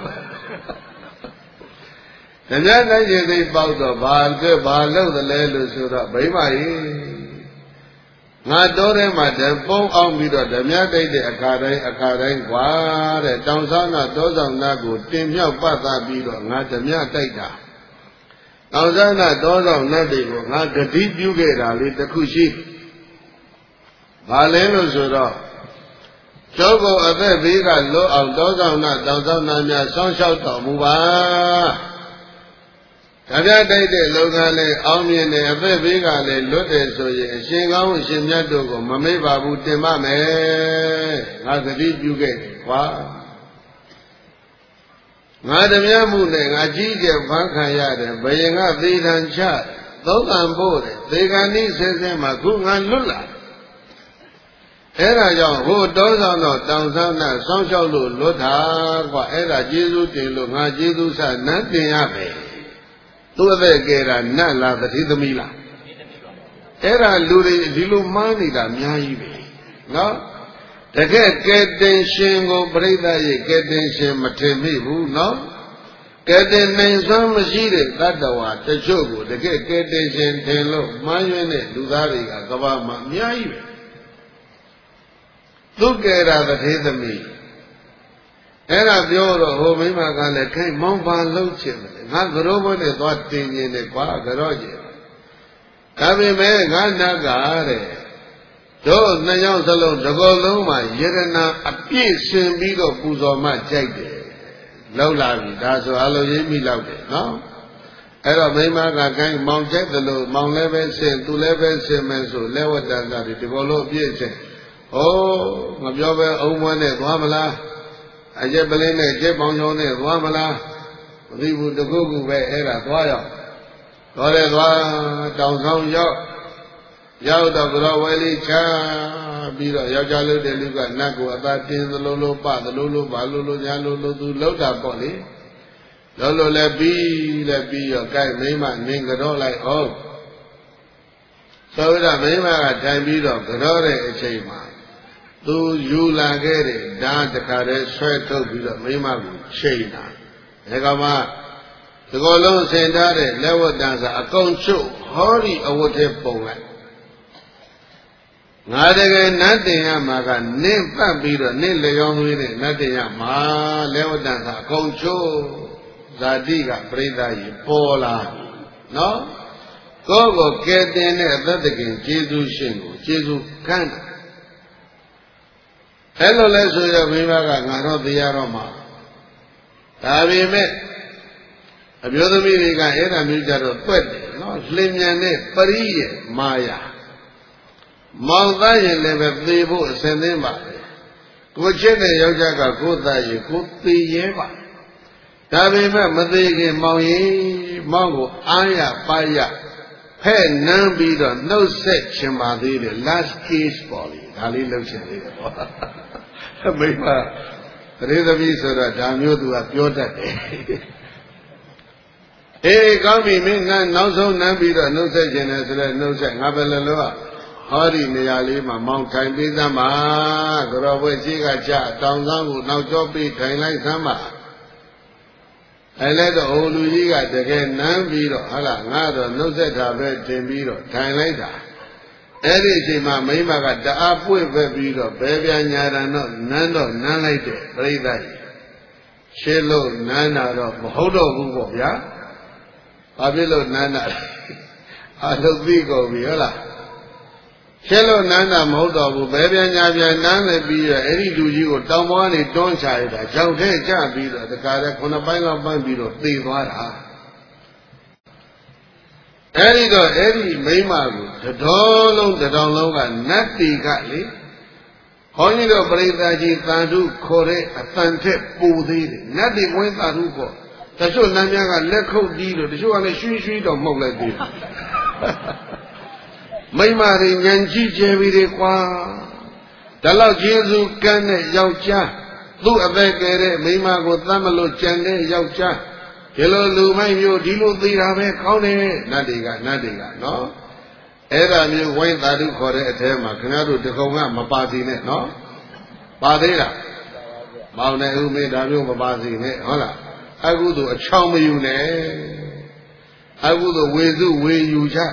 ဓမြတိုက်ရှင်သိပေါက်တော့ဘာအတွက်ဘာလုပ်သလဲလို့ဆိုတော့ဘိမကြီးငါတော်ထဲမှာဓပုံးအောင်ပြီးတော့ဓမြတိုက်တဲ့အခါတိုင်းအခါတိုင်းကွာတဲ့တောင်ဆောင်ကတောဆောင်သားကိုတင်မြောက်ပတ်သားပြီးတော့ငါဓမြတိုက်တာတောင်ဆောင်ကတောဆောင်နတ်တွေကိုငါဂတိပြုခဲ့တာလေးတစ်ခုရှိဘာလဲလို့ဆိုတော့ကျောကိုအသက်ဘေးကလွတ်အောင်တောဆောင်နာတောင်ဆောင်နာများဆောင်းလျှောက်တော်မူပါဒါပြတိုက်တဲ့လုံကလည်းအောင်မြင်တယ်အသက်ဘေးကလည်းလွတ်တယ်ဆိုရင်အရှင်ကောင်းအရှင်မြတ်တို့ကိုမမေ့ပါဘူးတင်ပါမယ်ငါသတိပြုခဲ့တယ်ကွာငါဓမြမှုနဲ့ငါကြီးကျယ်ဖန်ခံရတယ်ဘယင်ကသေတံချသုံးကံဖို့တယ်သေကံဤဆဲဆဲမှာခုငါလွတ်လာအဲ့ဒါကြောင့်ဟိုတောဆောင်တော့တောင်ဆောင်နဲ့ဆောင်းလျှောက်လို့လွတ်တာကွာအဲ့ဒါကျေးဇူးတင်လို့ငါကျေးဇူးဆနတ်တင်ရမယ်သူ့အသက်ကဲတာနတ်လားတတိသမီးလားအဲ့ဒါလူတွေဒီလိုမှားနေတာအများကြီးပဲနော်တကယ်ကဲတင်ရှင်ကိုပြိဿရဲ့ကဲတင်ရှင်မထင်မိဘူးနော်ကဲတင်နိုင်စွမ်းမရှိတဲ့တတ္တဝါတချို့ကိုတကယ်ကဲတင်ရှင်ထင်လို့မှားယွင်းတဲ့လူသားတွေကကဘာမှာအများကြီးပဲသူကဲတာတထေသမီးအဲ့ဒါပြောတော့ဟိုမိမကလည်းခိုင်မောင်းပါလုံးချင်တယ်ငါကရောဘနဲ့သွားတင်နေတယ်ကွာကြော့ကျင်ဒါပေမဲ့ငါနတ်ကတဲ့တို့နှစ်ယောက်စလုံးတကောလုံးမှာယရနာအပြည့်ရှင်ပြီးတော့ပူဇော်မှကြိုက်တယ်လောက်လာပြီဒါဆိုအလုံးရေးမိလောက်တယ်နော်အဲ့တော့မိမကကိုင်းမောင်ကျက်တယ်လို့မောင်လည်းပဲဆင်သူလည်းပဲဆင်မယ်ဆိုလဲဝတ္တသာဒီတကောလုံးအပြည့်ဆင်ဩငါပြောပဲအုံမွန်းနဲ့သွားမလားအကျက်ပလင်းနဲ့ကျက်ပေါင်းချောင်းနဲ့သွားမလားမသိဘူးတကုတ်ကူပဲအဲ့ဒါသွားရောက်သွားတယ်သွားတောင်ဆောင်ရောက်ရောက်တော့ဘရောဝဲလေးချပြီးတော့ယောက်ျားလို့တဲ့လူကနတ်ကိုအသာတင်းသလိုလိုပသလိုလိုဘာလိုလိုညာလိုလိုသူလောက်တာပေါ့လေလောလောလည်းပြီးလည်းပြီးရောကြိုက်မိမနင်းကြောလိုက်အောင်သောရမိမကထိုင်ပြီးတော့ကြောတဲ့အချိန်မှာသူယူလာခဲ့တဲ့ဓာတ်တခါတည်းဆွဲထုတ်ပြီးတော့မိမကိုချိန်တာဒါကမှဒီကောလုံးဆင်ထားတဲ့လက်ဝတ်တန်းစာအကုန်ချုပ်ဟောဒီအဝတ်ထဲပုံလိုက်ငါတကယ်နတ်တင်ရမှာကနင့်ပတ်ပြီးတော့နင့်လျောင်းသွေးနဲ့နတ်တင်ရမှာလက်ဝတ်တန်းစာအကုန်ချုပ်ဇာတိကပြိဿကြီးပေါ်လာနော်ကိုယ့်ကိုကဲတင်တဲ့အသက်တကင်ကျေးဇူးရှင်ကိုကျေးဇူးခံတာအဲ့လိုလဲဆိုရမိဘကငါတော့တရားတော့မှာဒါပေမဲ့အမျိုးသမီးတွေကအဲ့ဒါမျိုးကြတော့တွက်တယ်နော်လင်းမြန်တဲ့ပရိရဲ့မာယာမောင်သားရင်လည်းပဲသေဖို့အစဉ်သင်းပါပဲကိုချစ်တဲ့ယောက်ျားကကိုသားရင်ကိုသေရဲပါဒါပေမဲ့မသေးခင်မောင်ရင်မောင်ကိုအားရပါရဖဲ့နမ်းပြီးတော့နှုတ်ဆက်ချင်ပါသေးတယ် last case ပေါ်လေဒါလေးလှုပ်ချင်သေးတယ်ပေါ့မိမတရေသမီးဆိုတော့ဒါမျိုးသူကပြောတတ်တယ်အေးကောင်းပြီမင်းငါနောက်ဆုံးနမ်းပြီးတော့နှုတ်ဆက်ခြင်းနဲ့ဆိုတော့နှုတ်ဆက်ငါပဲလည်းလို့ဟောဒီနေရာလေးမှာမောင်းထိုင်ပေးသမ်းပါဆိုတော့ဘွဲရှိကချတောင်ဆောင်ကိုနောက်ကျောပြီးထိုင်လိုက်သမ်းပါအဲလည်းတော့ဟိုလူကြီးကတကယ်နမ်းပြီးတော့ဟာလားငါတော့နှုတ်ဆက်တာပဲတင်ပြီးတော့ထိုင်လိုက်တာအဲ့ဒီအချိန်မှာမိမကတအားပွေ့ပဲပြီးတော့ဘယ်ပြန်ညာတာတော့နမ်းတော့နမ်းလိုက်တယ်ပြိဿကြီးရှင်းလို့နမ်းတာတော့မဟုတ်တော့ဘူးပေါ့ဗျာဘာဖြစ်လို့နမ်းတာအလုပ်သိကုန်ပြီဟုတ်လားရှင်းလို့နမ်းတာမဟုတ်တော့ဘူးဘယ်ပြန်ညာပြန်နမ်းလိုက်ပြီးတော့အဲ့ဒီလူကြီးကိုတောင်ပေါ်ကနေတွန်းချရတာကြောက်ထဲကျပြီးတော့တခါတည်းခုနှစ်ပိုင်းလောက်ပန်းပြီးတော့သေသွားတာအဲ့ဒီတော့အဲ့ဒီမိမကိုတတော်လုံးတတောင်လုံးကနတ်တီကလေဟောကြီးတော့ပရိသတ်ကြီးတန်ထုခေါ်တဲ့အတန်ထက်ပူသေးတယ်နတ်တီဝင်းတန်ထုပေါ့တချို့နတ်များကလက်ခုပ်တီးလို့တချို့ကလည်းရွှီရွှီတော့မှုတ်လိုက်သေးတယ်မိမတွေညံကြည့်ကြပြီလေကွာဒါလောက်ကျေးဇူးကမ်းတဲ့ယောက်ျားသူ့အသက်ကယ်တဲ့မိမကိုသတ်မလို့ကြံတဲ့ယောက်ျားဒီလိုလူမိုက်မျိုးဒီလိုသေးတာပဲကောင်းတယ်နတ်တွေကနတ်တွေကနော်အဲ့ဒါမျိုးဝိုင်းသာဓုခေါ်တဲ့အထဲမှာခင်ဗျားတို့တကုံကမပါစီနဲ့နော်ပါသေးလားမောင်နေဦးမင်းဒါမျိုးမပါစီနဲ့ဟုတ်လားအခုတို့အချောင်းမယူနဲ့အခုတို့ဝေစုဝေယူကြ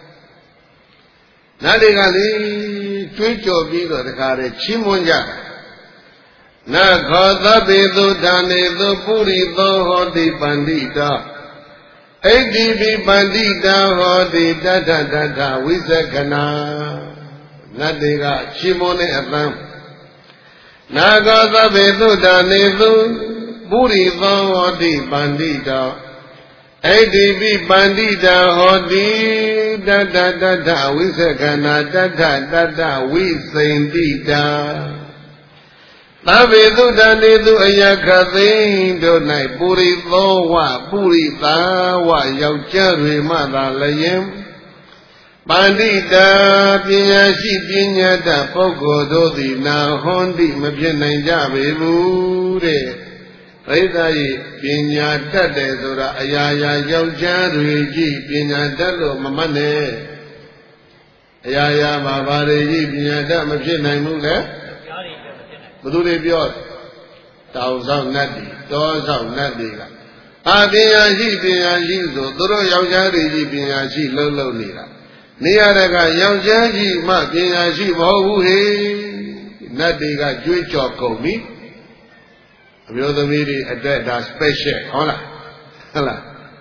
နတ်တွေကလေတွေးကြော်ပြီးတော့တခါတည်းချီးမွမ်းကြနခောသဗ္ဗေသုဌာနေသုပုရိသောဟောတိပန္တိတာဣတိပိပန္တိတာဟောတိတထတထဝိသကနာနတ်တွေကချီးမွမ်းတဲ့အပန်းနာခောသဗ္ဗေသုဌာနေသုပုရိသောဟောတိပန္တိတာဣတိပိပန္တိတာဟောတိတထတထဝိသကနာတထတထဝိသိန္တိတာသဗ္ဗေသုတနေသူအယခသိန်းတို့၌ပုရိသောဝပုရိသာဝယောက်ျားတွေမှသာလျင်ပန္တိတာပညာရှိပညာတတ်ပုဂ္ဂိုလ်တို့သည်နာဟွန်တိမဖြစ်နိုင်ကြပေဘူးတဲ့ပရိသတ်၏ပညာတတ်တယ်ဆိုတာအရာရာယောက်ျားတွေကြီးပညာတတ်လို့မမှတ်နဲ့အရာရာမှာဘာတွေကြီးပညာတတ်မဖြစ်နိုင်ဘူးလေဘသူတွေပြောတောင်ဆောင်နတ်တွေတောဆောင်နတ်တွေကအာပညာရှိပညာရှိဆိုသူတို့ယောက်ျားတွေကြီးပညာရှိလှုပ်လှုပ်နေတာနေရတဲ့ကယောက်ျားကြီးမှပညာရှိမဟုတ်ဘူးဟေနတ်တွေကကြွေးကြော်ကုန်ပြီအမျိုးသမီးတွေအတွက်ဒါ special ဟုတ်လားဟုတ်လား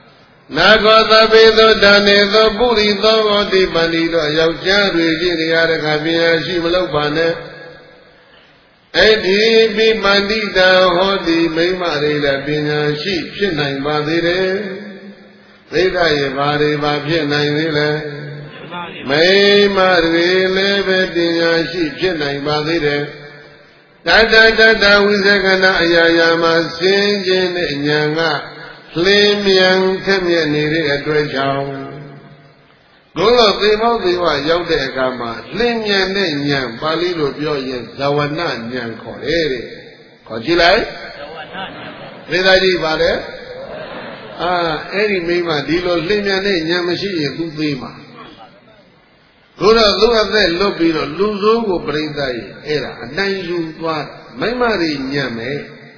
နာဂောသဘေသောဓာနေသောပုရိသောဟောတိပန္တိသောယောက်ျားတွေရှိနေရတဲ့ခါပညာရှိမလုပ်ပါနဲ့အဲ့ဒီပိပန္တိတံဟောတိမိမ္မာတွေလည်းပညာရှိဖြစ်နိုင်ပါသေးတယ်သိက္ခာရဲ့ဘာတွေဘာဖြစ်နိုင်သေးလဲမိမ္မာတွေလည်းပဲပညာရှိဖြစ်နိုင်ပါသေးတယ်တတတတဝိဇကနာအရာရာမှာစင်ခြင်းနဲ့ဉာဏ်ကလင်းမြန်ထက်မြက်နေတဲ့အတွက်ကြောင့်ဘုလိုသေမောသေဝရောက်တဲ့အခါမှာလင်းမြန်တဲ့ဉာဏ်ပါဠိလိုပြောရင်ဇဝနဉာဏ်ခေါ်တယ်တဲ့ခေါ်ကြည့်လိုက်ဇဝနဉာဏ်သေသာကြီးပါလေအာအဲ့ဒီမိမဒီလိုလင်းမြန်တဲ့ဉာဏ်မရှိရင်သူသေးမှာဘုရားသူ့အသက်လွတ်ပြီးတော့လူဆိုးကိုပြိဿရဲ့အဲ့ဒါအတိုင်းယူသွားမိမတွေဉာဏ်မယ်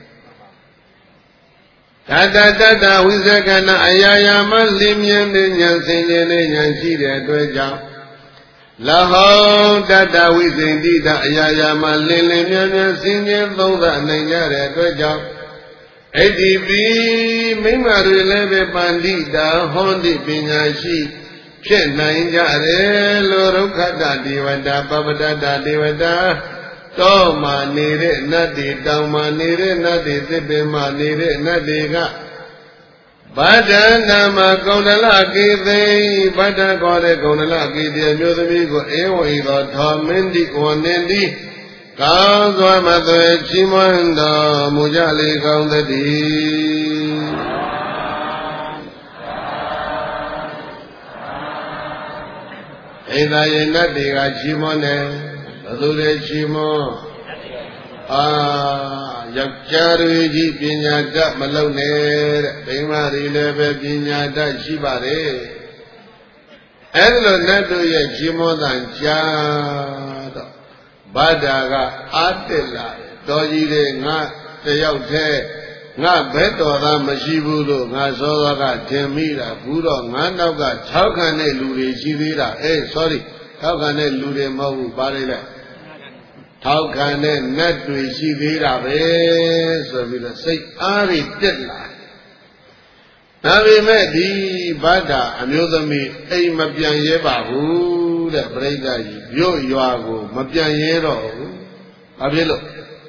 တတတတဝိဇကနာအရာရာမလင်းမြန်တဲ့ဉာဏ်စင်ကြယ်တဲ့ဉာဏ်ရှိတဲ့အတွက်ကြောင့်လဟောတတဝိဇင်တိတအရာရာမလင်းလင်းမြန်မြန်စင်ကြယ်သုံးသနိုင်ကြတဲ့အတွက်ကြောင့်အဲ့ဒီပိမိမ္မာတွေလည်းပဲပန္တိတာဟောတိပညာရှိဖြစ်နိုင်ကြတယ်လို့ရုခတဒေဝတာပပတတဒေဝတာတောမှာနေတဲ့နတ်တွေတောင်မှာနေတဲ့နတ်တွေသစ်ပင်မှာနေတဲ့နတ်တွေကဗဒ္ဒနာမကုန္ဒလကေသိဗဒ္ဒခေါ်တဲ့ကုန္ဒလကေတိမျိုးသမီးကိုဧဝံဤသောထောမင်းတိဝနင်းတိကောင်းစွာမသွေချီးမွမ်းတော်မူကြလေကောင်းသတည်းဣဒာယေနတ်တွေကချီးမွမ်းတယ်ဘယ်သူတွေချီးမွမ်းအာယောက်ျားတွေကြီးပညာတတ်မလုံနဲ့တဲ့မိန်းမတွေလည်းပဲပညာတတ်ရှိပါတယ်အဲ့လိုနတ်တို့ရဲ့ချီးမွမ်းတန်ကြားတော့ဗဒ္ဒာကအာတက်လာတော်ကြီးတွေငါတယောက်တည်းငါဘဲတော်သားမရှိဘူးလို့ငါစောစောကထင်မိတာဘူးတော့ငါနောက်က၆ခံတဲ့လူတွေရှိသေးတာအေး sorry ၆ခံတဲ့လူတွေမဟုတ်ဘူးပါလေလေထောက်ခံတဲ့နတ်တွေရှိသေးတာပဲဆိုပြီးတော့စိတ်အားတွေတက်လာဒါပေမဲ့ဒီဗဒ္ဒာအမျိုးသမီးအိမ်မပြန်ရဲပါဘူးတဲ့ပြိဿကြီးမြို့ရွာကိုမပြန်ရဲတော့ဘူးဘာဖြစ်လို့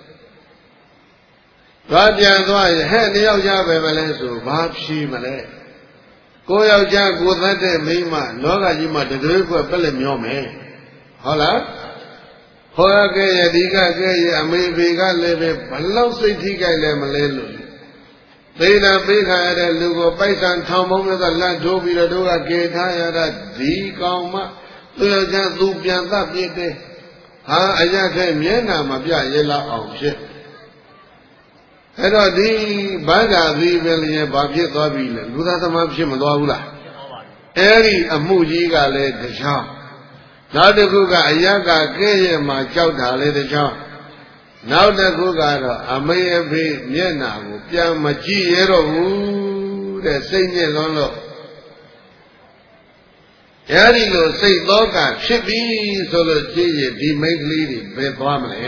သွားပြန်သွားရင်ဟဲ့တယောက်ကြပဲမလဲဆိုဘာဖြီးမလဲကိုယောက်ျားကိုသတ်တဲ့မိန်းမလောကကြီးမှာတကယ်ကွက်ပက်လက်မျောမယ်ဟုတ်လားဟောရကဲ့ရဲ့ဒီကကဲ့ရဲ့အမေဖေကလည်းပဲဘလောက်စိတ်ထိကြိုက်လဲမလဲလို့သေတာပေးခါရတဲ့လူကိုပိုက်ဆံထောင်ပုံးနဲ့လန့်ထိုးပြီးတော့တို့ကကေထားရတာဒီကောင်မှသူယောက်ျားသူပြန်သတ်ပြစ်တယ်ဟာအရခဲမျက်နာမပြရဲလောက်အောင်ဖြစ်အဲ့တော့ဒီဗဒ္ဒာသီးပဲလျက်ဘာဖြစ်သွားပြီလဲလူသားသမားဖြစ်မသွားဘူးလားအဲ့ဒီအမှုကြီးကလည်းတခြားနောက်တစ်ခုကအယကကဲ့ရဲ့မှာကြောက်တာလေတခြားနောက်တစ်ခုကတော့အမေအဖေမျက်နာကိုပြန်မကြည့်ရတော့ဘူးတဲ့စိတ်ညစ်လွန်းလို့အဲဒီလိုစိတ်သောကဖြစ်ပြီဆိုလို့ကြည့်ရင်ဒီမိန်းကလေးတွေဘယ်သွားမလဲ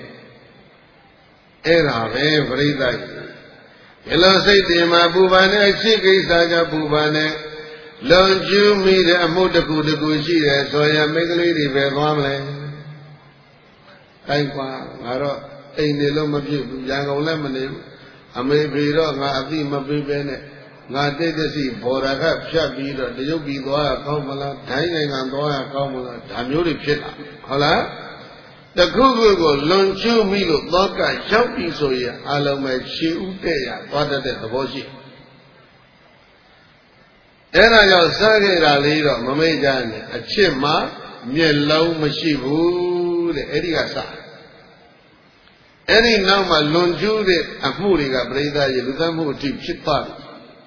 အဲ့ဒါပဲပြိဿကြီးဒီလိုစိတ်တွေမှာပူပန်တဲ့အရှိကိစ္စကပူပန်တဲ့လုံကျူးမိတဲ့အမှုတစ်ခုတစ်ခုရှိတယ်ဆိုရင်မိန်းကလေးတွေပဲသွားမလဲတိုက်ပါငါတော့အိမ်နေလို့မဖြစ်ဘူးရန်ကုန်လည်းမနေဘူးအမေဖေတော့ငါအသိမပေးပဲနဲ့ငါတိတ်တစီဘော်ရကဖြတ်ပြီးတော့တရုတ်ပြည်သွားရကောင်းမလားဒိုင်းနိုင်ငံသွားရကောင်းမလားဒါမျိုးတွေဖြစ်လာဟုတ်လားတခုခုကိုလွန်ကျူးမိလို့သောကရောက်ပြီဆိုရင်အလုံးမဲ့ခြေဥတဲ့ရသွားတတ်တဲ့သဘောရှိအဲ့ဒါကြောင့်စားခဲ့တာလေးတော့မမေ့ကြနဲ့အချစ်မှာမျက်လုံးမရှိဘူးတဲ့အဲ့ဒီကစားအဲ့ဒီနောက်မှာလွန်ကျူးတဲ့အမှုတွေကပြိဿရေလူသားမှုအထိဖြစ်သွားပြီ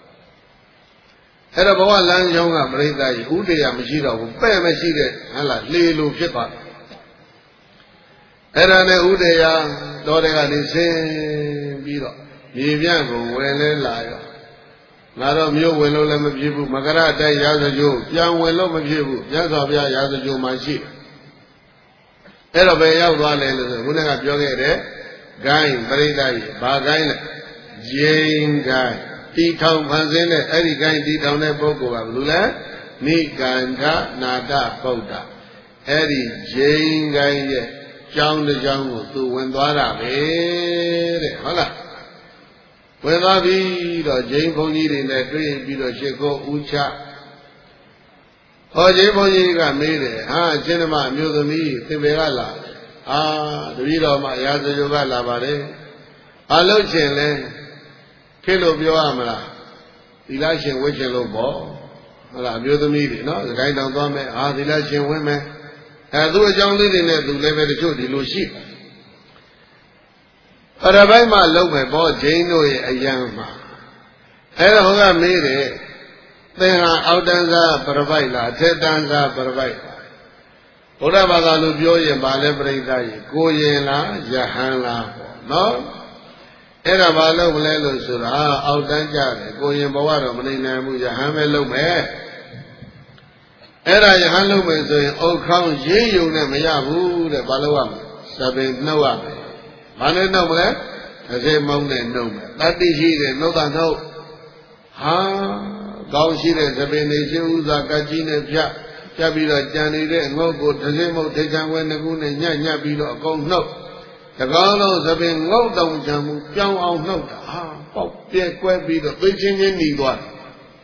အဲ့တော့ဘဝလမ်းကြောင်းကပြိဿရေဥဒေယမရှိတော့ဘူးပဲ့မရှိတဲ့ဟလားလေလိုဖြစ်သွားတယ်အဲ့ဒါနဲ့ဥဒေယတော်တွေကနေဆင်းပြီးတော့မြေပြန့်ကိုဝင်လဲလာရောငါတော့မြို့ဝင်လို့လည်းမဖြစ်ဘူးမကရတိုက်ရာဇကြိုးပြန်ဝင်လို့မဖြစ်ဘူးမြတ်စွာဘုရားရာဇကြိုးမှရှိတယ်အဲ့တော့ဘယ်ရောက်သွားလဲလို့ဆိုခုနကပြောခဲ့တဲ့ဂိုင်းပရိသတ်ကြီးဘာဂိုင်းလဲဂျိန်ဂိုင်းတီထောင်ဖန်ဆင်းတဲ့အဲ့ဒီကိုင်းတီထောင်တဲ့ပုဂ္ဂိုလ်ကဘယ်လိုလဲနိကန္ဓနာတဗုဒ္ဓအဲ့ဒီဂျိန်ကိုင်းရဲ့ကျောင်းတစ်ကျောင်းကိုသူဝင်သွားတာပဲတဲ့ဟုတ်လားဝင်သွားပြီးတော့ဂျိန်ဘုန်းကြီးတွေနဲ့တွေ့ပြီးတော့ရှ िख ိုးဥချဟောဂျိန်ဘုန်းကြီးကမေးတယ်ဟာအရှင်ဓမ္မအမျိုးသမီးသင်္ဘေကလာအာတပည့်တော်မှရာဇဂိုကလာပါတယ်အလုပ်ရှင်လဲဖြစ်လို့ပြောရမလားသီလရှင်ဝိရှင်လို့ပေါ့ဟုတ်လားအမျိုးသမီးတွေနော်စကိုင်းတောင်သွားမယ်အာသီလရှင်ဝင်းမယ်အဲသူ့အကြောင်းလေးတွေနဲ့သူလည်းပဲတချို့ဒီလိုရှိပရပိုက်မှလုံးမယ်ပေါ့ဂျိန်းတို့ရဲ့အယံမှာအဲဒါဟောကမေးတယ်သင်ဟာအောက်တန်းစားပရပိုက်လားအထက်တန်းစားပရပိုက်လားဘုရားဘာသာလို့ပြောရင်ဗာလဲပြိဿကြီးကိုရင်လားယဟန်လားပေါ့နော်အဲ့ဒါဘာလို့မလဲလို့ဆိုတာအောက်တန်းကြတယ်ကိုရင်ဘဝတော့မနေနိုင်ဘူးယဟန်ပဲလုပ်မယ်အဲ့ဒါယဟန်လုပ်မယ်ဆိုရင်အုတ်ခေါင်းရေးယုံနဲ့မရဘူးတဲ့ဘာလို့ရမလဲစပင်နှုတ်ရမယ်ဘာနဲ့နှုတ်မလဲအစေမောင်းနဲ့နှုတ်မယ်တတိရှိတဲ့နှုတ်တာနှုတ်ဟာကောင်းရှိတဲ့စပင်တွေရှိဥစွာကကြီးနဲ့ဖြတ်ဖြတ်ပြီးတော့ကြံနေတဲ့ငုတ်ကိုတစ်စိမ့်မုတ်ထိတ်ချံဝဲနှစ်ခုနဲ့ညှက်ညှက်ပြီးတော့အကုန်နှုတ်တကောင်းလုံးသပင်ငုတ်တောင်ချံမှုပြောင်းအောင်နှုတ်တာဟာပေါက်ပြဲကွဲပြီးတော့သိချင်းချင်းหนีသွားတယ်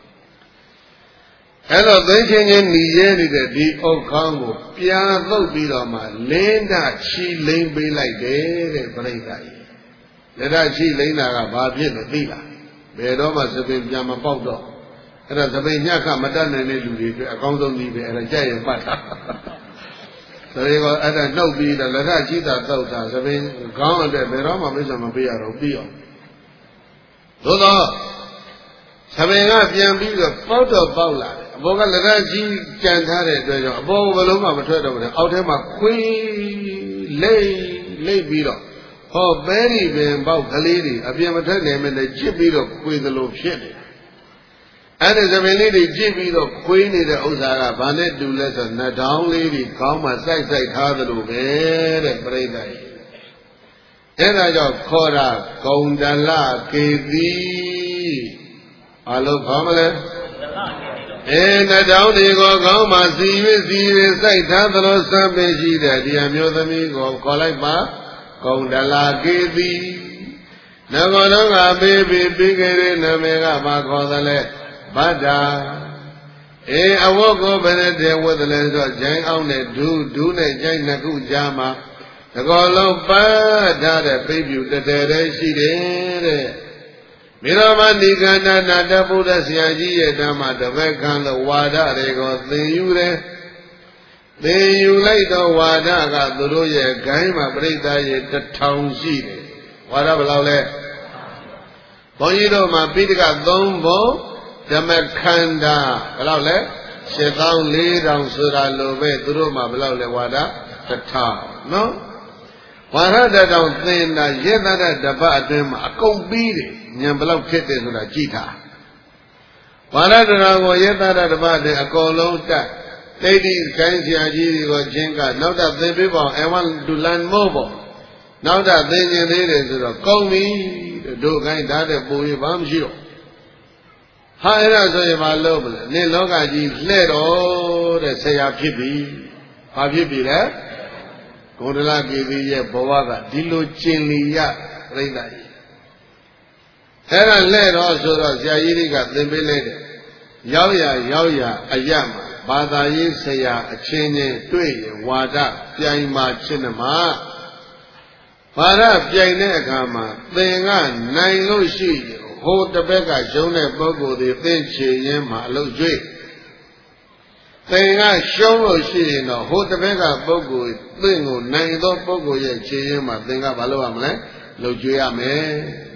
အဲ့တော့သိချင်းချင်းหนีရဲနေတဲ့ဒီအုတ်ခေါင်းကိုပြန်သုတ်ပြီးတော့မှလင်းဒချီလိမ့်ပေးလိုက်တယ်တဲ့ပြိဿကြီးလက်ဒချီလိမ့်တာကဘာဖြစ်လို့သိလားဘယ်တော့မှသပင်ပြန်မပေါက်တော့အဲ့ဒါသပင်ညက်ခမတတ်နိုင်တဲ့လူတွေအတွက်အကောင်းဆုံးနည်းပဲအဲ့ဒါကြက်ရင်ပတ်တာဒါတွေကအဲ့ဒါနှုတ်ပြီးတော့လက်ထချီတာတောက်တာသပင်ခေါင်းအတွက်ဘယ်တော့မှမိစ္ဆာမပေးရတော့ပြီးအောင်သို့တော့သပင်ကပြန်ပြီးတော့ပေါက်တော့ပေါက်လာတယ်အပေါ်ကလက်ထချီကြံထားတဲ့အတွက်ကြောင့်အပေါ်ဘယ်လုံးမှမထွက်တော့ဘူးအောက်ထဲမှာခွေးလိမ့်လိမ့်ပြီးတော့ဟောပဲဒီပင်ပေါက်ကလေးတွေအပြင်မထွက်နိုင်မနဲ့ချစ်ပြီးတော့ခွေးသလိုဖြစ်နေအဲ့ဒီသပင်လေးတွေကြည့်ပြီးတော့ခွေးနေတဲ့ဥစ္စာကဘာနဲ့တူလဲဆိုနှထောင်းလေးတွေခေါင်းမှာစိုက်စိုက်ထားသလိုပဲတဲ့ပြိဿကြီးအဲ့ဒါကြောင့်ခေါ်တာဂုံတလကေတိအလုံးခေါ်မလဲအဲနှထောင်းတွေကိုခေါင်းမှာစီ၍စီ၍စိုက်ထားသလိုစံပင်ရှိတဲ့ဒီအမျိုးသမီးကိုခေါ်လိုက်ပါဂုံတလကေတိနဂောလုံးကပေးပြီးပြီးခဲ့တဲ့နာမည်ကဘာခေါ်သလဲဗဒ္ဒာအေအဝတ်ကိုဘယ်နဲ့တည်းဝတ်တယ်လဲဆိုတော့ဂျိုင်းအောင်နဲ့ဒူးဒူးနဲ့ဂျိုင်းနှစ်ခုကြားမှာတကောလုံးပတ်ထားတဲ့ပိပြူတတဲတဲရှိတယ်တဲ့မိရောမဏိကန္တနာတဗုဒ္ဓဆရာကြီးရဲ့ဓမ္မတပည့်ခံလို့ဝါဒတွေကိုသင်ယူတယ်သင်ယူလိုက်တော့ဝါဒကသူတို့ရဲ့ဂိုင်းမှာပြိဿရဲ့တထောင်ရှိတယ်ဝါဒဘယ်လောက်လဲဘုန်းကြီးတို့မှာပိဋကသုံးဘုံဓမ္မခန္ဓာဘယ်လောက်လဲရှစ်သောင်းလေးထောင်ဆိုတာလိုပဲသူတို့မှာဘယ်လောက်လဲဝါဒတစ်ထောင်နော်ဝါဒတစ်ထောင်သင်တာရေတတတပတ်အတွင်းမှာအကုန်ပြီးတယ်ဉာဏ်ဘယ်လောက်ဖြစ်တယ်ဆိုတာကြည့်ထားဝါဒတစ်ထောင်ကိုရေတတတပတ်အတွင်းအကုန်လုံးတက်တိတ်တိခိုင်းဆရာကြီးတွေကိုချင်းကနောက်တော့သင်ပေးပါအောင် I want to learn more ပေါ့နောက်တော့သင်ကျင်သေးတယ်ဆိုတော့ကောင်းပြီတို့ခိုင်းထားတဲ့ပုံရဘာမှမရှိတော့ဟာအဲ့ဒါဆိုရင်မလုပ်မလဲနင်လောကကြီးလှဲ့တော့တဲ့ဆရာဖြစ်ပြီဘာဖြစ်ပြီလဲဂုဏလကေတိရဲ့ဘဝကဒီလိုကျင်လီရပြိဿကြီးအဲ့ဒါလှဲ့တော့ဆိုတော့ဆရာကြီးတွေကသင်ပေးလိုက်တယ်ရောက်ရရောက်ရအယမှာဘာသာရေးဆရာအချင်းချင်းတွေ့ရင်ဝါဒပြိုင်မှာချင်းနှမှာဘာဒပြိုင်တဲ့အခါမှာသင်ကနိုင်လို့ရှိရင်ဟိုတစ်ဘက်ကရှုံးတဲ့ပုဂ္ဂိုလ်တွေသင်ချေရင်းမှာအလုပ်ကျွေးသင်ကရှုံးလို့ရှိရင်တော့ဟိုတစ်ဘက်ကပုဂ္ဂိုလ်သင်ကိုနိုင်သောပုဂ္ဂိုလ်ရဲ့ချေရင်းမှာသင်ကဘာလုပ်ရမလဲလုပ်ကျွေးရမယ်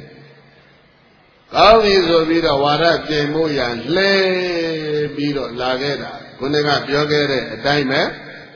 ကောင်းပြီဆိုပြီးတော့ဝါဒပြင်မှုရန်လှဲပြီးတော့လာခဲ့တာခုနကပြောခဲ့တဲ့အတိုင်းပဲ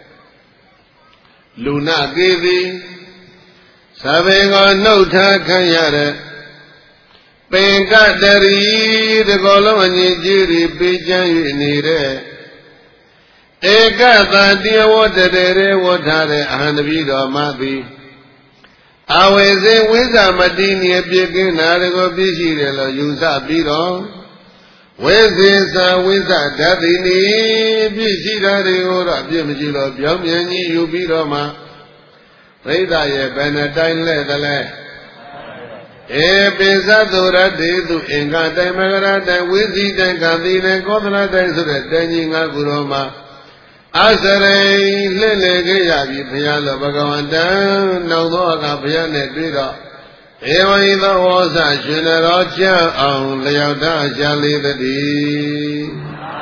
လူနာကေသည်သဗ္ဗေကိုနှုတ်ထားခံရတဲ့ပင်ကတရီတကောလုံးအငြိကြီးတွေပေးချမ်း၍နေတဲ့ဧကသတိဝတ္တရေဝတ်ထားတဲ့အဟံတပိတော်မှသည်အဝေစေဝိဇ္ဇာမတိနိပြည့်ကင်းတာကိုပြည့်ရှိတယ်လို့ယူဆပြီးတော့ဝေစေသာဝိဇ္ဇာဓာတိနိပြည့်ရှိတာတွေကိုတော့ပြည့်မရှိတော့ပြောင်းပြန်ကြီးယူပြီးတော့မှပရိသရဲ့ဘယ်နှတိုင်းလဲတလဲဧပိသသုရတေသူအင်္ဂတိုင်မဂရတိုင်ဝိဇိတိုင်ကတိတိုင်ကောသလတိုင်ဆိုတဲ့တိုင်ကြီးငါးခုတော်မှာအစရိလှည့်လေခဲ့ရပြီဘုရားလိုဘဂဝန္တံနောက်သောအခါဘုရားနဲ့တွေ့တော့ဧဝံသောဝေါဇရှင်တော်ကြအောင်လျောက်တာရှာလေတည်း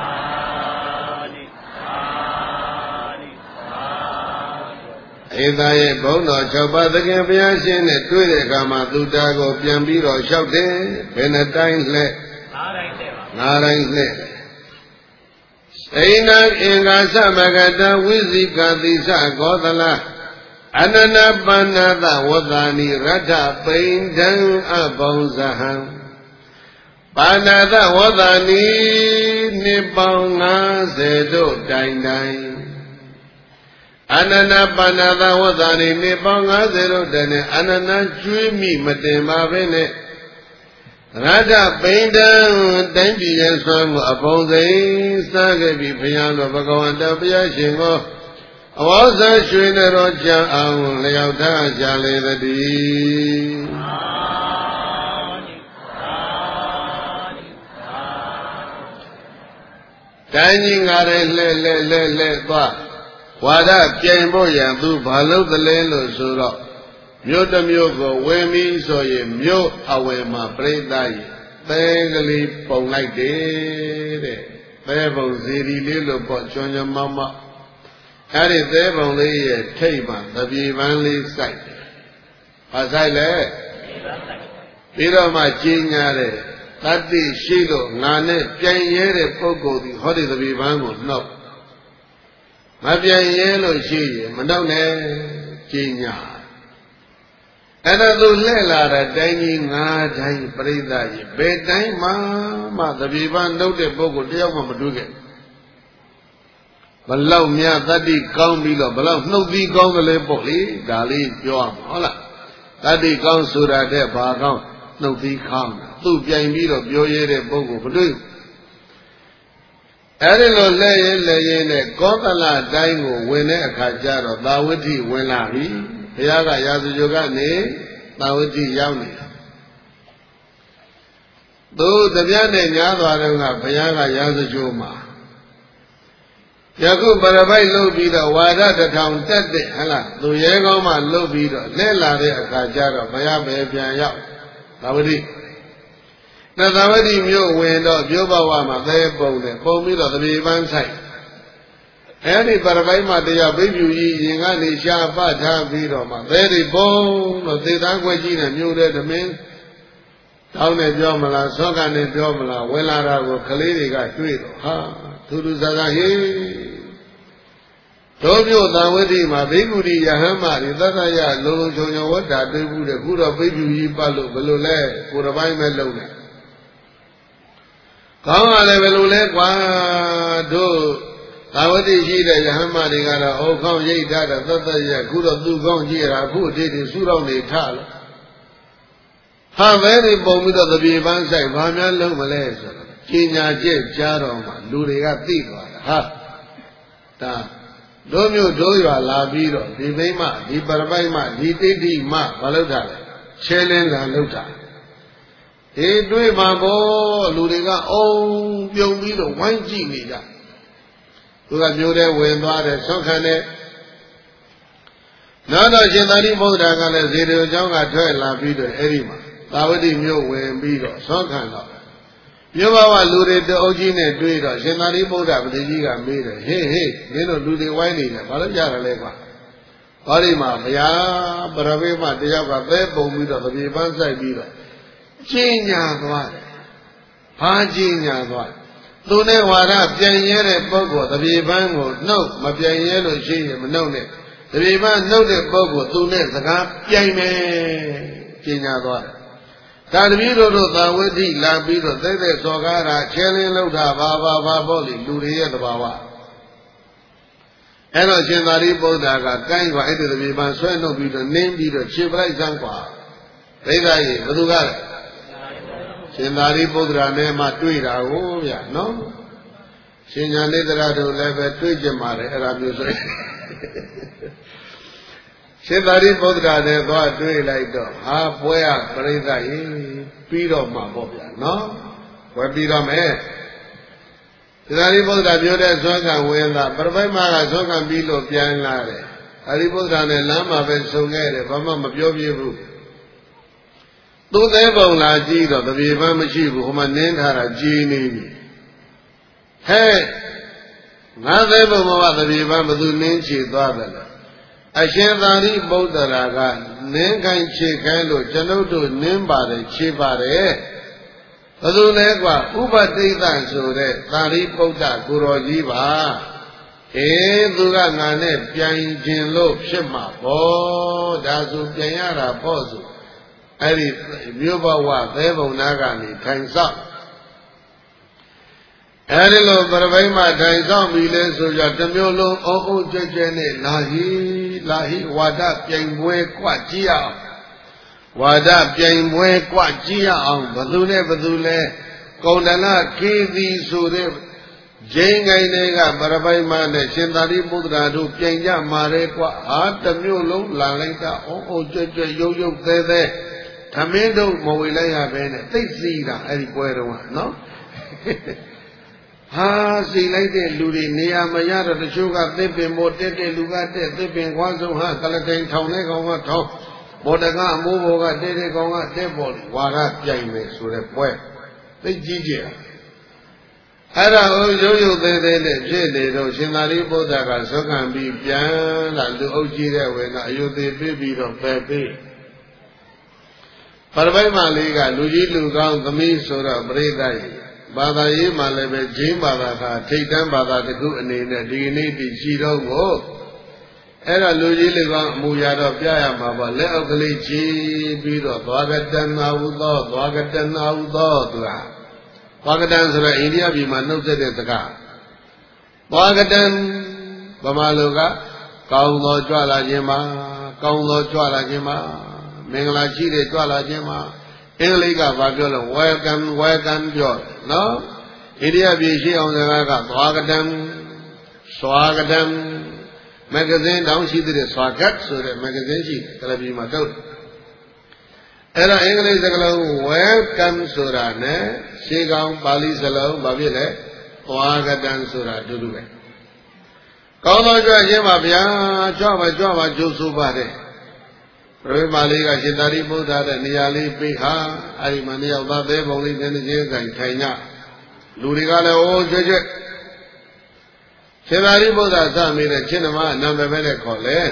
ဧသာရဲ့ဘုန်းတော်၆ပါးသခင်ဘုရားရှင်နဲ့တွေ့တဲ့အခါမှာသူတာကိုပြန်ပြီးတော့လျှောက်တယ်ဘယ်နှတိုင်းလှဲ့ငါးတိုင်းလှဲ့အိနာအင်္ဂါသမဂတဝိဇိကတိသကောသလအနနပန္နသဝတ္တာနိရထပိဋ္ဌံအဘောဇဟံပါဏသဝတ္တာနိနှစ်ပေါင်း၅၀တို့တိုင်တိုင်အနနပန္နသဝတ္တာနိနှစ်ပေါင်း၅၀တို့တိုင်တိုင်အနနကျွေးမိမတင်ပါပဲနဲ့ရထပိဋ္ဌံတိုင်းပြည်ရဲ့ဆွမ်းကိုအပုံစိန်စားခဲ့ပြီးဘုရားတော်ဘဂဝန္တဘုရားရှင်ကိုအဝေါဇရွှေတော်ကြံအောင်လျောက်ထားကြလေတည်းတိုင်းကြီးငါလည်းလှဲ့လှဲ့လှဲ့လှဲ့သွားဝါဒပြိုင်ဖို့ရန်သူဘာလို့တလဲလို့ဆိုတော့မြို့တစ်မြို့ကိုဝင်ပြီးဆိုရင်မြို့အဝယ်မှာပြိဿကြီးသဲကလေးပုံလိုက်တယ်တဲ့သဲပုံစီရီလေးလို့ပေါ့ကျွမ်းကျွမ်းမောက်မောက်အဲ့ဒီသဲပုံလေးရဲ့ထိပ်မှာတပြေပန်းလေးစိုက်တယ်။ဘာစိုက်လဲပြီးတော့မှကျင်းညာတဲ့တတ္တိရှိလို့ငါနဲ့ပြန်ရဲတဲ့ပုဂ္ဂိုလ်ဒီဟောဒီတပြေပန်းကိုနှုတ်မပြန်ရဲလို့ရှိရင်မနှုတ်နဲ့ကျင်းညာအဲ့ဒါသူလှဲ့လာတဲ့တိုင်းကြီးငါးတိုင်းပြိဿကြီးဘယ်တိုင်းမှမှတပြေပန်းနှုတ်တဲ့ပုဂ္ဂိုလ်တယောက်မှမတွေ့ခဲ့ဘလောက်များတတ္တိကောင်းပြီးတော့ဘလောက်နှုတ်သီးကောင်းတယ်လေပေါ့လေဒါလေးပြောရမှာဟုတ်လားတတ္တိကောင်းဆိုတာတဲ့ဘာကောင်းနှုတ်သီးကောင်းတာသူ့ပြိုင်ပြီးတော့ပြောရတဲ့ပုဂ္ဂိုလ်မတွေ့ဘူးအဲ့ဒီလိုလဲရင်လဲရင်နဲ့ကောသလတိုင်းကိုဝင်တဲ့အခါကျတော့သာဝတိဝင်လာပြီဘုရားကရာဇဂိုကနေသာဝတိရောက်နေတာသူတပြတ်နဲ့ညားသွားတော့ကဘုရားကရာဇဂိုမှာယခုပရပိုက်လုပ်ပြီးတော့ဝါဒတထောင်တက်တဲ့ဟလားသူရဲကောင်းမှလုပ်ပြီးတော့လဲလာတဲ့အခါကျတော့ဘုရားပဲပြန်ရောက်သာဝတိနသဝတိမြို့ဝင်တော့ပြိုးဘဝမှာသဲပုံတယ်ပုံပြီးတော့တပြေပန်းဆိုင်အဲ့ဒီပရပိုက်မှာတရားဘိဖြူကြီးရင်ကနေရှားပထားပြီးတော့မှသဲတွေပုံတော့သေသားခွက်ကြီးနဲ့မြို့တဲ့ဓမင်းတောင်းနဲ့ပြောမလားဆောကနဲ့ပြောမလားဝင်လာတာကိုကလေးတွေကတွေ့တော့ဟာထူးထူးဆန်းဆန်းဟေးတို့မြို့သံဝတိမှာဘိက္ခုနီယဟန်မာတွေသတ္တရလုံလုံချုံချုံဝတ္တာတွေ့ဘူးတဲ့ခုတော့ဘိဖြူကြီးပတ်လို့ဘယ်လိုလဲကိုယ်တစ်ပိုင်းပဲလုံးတယ်ကောင်းရတယ်ဘယ်လိုလဲကွာတို့သာဝတိရှိတဲ့ယဟန်မာတွေကတော့အောက်ခေါင်းရိတ်ထားတဲ့သတ္တရခုတော့သူ့ကောင်းကြည့်ရအခုအတိတ်စုတော့နေထလို့ဟာပဲဒီပုံပြီးတော့တပြေပန်းဆိုင်ဘာများလုံးမလဲဆိုတော့ကျင်ညာကျက်ကြားတော်မှာလူတွေကသိသွားတာဟာဒါတို့မျိုးတို့ရွာလာပြီးတော့ဒီမိမဒီပရပိုက်မဒီတိတိမဘာလို့တာလဲချဲလင်းလာလို့တာဒီတွေ့မှာပေါ့လူတွေကအုံပြုံပြီးတော့ဝိုင်းကြည့်နေကြသူကမျိုးတဲ့ဝင်သွားတယ်ဆောက်ခံတယ်နောက်တော့ရှင်သာရိပုတ္တရာကလည်းဇေတဝန်ကျောင်းကထွက်လာပြီးတော့အဲ့ဒီမှာသာဝတိမြို့ဝင်ပြီးတော့ဆောက်ခံတော့မြို့ဘဝလူတွေတအုပ်ကြီးနဲ့တွေ့တော့ရှင်သာရိပုတ္တရာပတိကြီးကမေးတယ်ဟေးဟေးမင်းတို့လူတွေဝိုင်းနေတယ်ဘာလို့ကြရလဲကွာဟောဒီမှာဘုရားပရဝိမတယောက်ကသဲပုံပြီးတော့တပြေပန်းဆိုင်ပြီးတော့ကျင်းညာသွားတယ်ဘာကျင်းညာသွားသူနဲ့ဝါဒပြန်ရဲတဲ့ပုဂ္ဂိုလ်တပြေပန်းကိုနှုတ်မပြန်ရဲလို့ရှိရင်မနှုတ်နဲ့တပြေပန်းနှုတ်တဲ့ပုဂ္ဂိုလ်သူနဲ့စကားပြိုင်မယ်ကျင်းညာသွားတယ်ဒါတပည့်တို့တို့သာဝတိလာပြီးတော့သိတဲ့စောကားတာချဲလင်းလောက်တာဘာဘာဘာပေါ့လေလူတွေရဲ့သဘာဝအဲ့တော့ရှင်သာရိပုတ္တရာကကိုင်းကွာအဲ့ဒီတပြေပန်းဆွဲနှုတ်ပြီးတော့နင်းပြီးတော့ခြေပလိုက်စမ်းကွာဒိဋ္ဌာရေဘယ်သူကလဲရှင်သာရိပုတ္တရာနဲ့မှတွေ့တာကိုဗျာနော်ရှင်ညာနေတရတို့လည်းပဲတွေ့ကြမှာလေအဲ့ဒါမျိုးဆိုရှင်သာရိပုတ္တရာနဲ့သွားတွေ့လိုက်တော့ဟာပွဲရပရိသတ်ရေပြီးတော့မှာပေါ့ဗျာနော်ပွဲပြီးတော့မယ်ရှင်သာရိပုတ္တရာပြောတဲ့ဇောကဝေဒပရပိုက်မကဇောကပြီးလို့ပြန်လာတယ်သာရိပုတ္တရာနဲ့လမ်းမှာပဲဆုံခဲ့တယ်ဘာမှမပြောပြဘူးသူ့သေးပုံလာကြည့်တော့တပြေပန်းမရှိဘူးဟိုမှာနင်းထားတာကြီးနေပြီဟဲ့ငါသေးပုံမှာတပြေပန်းဘသူနင်းချေသွားတယ်လဲအရှင်သာရိပုတ္တရာကနင်းခိုင်းချေခိုင်းလို့ကျွန်ုပ်တို့နင်းပါတယ်ချေပါတယ်ဘယ်သူလဲကွာဥပတိတ်တဆိုတဲ့သာရိပုတ္တကိုတော်ကြီးပါအေးသူကငါနဲ့ပြန်ခြင်းလို့ဖြစ်မှာပေါ့ဒါဆိုပြန်ရတာပေါ့ဆိုအဲ့ဒီမြို့ဘဝသဲပုံနာကနေထိုင်ဆောင်အဲ့ဒီလိုပရမိတ်မှထိုင်ဆောင်ပြီလဲဆိုကြတစ်မျိုးလုံးအုံအုံကြွကြွနဲ့လာဟိလာဟိဝါဒပြိုင်ပွဲกว่าကြည့်အောင်ဝါဒပြိုင်ပွဲกว่าကြည့်ရအောင်ဘသူနဲ့ဘသူလဲကုန္ဒလခေတိဆိုတဲ့ဂျိန်းကိုင်းတွေကပရပိုက်မနဲ့ရှင်သာရိပုတ္တရာတို့ပြိုင်ကြမှာလေกว่าအာတစ်မျိုးလုံးလာလိုက်တာအုံအုံကြွကြွရုပ်ရုပ်သေးသေးသမင်းတို့မဝေလိုက်ရပဲနဲ့သိစီတာအဲ့ဒီပွဲတော့နော်ဟာစီလိုက်တဲ့လူတွေနေရာမရတော့တချို့ကသစ်ပင်မို့တက်တဲ့လူကတက်သစ်ပင်ခွားဆုံးဟာကလတိုင်ထောင်တဲ့ကောင်ကထောင်ဘောတကအမိုးဘောကတဲ့တဲ့ကောင်ကတဲ့ပေါ်ဝါရပြိုင်မယ်ဆိုတဲ့ပွဲသိကြီးကြအဲ့ဒါကိုရုပ်ရုပ်သေးသေးနဲ့ဖြစ်နေတော့ရှင်သာရိပုတ္တရာကသုခံပြီးပြန်လာလူအုပ်ကြီးတဲ့ဝင်ကအယုသေးပြေးပြီးတော့ပယ်ပေးပရပိုက်မလေးကလူကြီးလူကောင်းသမီးဆိုတော့ပြိဿကြီးဘာသာရေးမှလည်းပဲဂျင်းဘာသာကထိတ်တန်းဘာသာတစ်ခုအနေနဲ့ဒီနေ့တည်ရှိတော့ကိုအဲ့ဒါလူကြီးလူကောင်းအမူအရာတော့ပြရမှာပါလက်အောက်ကလေးချီပြီးတော့သွားကတနာဟုသောသွားကတနာဟုသောသူကသွားကတန်ဆိုတော့အိန္ဒိယပြည်မှာနှုတ်ဆက်တဲ့စကားသွားကတန်ဗမာလူကကောင်းသောကြွလာခြင်းမှာကောင်းသောကြွလာခြင်းမှာမင်္ဂလာရှိတဲ့ကြွလာခြင်းမှာအင်္ဂလိပ်ကဘာပြောလဲ welcome welcome ပြောတယ်နော်အိန္ဒိယပြည်ရှိအောင်စကားကသွားကတံစွာကတံမဂ္ဂဇင်းတောင်ရှိတဲ့စွာကတ်ဆိုတဲ့မဂ္ဂဇင်းရှိတယ်ကလပြည်မှာထုတ်အဲ့ဒါအင်္ဂလိပ်စကားလုံး welcome ဆိုတာနဲ့ရှေးကောင်းပါဠိစကားလုံးဘာဖြစ်လဲသွားကတံဆိုတာအတူတူပဲကောင်းသောကြွခြင်းပါဗျာကြွပါကြွပါကျုပ်ဆိုပါတယ်ပရိမာလေးကရှင်သာရိပုတ္တရာတဲ့နေရာလေးပေးဟာအဲ့ဒီမှာနေရောက်သားသေးပုံလေးနည်းနည်းချင်းဆိုင်ထိုင်ကြလူတွေကလည်းအိုးကြွကြွရှင်သာရိပုတ္တရာစမိတဲ့ချင်းဓမ္မနာမည်ပဲနဲ့ခေါ်လေ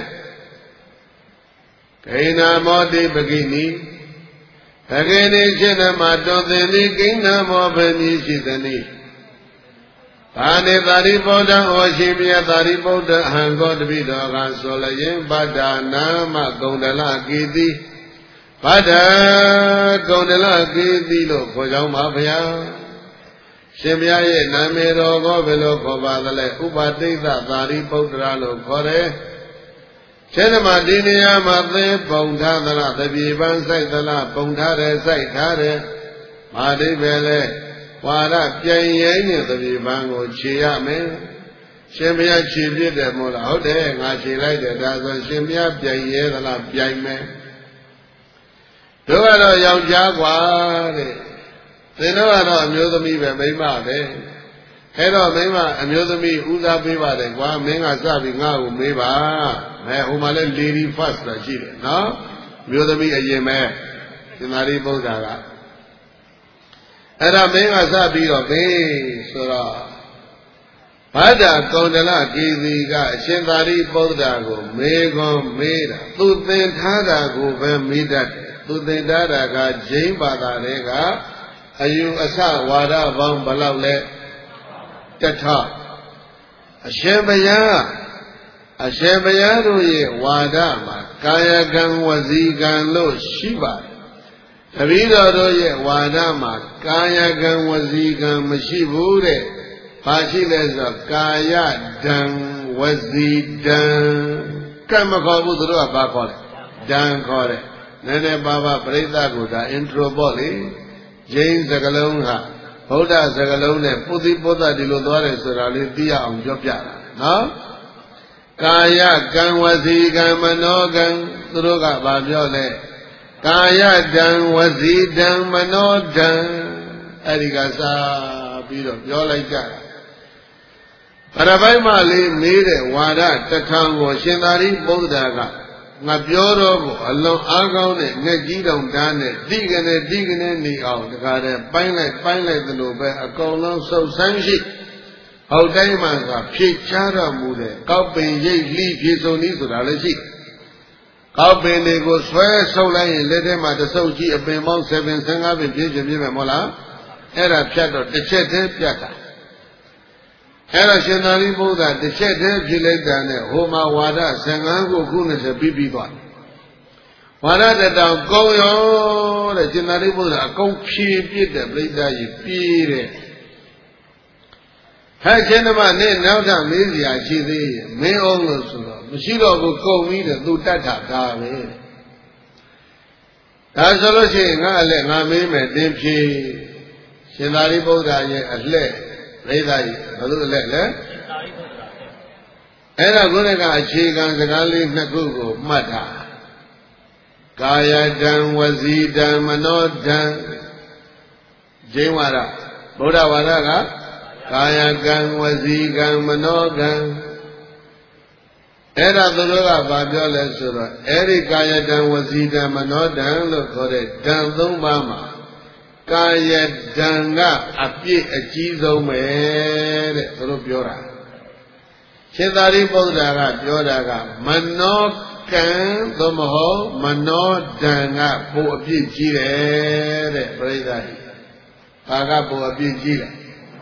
ဂိဏမောတိပကိနီပကိနီချင်းဓမ္မတောသင်္တိဂိဏမောဘယ်နည်းရှိသနည်းဘာနေသာရိပုတ္တဩရှိမြတ်သာရိပုတ္တဟံကောတပိတော်ကဆိုလျင်ဗဒ္ဒနာမကုန္ဒလကေတိဗဒ္ဒကုန္ဒလကေတိလို့ခေါ်ကြောင်းပါဗျာရှင်ဘုရားရဲ့နာမည်တော်ကိုဘယ်လိုခေါ်ပါသလဲဥပတိတ်သာရိပုတ္တရာလို့ခေါ်တယ်ခြေဓမ္မဒီနေရာမှာသင်ပုံထားသလားတပြေပန်းစိုက်သလားပုံထားတယ်စိုက်ထားတယ်မာဒိဗေလဲဝါရပြိုင်ရဲနဲ့တပြေပန်းကိုခြေရမယ်ရှင်ဘုရားခြေပြစ်တယ်မို့လားဟုတ်တယ်ငါခြေလိုက်တယ်ဒါဆိုရှင်ဘုရားပြိုင်ရဲသလားပြိုင်မယ်တို့ကတော့ယောက်ျားกว่าတဲ့သင်တို့ကတော့အမျိုးသမီးပဲမိန်းမပဲအဲ့တော့မိန်းမအမျိုးသမီးဦးစားပေးပါတယ်ကွာမင်းကစပြီးငါ့ကိုမေးပါမဲဟိုမှာလဲ lady first လို့ရှိတယ်နော်အမျိုးသမီးအရင်ပဲရှင်သာရိပုတ္တရာကအဲ့ဒါမင်းကစပြီးတော့ဘေးဆိုတော့ဗဒ္ဒကုန္ဒလကေတိကအရှင်သာရိပုတ္တရာကိုမေခွန်းမေးတာသူသင်ထားတာကိုပဲမေးတတ်တယ်သူသင်ထားတာကဂျိန်းဘာသာတွေကအယူအဆဝါဒပေါင်းဘယ်လောက်လဲတထအရှင်ဘုရားအရှင်ဘုရားတို့ရဲ့ဝါဒမှာကာယကံဝစီကံလို့ရှိပါတယ်တပည့်တော်တို့ရဲ့ဝါဒမှာကာယကံဝစီကံမရှိဘူးတဲ့ဘာရှိလဲဆိုတော့ကာယဒံဝဝစီတံကံမခေါ်ဘူးသူတို့ကဘာခေါ်လဲဒံခေါ်တယ်နည်းနည်းပါးပါးပြိဿကိုဒါ intro ပေါ့လေဂျိန်းစကလုံးဟာဗုဒ္ဓစကလုံးနဲ့ပုသိပုဒ္ဒဒီလိုသွားတယ်ဆိုတာလေးသိရအောင်ပြောပြတာနော်ကာယကံဝစီကံမနောကံသူတို့ကဘာပြောလဲကာယတံဝစီတံမနောတံအဲ့ဒီကစားပြီးတော့ပြောလိုက်ကြတာပရပိုက်မလေးမေးတဲ့ဝါဒတထောင်ကိုရှင်သာရိပုတ္တရာကငါပြောတော့ကိုအလွန်အားကောင်းတဲ့ငှက်ကြီးတောင်ဓာတ်နဲ့တိကနေတိကနေနေအောင်တခါတည်းပိုင်းလိုက်ပိုင်းလိုက်သလိုပဲအကုန်လုံးစုပ်ဆန်းရှိဟောက်တိုင်းမှာကဖြည့်ချတော်မူတဲ့ကောက်ပင်ရိပ်လှီးဖြည့်စုံနည်းဆိုတာလည်းရှိကောက်ပင်တွေကိုဆွဲဆုပ်လိုက်ရင်လက်ထဲမှာတဆုပ်ကြီးအပင်ပေါင်းဆယ်ပင်ဆယ်ငါးပင်ပြည့်ပြည့်ပြည့်မယ်မဟုတ်လားအဲ့ဒါဖြတ်တော့တစ်ချက်တည်းပြတ်တာအဲ့ဒါရှင်သာရိပုတ္တရာတစ်ချက်တည်းဖြစ်လိုက်တာနဲ့ဟိုမှာဝါဒဆယ်ငါးခုခုနှစ်ပြီးပြီးသွားတယ်ဝါဒတတောင်ကုံရောတဲ့ရှင်သာရိပုတ္တရာအကုန်ဖြည့်ပြည့်တဲ့ပြိဿကြီးပြေးတဲ့ဟဲ့ရှင်ဓမ္မနဲ့နောက်ထပ်မေးစရာရှိသေးရဲ့မင်းအောင်လို့ဆိုတော့မရှိတော့ဘူးကုန်ပြီးတဲ့သူတတ်တာဒါပဲဒါဆိုလို့ရှိရင်ငါအလက်ငါမေးမယ်တင်းဖြည့်ရှင်သာရိပုတ္တရာရဲ့အလှဲ့ပြိဿကြီးဘယ်လိုအလှဲ့လဲအဲ့ဒါကိုလည်းကအခြေခံစကားလေးနှစ်ခုကိုမှတ်တာကာယတံဝစီတံမနောတံဂျိန်းဝါဒဗုဒ္ဓဝါဒကကာယကံဝစီကံမနောကံအဲ့ဒါသူတို့ကဘာပြောလဲဆိုတော့အဲ့ဒီကာယတံဝစီတံမနောတံလို့ခေါ်တဲ့ဓာတ်သုံးပါးမှာကာယဓာတ်ကအပြည့်အကြီးဆုံးပဲတဲ့သူတို့ပြောတာရှင်သာရိပုတ္တရာကပြောတာကမနောကံသို့မဟုတ်မနောဓာတ်ကပိုအပြည့်ကြီးတယ်တဲ့ပြိဿကြီးဘာကပိုအပြည့်ကြီးလဲ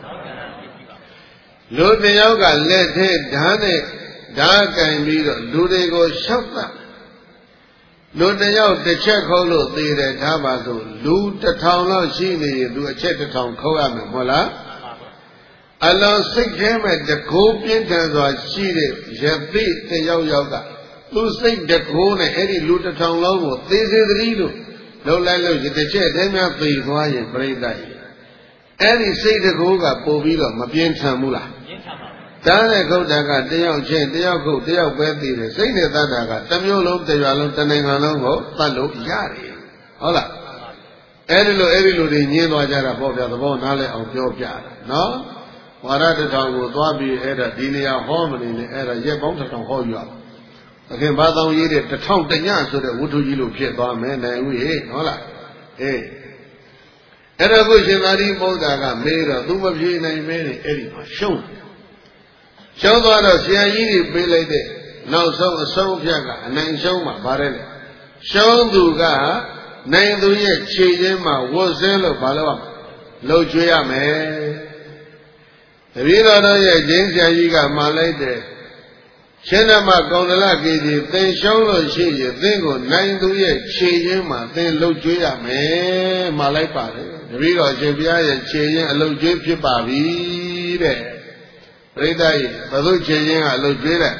လူတယောက်ကလက်ထဲဓာတ်နဲ့ဓာတ်ကင်ပြီးတော့လူတွေကိုရှောက်တာလူတယောက်တစ်ချက်ခုံးလို့သေတယ်ထားပါဆိုလူတစ်ထောင်လောက်ရှိနေရင်သူအချက်တစ်ထောင်ခုံးရမယ်မဟုတ်လားအလုံးစိတ်ထဲမှာတကိုးပြင်းထန်စွာရှိတဲ့ယသိတယောက်ယောက်ကသူစိတ်တကိုးနဲ့အဲ့ဒီလူတစ်ထောင်လုံးကိုသေစေသတိလို့လှုပ်လိုက်လို့တစ်ချက်တည်းများသေသွားရင်ပြိဿကြီးအဲ့ဒီစိတ်တကိုးကပို့ပြီးတော့မပြင်းထန်ဘူးလားပြင်းထန်ပါဘူးဒါနဲ့ခုတ်တာကတယောက်ချင်းတယောက်ခုတ်တယောက်ပဲသိတယ်စိတ်နဲ့တတ်တာကတစ်မျိုးလုံးတစ်ရွာလုံးတစ်နိုင်ငံလုံးကိုတတ်လို့ရတယ်ဟုတ်လားအဲ့ဒီလိုအဲ့ဒီလိုတွေညင်းသွားကြတာပေါ့ဗျာသဘောနားလဲအောင်ပြောပြတာနော်ဝါရတထောင်ကိုသွားပြီးအဲ့ဒါဒီနေရာဟောမနေနဲ့အဲ့ဒါရက်ပေါင်းတစ်ထောင်ဟောယူရအောင်သခင်ဘာသောရေးတဲ့တစ်ထောင်တညဆိုတဲ့ဝတ္ထုကြီးလို့ဖြစ်သွားမယ်နိုင်ဦးဟေ့ဟုတ်လားအေးအဲ့ဒါကိုရှင်သာရိပုတ္တရာကမေးတော့သူမပြေနိုင်မဲနဲ့အဲ့ဒီမှာရှုံးရှုံးသွားတော့ဆရာကြီးတွေပေးလိုက်တဲ့နောက်ဆုံးအဆုံးအဖြတ်ကအနိုင်ရှုံးမှာဗါတယ်လေရှုံးသူကနိုင်သူရဲ့ခြေချင်းမှာဝတ်ဆင်းလို့ဘာလို့လှုပ်ကြွေးရမယ်တပည့်တော်တို့ရဲ့ကျင်းဆရာကြီးကမှာလိုက်တယ်ရှင်ဓမ္မကောန္တလကေကြီးသင်ရှုံးလို့ရှိရင်သင်ကိုနိုင်သူရဲ့ခြေချင်းမှာသင်လှုပ်ကြွေးရမယ်မှာလိုက်ပါတယ်တပည့်တော်ရှင်ဘုရားရဲ့ခြေချင်းအလှုပ်ကြွေးဖြစ်ပါပြီတဲ့ပရိသတ်ကြီးဘုသူခြေချင်းကအလှုပ်ကြွေးတဲ့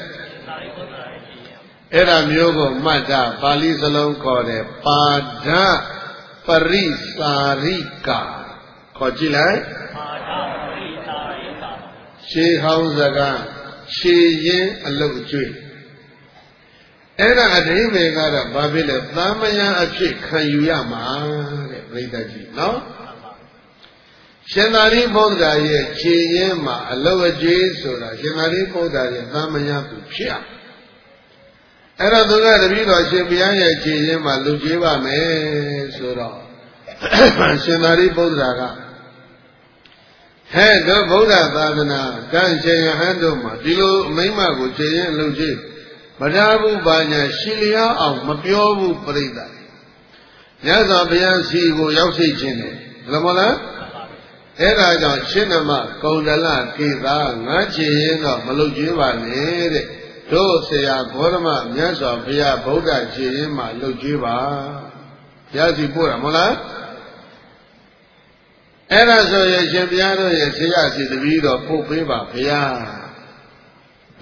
အဲ့ဒါမျိုးကိုမှတ်တာပါဠိစလုံးခေါ်တယ်ပါဒပရိစာရိကာခေါ်ကြည့်လိုက်ပါဒပရိစာရိကာရှေးဟောင်းစကားရှေးရင်အလုတ်ကျွေးအဲ့ဒါအဓိပ္ပာယ်ကတော့ဘာဖြစ်လဲသာမယအဖြစ်ခံယူရမှာတဲ့ပြိတ္တကြီးနော်ရှင်သာရိပုတ္တရာရဲ့ခြေရင်းမှာအလုတ်အကျွေးဆိုတာရှင်သာရိပုတ္တရာရဲ့သာမယသူဖြစ်ရအဲ့တော့သူကတပည့်တော်ရှင်ဘုရားရဲ့ခြေရင်းမှာလူကျွေးပါမယ်ဆိုတော့ရှင်သာရိပုတ္တရာကဟဲ့တို့ဗုဒ္ဓသာသနာကံရှင်ယဟန်တို့မှာဒီလိုအမိမ့်မကိုခြေရင်အလုပ်ကြီးမတားဘူးဘာညာရှီလျားအောင်မပြောဘူးပြိဿမြတ်စွာဘုရားစီကိုရောက်စိတ်ခြင်းတယ်ဘယ်လိုမလားအဲ့ဒါကြောင့်ရှင်းဓမ္မကုန္ဒလကေသာငါခြေရင်တော့မလုပ်ကြွေးပါနဲ့တဲ့တို့ဆရာဘောဓမမြတ်စွာဘုရားဗုဒ္ဓခြေရင်မှာလုပ်ကြွေးပါဘုရားစီပို့တာမဟုတ်လားအဲ့ဒါဆိုရင်ရှင်ဘုရားတို့ရဲ့ဆရာစီတပည့်တော်ပို့ပေးပါဘုရားဘ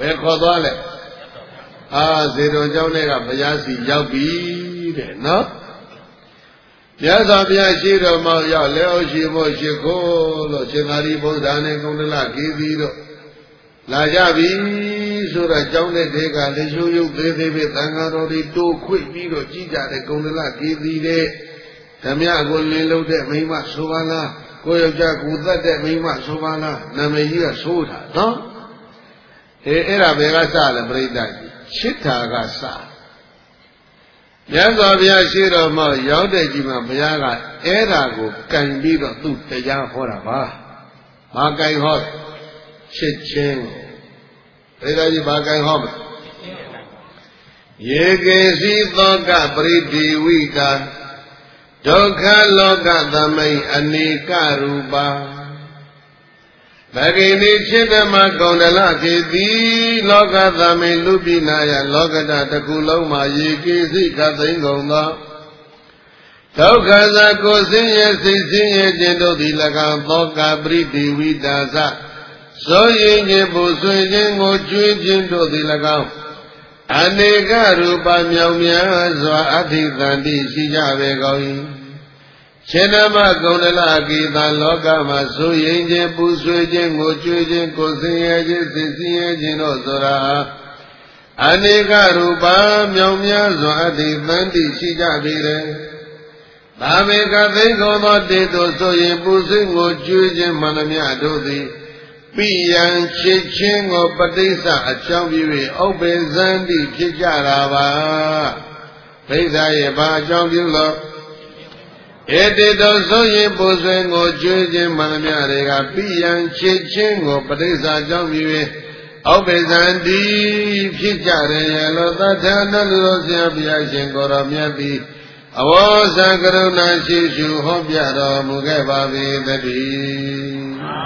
ယ်ခေါ်သွားလဲအာဇေတော်ကျောင်းထဲကဘုရားစီရောက်ပြီတဲ့နော်မြတ်စွာဘုရားရှိတော်မောင်ရောက်လဲအောင်ရှိဖို့ရှိခိုးလို့ရှင်သာရိပုတ္တရာနဲ့ကုန္ဒလကေသီတို့လာကြပြီဆိုတော့ကျောင်းတဲ့တဲကလေရှုပ်ရုပ်သေးသေးပဲသံဃာတော်တွေတိုးခွေပြီးတော့ကြည်ကြတဲ့ကုန္ဒလကေသီတဲ့ဓမ္မကိုလင်းလို့တဲ့မိမဆိုပါလားကိုယောက်ျားကိုသတ်တဲ့မိမဆိုပါလားနာမည်ကြီးကဆိုးတာနော်အဲအဲ့ဒါဘယ်ကစလဲပြိဿကြီးရှစ်ထာကစမြတ်စွာဘုရားရှိတော်မှာရောက်တဲ့ကြီးမှာဘုရားကအဲ့ဒါကိုကင်ပြီးတော့သူ့တရားဟောတာပါဘာကင်ဟောရှစ်ချင်းပြိဿကြီးဘာကင်ဟောမလဲယေကေစီသောကပရိဒီဝိကာဒုက္ခလောကသမိန်အနိကရူပါဗဂိနိခြေတမကုန္ဒလခေတိလောကသမိန်လူပိနာယလောကတတကူလုံးမှာရေကေစိကသိမ့်ကုန်သောဒုက္ခသကိုဆင်းရဲစိတ်ဆင်းရဲခြင်းတို့သည်၎င်းသောကပရိဒီဝိတာသဆိုရင်ခြင်းပူဆွေးခြင်းကိုကျွေးခြင်းတို့သည်၎င်းအနေကရူပမြောင်များစွာအဋ္ဌိသန္တိရှိကြပေကုန်၏ရှင်နမကုန္ဒလကေသာလောကမှာဆိုရင်ခြင်းပူဆွေးခြင်းကိုကျွေးခြင်းကိုဆင်းရဲခြင်းသိဆင်းရဲခြင်းတို့ဆိုတာအနေကရူပမြောင်များစွာအဋ္ဌိသန္တိရှိကြပေတယ်သာမေကသိကောသောတေတုဆိုရင်ပူဆွေးကိုကျွေးခြင်းမှန်သမျှတို့သည်ပိယံချစ်ချင်းကိုပဋိစ္စအကြောင်းပြု၍ဥပ္ပေဇန္တိဖြစ်ကြတာပါဒိဋ္ဌရဲ့ဘာအကြောင်းပြုလို့ဧတေတောဆိုရင်ပူဆွေးကိုကျွေးခြင်းမှန်သမျှတွေကပိယံချစ်ချင်းကိုပဋိစ္စအကြောင်းပြု၍ဥပ္ပေဇန္တိဖြစ်ကြတယ်ရလို့သတ္ထနလူတော်ဆရာဘုရားရှင်ကိုရောမြတ်သည်အဝေါဇကရုဏာရှိရှုဟောပြတော်မူခဲ့ပါပေသတည်း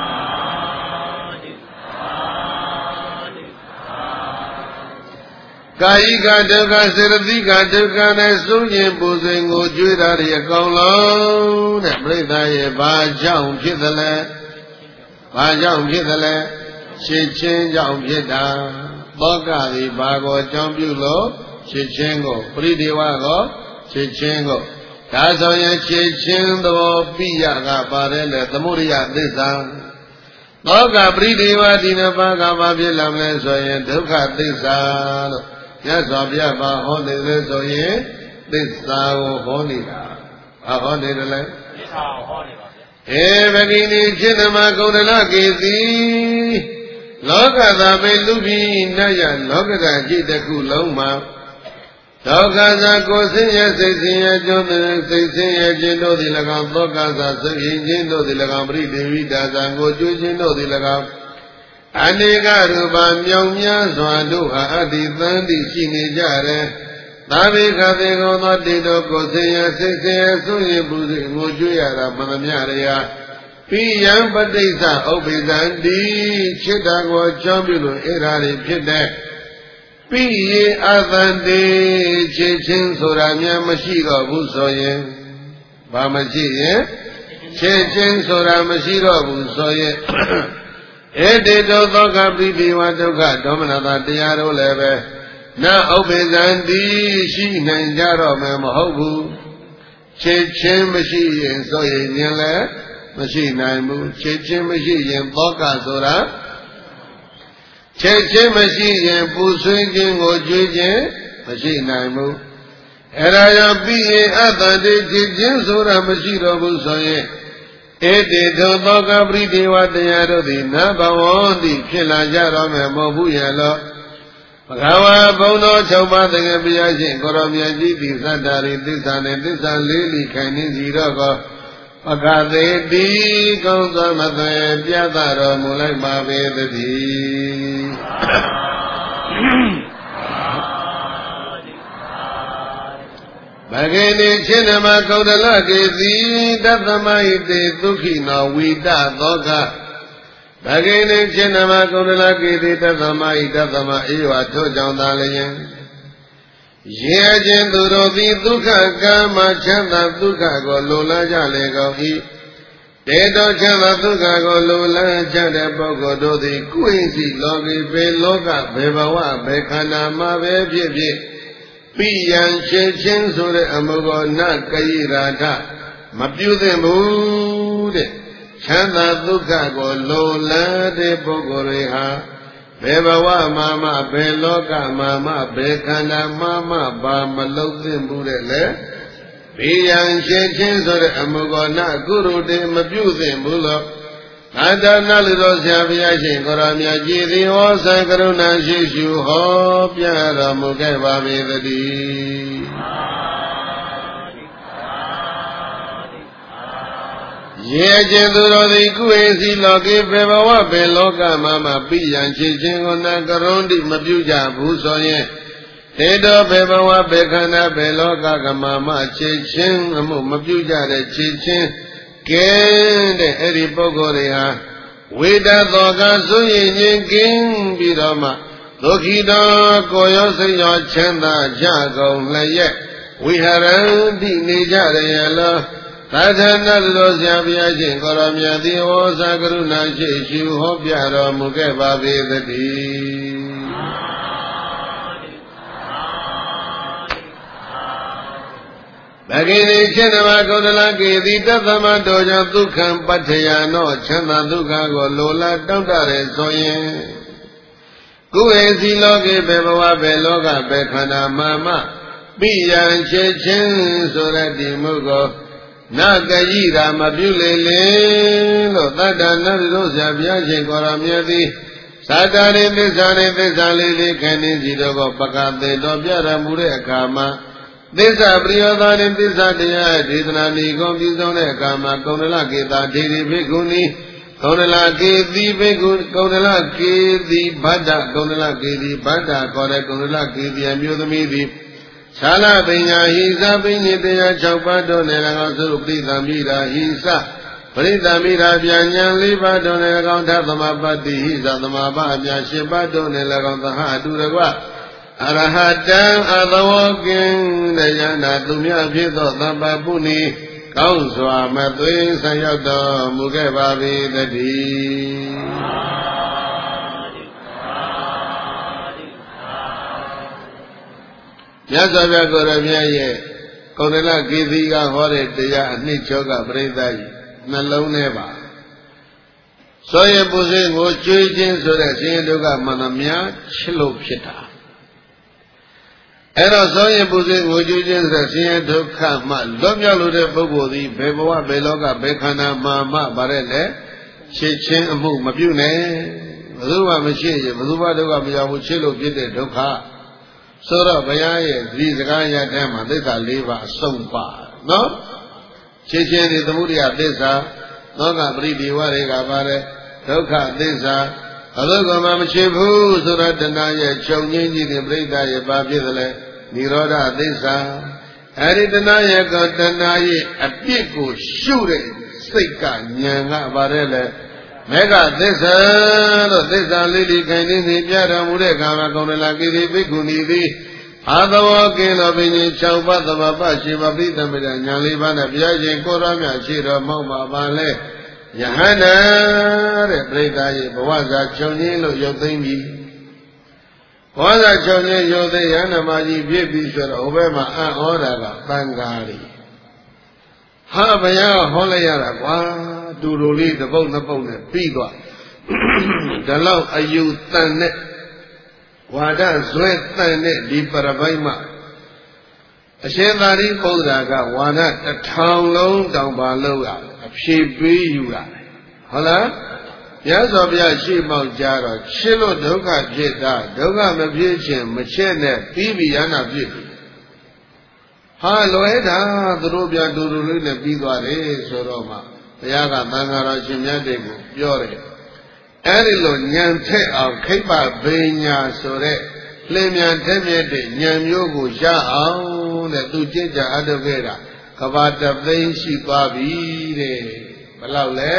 ကာယကဒုက္ခစေတသိကဒုက္ခနဲ့ဆုံးခြင်းပူဇင်ကိုကြွေးတာတွေအကောင်လုံးတဲ့ပြိဿရဲ့ဘာကြောင့်ဖြစ်သလဲဘာကြောင့်ဖြစ်သလဲရှင်းချင်းကြောင့်ဖြစ်တာသောကသည်ဘာကိုအကြောင်းပြုလို့ရှင်းချင်းကိုပရိဒေဝကိုရှင်းချင်းကိုဒါဆိုရင်ရှင်းချင်းသဘောပိယကပါတယ်လေသမုဒိယသစ္စာသောကပရိဒေဝဒီနဘာကဘာဖြစ်လာမလဲဆိုရင်ဒုက္ခသစ္စာလို့မြတ်စွာဘုရားဘာဟောနေလဲဆိုရင်သစ္စာကိုဟောနေတာဘာဟောနေတယ်လဲသစ္စာကိုဟောနေပါဗျာဧဗဂိနိခြေတမကုန္ဒလကေတိလောကသာပေလူပြီးနတ်ရလောကဓာတ်ကြည့်တစ်ခုလုံးမှာဒုက္ခသာကိုဆင်းရဲစိတ်ဆင်းရဲကြုံတဲ့စိတ်ဆင်းရဲခြင်းတို့သည်၎င်းသောကသာစိတ်ရင်ခြင်းတို့သည်၎င်းပရိဒေဝိတာသာကိုကျွေးခြင်းတို့သည်၎င်းအနေကရူပမြောင်များစွာတို့ဟာအတ္တိသန္တိရှိနေကြတယ်။သာဝေခသေကောသောတေတောကိုဆင်းရဲစိတ်ဆင်းရဲဆိုရင်ပူဇေငိုကြွရတာမမမြရရာပိယံပဋိစ္စဥပ္ပိသန္တိခြေတာကိုအကြောင်းပြုလို့အဲ့ဓာတွေဖြစ်တဲ့ပိယေအသန္တိခြေချင်းဆိုတာများမရှိတော့ဘူးဆိုရင်ဘာမရှိရင်ခြေချင်းဆိုတာမရှိတော့ဘူးဆိုရင်ဧတေတောသောကပိတိဝဒုက္ခဒေါမနတာတရားတို့လည်းပဲနဥပ္ပေဇန္တိရှိနိုင်ကြတော့မယ်မဟုတ်ဘူးခြေချင်းမရှိရင်ဆိုရင်ဉာဏ်လည်းမရှိနိုင်ဘူးခြေချင်းမရှိရင်သောကဆိုတာခြေချင်းမရှိရင်ပူဆွေးခြင်းကိုကြွေးခြင်းမရှိနိုင်ဘူးအဲ့ဒါကြောင့်ပိယေအတ္တတိခြေချင်းဆိုတာမရှိတော့ဘူးဆိုရင်ဧတေတောသောကပရိဒေဝတရားတို့သည်နဘဝောတိဖြစ်လာကြတော့မယ်မဟုတ်ဘူးရဲ့လို့ဘဂဝါဘုံတော်၆ပါးတကယ်ဘုရားရှင်ကိုရောမြတ်ကြီးသည်သတ္တရိသစ္စာနဲ့သစ္စာလေးလီခိုင်နေစီတော့ကောပကသေးတိကောင်းသောမသွေပြသတော်မူလိုက်ပါပေသတည်းဗဂေနိခြေနမကုန္ဒလကေတိတသမဟိတေဒုက္ခိနောဝိတသောကဗဂေနိခြေနမကုန္ဒလကေတိတသမဟိတသမအေဝထို့ကြောင့်သာလျင်ရေခြင်းသူတို့သည်ဒုက္ခကံမှချမ်းသာဒုက္ခကိုလိုလားကြလေကုန်၏တေတောချမ်းသာဒုက္ခကိုလိုလားကြတဲ့ပုဂ္ဂိုလ်တို့သည်ကိုယ်စီလောကီဘေလောကဘေဘဝဘေခန္ဓာမှာပဲဖြစ်ဖြစ်ပိယံရှင်းချင်းဆိုတဲ့အမှုကိုနကယိရာထမပြုသင့်ဘူးတဲ့ချမ်းသာဒုက္ခကိုလိုလားတဲ့ပုဂ္ဂိုလ်တွေဟာဘေဘဝမှာမှဘေလောကမှာမှဘေခန္ဓာမှာမှဘာမလုပ်သင့်ဘူးတဲ့လေပိယံရှင်းချင်းဆိုတဲ့အမှုကိုနကုရုတေမပြုသင့်ဘူးလို့အတ္တနာလူတော်ဆရာဘုရားရှင်ကိုရောမြတ်ကြည်သည်ဟောဆံကရုဏာရှိရှုဟောပြတော်မူခဲ့ပါပေသတည်းရေကျင်သူတော်သည်ကုဝေစီလောကေဘေဘဝဘေလောကမှာမှပိယံရှိခြင်းကိုနကရုံတိမပြုကြဘူးဆိုရင်တေတောဘေဘဝဘေခန္ဓာဘေလောကကမှာမှခြေချင်းအမှုမပြုကြတဲ့ခြေချင်းကဲတဲ့အဲ့ဒီပုဂ္ဂိုလ်တွေဟာဝိတသောကဆိုရင်ချင်းကင်းပြီးတော့မှဒုက္ခိတောကိုရောစိတ်ရောချမ်းသာကြကုန်လျက်ဝိဟရံတိနေကြရလောသာသနာတော်ဆရာဘုရားရှင်ကိုရောမြတ်သည်ဟောစာကရုဏာရှိရှုဟောပြတော်မူခဲ့ပါပေသတည်းဘဂိတိချေတမကုသလကေတိတသမတောကြောင့်ဒုက္ခံပဋ္ဌယာနောချမ်းသာဒုက္ခကိုလိုလားတောင့်တရဲဆိုရင်ကုဝေစီလောကေဘေဘဝဘေလောကဘေခန္ဓာမာမပိယံချေချင်းဆိုတဲ့ဒီမှုကိုနကယိရာမပြုလေလေလို့တတ္တနတ်တို့ဆရာဘုရားရှင်ကိုရောမြတ်သည်သာတာရိသစ္စာရိသစ္စာလေးလေးခန္ဒီစီတို့ကိုပကသေတော်ပြတော်မူတဲ့အခါမှာသစ္စာပရိယောသာရိသစ္စာတရားဒေသနာနိဂုံပြုဆုံးတဲ့အခါမှာကုန္ဒလကေတာဒေဒီភិက္ခုနီကုန္ဒလကေတိភិက္ခုကုန္ဒလကေတိဗဒ္ဒကုန္ဒလကေတိဗဒ္ဒခေါ်တဲ့ကုန္ဒလကေတိအမျိုးသမီးသည်သာလပညာဟိသပိညေတရား၆ပါးတို့နဲ့၎င်းသုပရိသမိရာဟိသပရိသမိရာပြညာ၄ပါးတို့နဲ့၎င်းသသမပတ္တိဟိသသမဘာအပြ၈ပါးတို့နဲ့၎င်းသဟအတူတကွအရဟတံအသဝကင်တရားနာသူများဖြစ်သောသဗ္ဗပုဏ္ဏကောင်းစွာမသွေးဆံရောက်တော်မူခဲ့ပါပေတည်းမြတ်စွာဘုရားကိုရမြတ်ရဲ့ကုန္ဒလကေသီကဟောတဲ့တရားအနှစ်ချုပ်ကပရိသတ်ကြီးနှလုံးထဲပါစောရပုစေကိုကျွေးခြင်းဆိုတဲ့ဆင်းရဲဒုက္ခမှန်သမျှချစ်လို့ဖြစ်တာအဲ့တော့သောရင်ပူဇေငိုကြွခြင်းဆိုတဲ့ဆင်းရဲဒုက္ခမှလွတ်မြောက်လို့တဲ့ပုဂ္ဂိုလ်သည်ဘယ်ဘဝဘယ်လောကဘယ်ခန္ဓာမှာမှဗါတဲ့လေချစ်ချင်းအမှုမပြုနဲ့ဘယ်သူမှမရှိရင်ဘယ်သူမှဒုက္ခမရောက်ဘူးချစ်လို့ဖြစ်တဲ့ဒုက္ခဆိုတော့ဘုရားရဲ့ဒီစကားရတဲ့မှာသစ္စာ၄ပါးအဆုံးပါနော်ချစ်ချင်းဒီသမုဒိယသစ္စာသောကပရိဒီဝတွေကပါတဲ့ဒုက္ခသစ္စာအလုကမှမချစ်ဘူးဆိုတော့တဏှာရဲ့ခြုံငင်းကြီးတဲ့ပြိဿရဲ့ဘာဖြစ်သလဲနိရောဓသစ္စာအဲ့ဒီတဏှာရဲ့ကတဏှာရဲ့အပြစ်ကိုရှုတဲ့စိတ်ကဉာဏ်ကပါတယ်လေမေဃသစ္စာလို့သစ္စာလေးလေးခိုင်နေနေပြတော်မူတဲ့ကာမကုန္ဒလကိရိပိက္ခုနီသည်အာသဝကေလောဘိည၆ပါးသမပရှိပပိသမိဒညာလေးပါးနဲ့ဘုရားရှင်ကိုရောမြတ်ရှိတော်မောက်ပါပါလေယဟန္တာတဲ့ပြိဿရဲ့ဘဝစာချုပ်ရင်းလို့ရုပ်သိမ်းပြီဘဝစာချုပ်ရင်းရုပ်သိမ်းယန္တမကြီးပြည့်ပြီဆိုတော့ဟိုဘက်မှာအံ့ဩတာကတန်ဃာတွေဟာဘုရားဟောလိုက်ရတာကွာတူတူလေးတစ်ပုတ်နှစ်ပုတ်နဲ့ပြီးသွားဒါလောက်အယူတန်နဲ့ဝါဒဇွဲတန်နဲ့ဒီပရပိုက်မှာအရှင်သာရိပုတ္တရာကဝါဒတစ်ထောင်လုံးတောင်ပါလို့ရတယ်အဖြေပေးယူရတယ်ဟုတ်လားမြတ်စွာဘုရားရှိမောက်ကြတော့ချစ်လို့ဒုက္ခဖြစ်တာဒုက္ခမဖြစ်ခြင်းမချစ်နဲ့ပြီးပြီရနာဖြစ်ပြီဟာလွယ်တာသူတို့ပြတူတူလေးနဲ့ပြီးသွားတယ်ဆိုတော့မှဘုရားကသံဃာတော်ရှင်မြတ်တွေကိုပြောတယ်အဲ့ဒီလိုဉာဏ်ထက်အောင်ခိဗ္ဗဗေညာဆိုတဲ့လင်းမြန်ထက်မြက်တဲ့ဉာဏ်မျိုးကိုရအောင်တဲ့သူကြင်ကြအထုတ်ခဲ့တာကဘာတသိန်းရှိသွားပြီတဲ့ဘယ်လောက်လဲ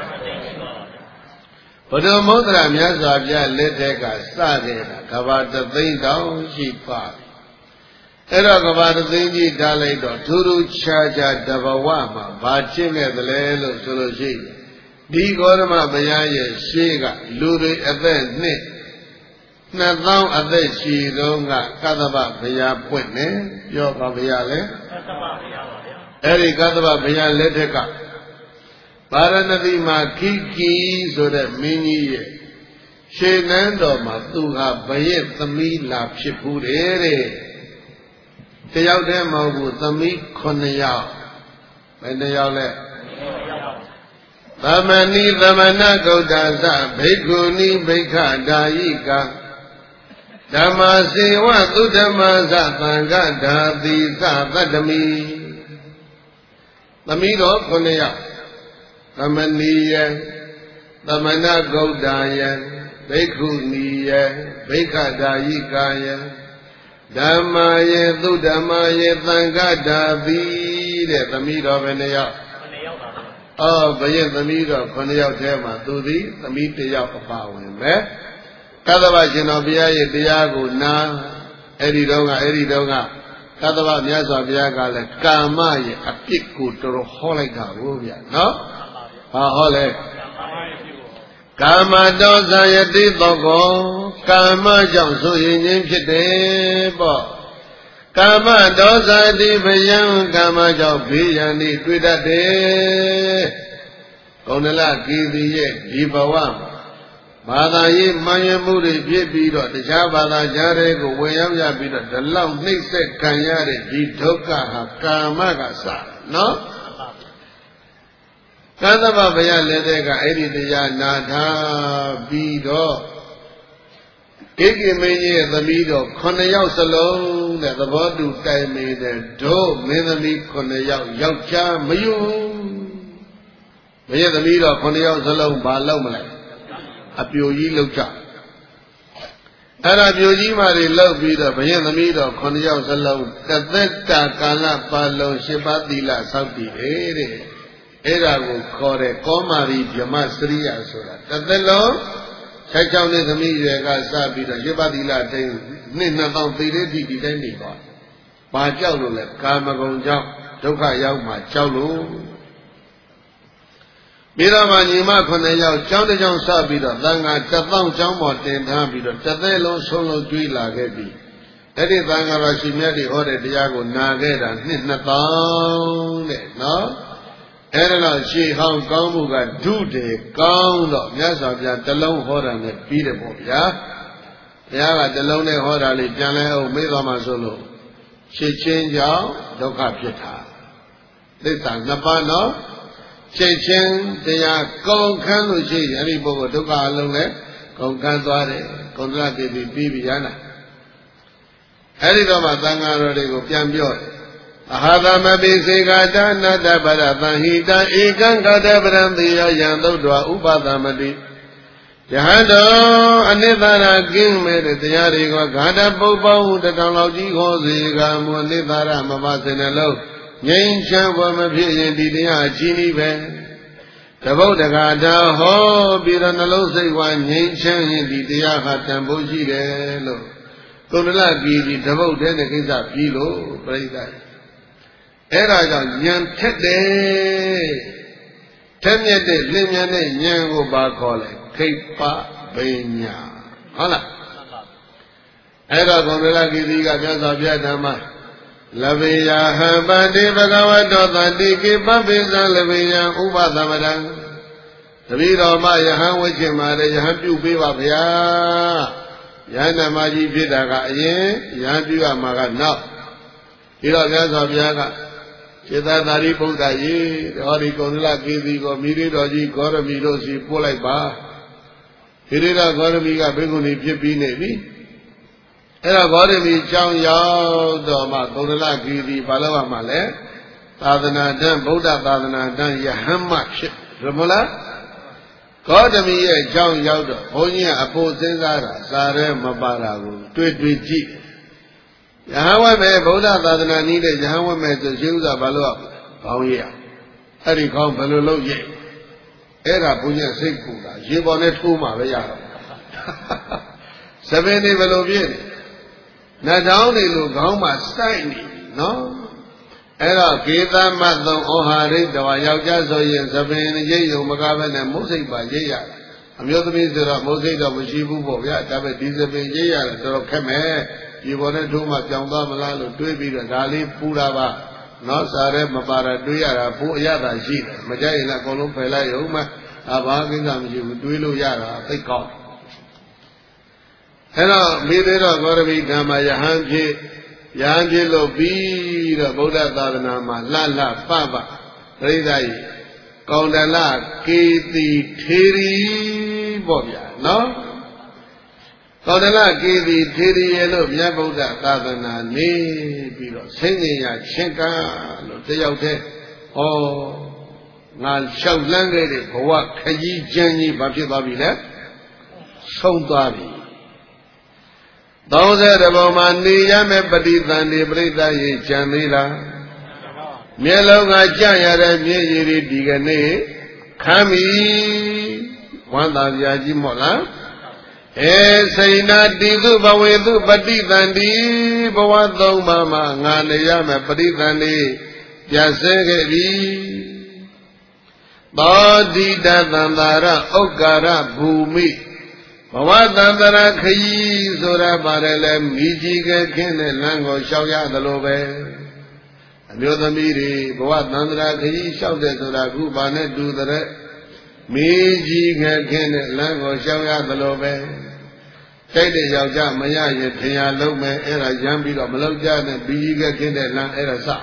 ဘုဒ္ဓမုဒ္ဒရာမြတ်စွာဘုရားလက်ထက်ကစတဲ့ကဘာတသိန်းတောင်ရှိသွားပြီအဲ့တော့ကဘာသိင်းကြီးထားလိုက်တော့ထူးထူးခြားခြားတဘဝမှာဘာကျင့်ခဲ့သလဲလို့ဆိုလို့ရှိရင်ဒီဂေါတမဘုရားရဲ့ရှေးကလူတွေအသက်နှစ်နှစ်သောင်းအသက်ရှိတော့ကကသဗ္ဗဘုရားပွင့်နေပြောပါဘုရားလေကသဗ္ဗဘုရားပါဗျာအဲ့ဒီကသဗ္ဗဘုရားလက်ထက်ကပါရဏသီမှာခိကီဆိုတဲ့မင်းကြီးရဲ့ရှေးနန်းတော်မှာသူဟာဘရဲ့သမီးလာဖြစ်ဘူးတဲ့တယောက်တည်းမဟုတ်ဘူးသမီးခုနှစ်ယောက်ဘယ်နှယောက်လဲသမဏိသမဏဂௌတသဘိက္ခုနီဘိက္ခဒါယိကဓမ္မစေဝသုဓမ္မသသံဃဓာတိသသတ္တမိသမီးတော်ခုနှစ်ယောက်သမဏီယသမဏဂௌတယဘိက္ခုနီယဘိက္ခဒါယိကယဓမ္မာယေသုဓမ္မာယေသံဃဓာတိတဲ့သမီးတော်ဘယ်နှယောက်ခုနှစ်ယောက်ပါဗျာအော်ဘယင်သမီးတော်ခုနှစ်ယောက်ထဲမှာသူသည်သမီးတစ်ယောက်အပါဝင်ပဲကသဗ္ဗရှင်တော်ဘုရားရဲ့တရားကိုနာအဲ့ဒီတော့ကအဲ့ဒီတော့ကကသဗ္ဗမြတ်စွာဘုရားကလည်းကာမရဲ့အပြစ်ကိုတော်တော်ဟောလိုက်တာကိုဗျာနော်ဘာဟောလဲကာမဒေါသယတိသောကောကာမကြောင့်ဆိုရင်ချင်းဖြစ်တယ်ပေါ့ကာမဒေါသတိဘယံကာမကြောင့်ဘေးရန်တွေတွေ့တတ်တယ်ကုဏလကီတိရဲ့ဒီဘဝမှာဘာသာရေးမှန်ရမှုတွေဖြစ်ပြီးတော့တခြားဘာသာကြားတွေကိုဝင်ရောက်ရပြီးတော့ဒီလောက်နှိမ့်ဆက်ခံရတဲ့ဒီဒုက္ခဟာကာမကစနော်ကသဗ္ဗဘုရားလက်ထက်ကအဲ့ဒီတရားနာထားပြီးတော့ကိကိမင်းကြီးရဲ့သမီးတော်ခုနှစ်ယောက်စလုံးတဲ့သဘောတူတိုင်နေတဲ့တို့မင်းသမီးခုနှစ်ယောက်ယောက်ျားမယူဘုရားသမီးတော်ခုနှစ်ယောက်စလုံးဘာလုပ်မလဲအပြိုကြီးလောက်ကြအဲ့ဒါပြိုကြီးမှတွေလောက်ပြီးတော့ဘုရားသမီးတော်ခုနှစ်ယောက်စလုံးတသက်တာကာလပါလုံးရှစ်ပါးသီလစောင့်တည်တယ်တဲ့အဲ့ဒါကိုခေါ်တဲ့ကောမာရီဗြဟ္မစရိယဆိုတာတစ်သက်လုံးဆက်ချောင်းတဲ့သမီးတွေကစပြီးတော့ရပတိလတိုင်းနှစ်နှစ်ပေါင်းသေတဲ့ဒီဒီတိုင်းနေသွား။ဘာကြောက်လို့လဲကာမဂုဏ်ကြောင့်ဒုက္ခရောက်မှကြောက်လို့ပြီးတော့မှညီမခုနှစ်ယောက်ကျောင်းတစ်ကျောင်းစပြီးတော့သံဃာတစ်သောင်းကျောင်းပေါ်တင်ထားပြီးတော့တစ်သက်လုံးဆုံးလုံးကျွေးလာခဲ့ပြီ။အဲ့ဒီသံဃာတော်ရှင်မြတ်တွေဟောတဲ့တရားကိုနာခဲ့တာနှစ်နှစ်သောင်းတဲ့နော်။အဲ့ဒါတော့ရှေးဟောင်းကောင်းမှုကဒုတေကောင်းတော့မြတ်စွာဘုရားတလုံးဟောတာနဲ့ပြီးတယ်ပေါ့ဗျာဘုရားကတလုံးနဲ့ဟောတာလေးပြန်လဲအောင်မေးသွားမှဆိုလို့ရှေးချင်းကြောင့်ဒုက္ခဖြစ်တာသစ္စာနှစ်ပါးနော်ရှေးချင်းတရားကုန်ခန်းလို့ရှိရင်အဲ့ဒီပုဂ္ဂိုလ်ဒုက္ခအလုံးနဲ့ကုန်ခန်းသွားတယ်ကုန်သလတိပြီးပြီးပြီရနာအဲ့ဒီတော့မှသံဃာတော်တွေကိုပြန်ပြောတယ်အဟာသမပိစေကတာနတ္တပရသံဟိတံဧကံကတပရံတိယယံသုတ္တဝဥပသမတိယဟန်တော်အနိသရာကင်းမဲ့တဲ့တရားတွေကဂါတပုပ္ပောင်းတထောင်လောက်ကြီးဟောစေကမွအနိသရာမပါစေနှလုံးငြိမ်းချမ်းဘဝမဖြစ်ရင်ဒီတရားအချင်းကြီးပဲတဗုဒ္ဓဂါထာဟောပြီးတော့နှလုံးစိတ်ဝါငြိမ်းချမ်းရင်ဒီတရားဟာတန်ဖိုးရှိတယ်လို့ကုဏလပြည်ဒီတဗုဒ္ဓတဲ့ကိစ္စပြီးလို့ပြိဿအဲ့ဒါကြောင့်ဉာဏ်ထက်တယ်ထက်မြက်တဲ့လင်းမြတ်တဲ့ဉာဏ်ကိုပါခေါ်လဲခိပ္ပဘိညာဟုတ်လားအဲ့တော့ဘုံလကိတိကမြတ်စွာဘုရားဓမ္မလဗေယဟံပတိဘဂဝတောတတိကိပ္ပပိသံလဗေယဥပသမတံတပည့်တော်မယဟန်ဝိချင်ပါလေယဟန်ပြုပေးပါဗျာယဟန်ဓမ္မကြီးဖြစ်တာကအရင်ယဟန်ပြုရမှာကနောက်ဒီတော့မြတ်စွာဘုရားကစေတသာရိပုတ္တရေဟောဒီကုန္ဒလကေသီကိုမိရိတော်ကြီးဂေါရမီတို့စီပို့လိုက်ပါမိရိတော်ဂေါရမီကဘိက္ခုနီဖြစ်ပြီးနေပြီအဲ့တော့ဂေါရမီကြောင်းရောက်တော့မှကုန္ဒလကေသီဘာလို့ရမှာလဲသာသနာတန်ဗုဒ္ဓသာသနာတန်ယဟမ္မဖြစ်ရမလားဂေါတမီရဲ့ကြောင်းရောက်တော့ဘုန်းကြီးကအဖို့စဉ်းစားတာစာရဲမပါတာကိုတွေ့တွေ့ကြည့်ယဟန်ဝတ်မဲ့ဗုဒ္ဓသာသနာနည်းနဲ့ယဟန်ဝတ်မဲ့ဆိုရှင်းဥစွာဘာလို့ခေါင်းရအောင်အဲ့ဒီခေါင်းဘယ်လိုလုပ်ရဲ့အဲ့ဒါဘုညာစိတ်ပူတာရေပေါ်နဲ့ထိုးမှပဲရတော့သဘင်နေဘယ်လိုပြည့်နနှထောင်းတွေလိုခေါင်းမှာစိုက်နေနော်အဲ့တော့ကေသမတ်သုံးဩဟာရိတဝါယောက်ျားဆိုရင်သပင်ရိပ်ုံမကားပဲနဲ့မုတ်စိတ်ပါရိပ်ရအမျိုးသမီးဆိုတော့မုတ်စိတ်တော့မရှိဘူးပေါ့ဗျာဒါပေမဲ့ဒီသပင်ရိပ်ရတယ်တော်တော်ခက်မယ်ဒီပေါ်နဲ့ထိုးမှကြောင်သွားမလားလို့တွေးပြီးတော့ဒါလေးပူတာပါနော်စားရဲမပါတာတွေးရတာပိုးအရသာရှိတယ်မကြိုက်ရင်လည်းအကုန်လုံးဖယ်လိုက်ရုံမှအဘာကိစ္စမရှိဘူးတွေးလို့ရတာသိကောင်းအဲ့တော့မိသေးတော့ဂေါရမိဓမ္မယဟန်ဖြစ်ယဟန်ဖြစ်လို့ပြီးတော့ဗုဒ္ဓသာသနာမှာလှလှပပပြိဿကြီးကောင်တလကေတိထေရီပေါ့ဗျာနော်ကောင်တလကေတိထေရီရဲ့လို့မြတ်ဗုဒ္ဓသာသနာနေပြီးတော့စိတ်ငြိမ်ရချင်းကလို့တယောက်တည်းဩငါလျှောက်လန်းခဲ့တဲ့ဘဝခကြီးချမ်းကြီးဘာဖြစ်သွားပြီလဲဆုံးသွားပြီသုံးဆယ်တဘုံမှာနေရမယ်ပฏิသန္တိပြိဿရေချမ်းသေးလားမျက်လုံးကကြရတဲ့မျက်ရည်တွေဒီကနေ့ခမ်းပြီဝမ်းသာပြာကြီးမို့လားအဲစိဏတိသုဘဝေသုပฏิသန္တိဘဝသုံးပါးမှာငါနေရမယ်ပฏิသန္တိပြဆဲခဲ့ပြီသောတိတသန္တာရဥက္ကာရဘူမိဘဝတန္တရာခยีဆိုတာပါတယ်လေမိကြီးကခင်းတဲ့လမ်းကိုလျှောက်ရသလိုပဲအမျိုးသမီးတွေဘဝတန္တရာခยีလျှောက်တဲ့ဆိုတာခုဘာနဲ့တူတဲ့မိကြီးကခင်းတဲ့လမ်းကိုလျှောက်ရသလိုပဲတိုက်တဲ့ယောက်ျားမရရင်ထင်ရလုံးမယ်အဲ့ဒါရမ်းပြီးတော့မလောက်ကြတဲ့မိကြီးကခင်းတဲ့လမ်းအဲ့ဒါစ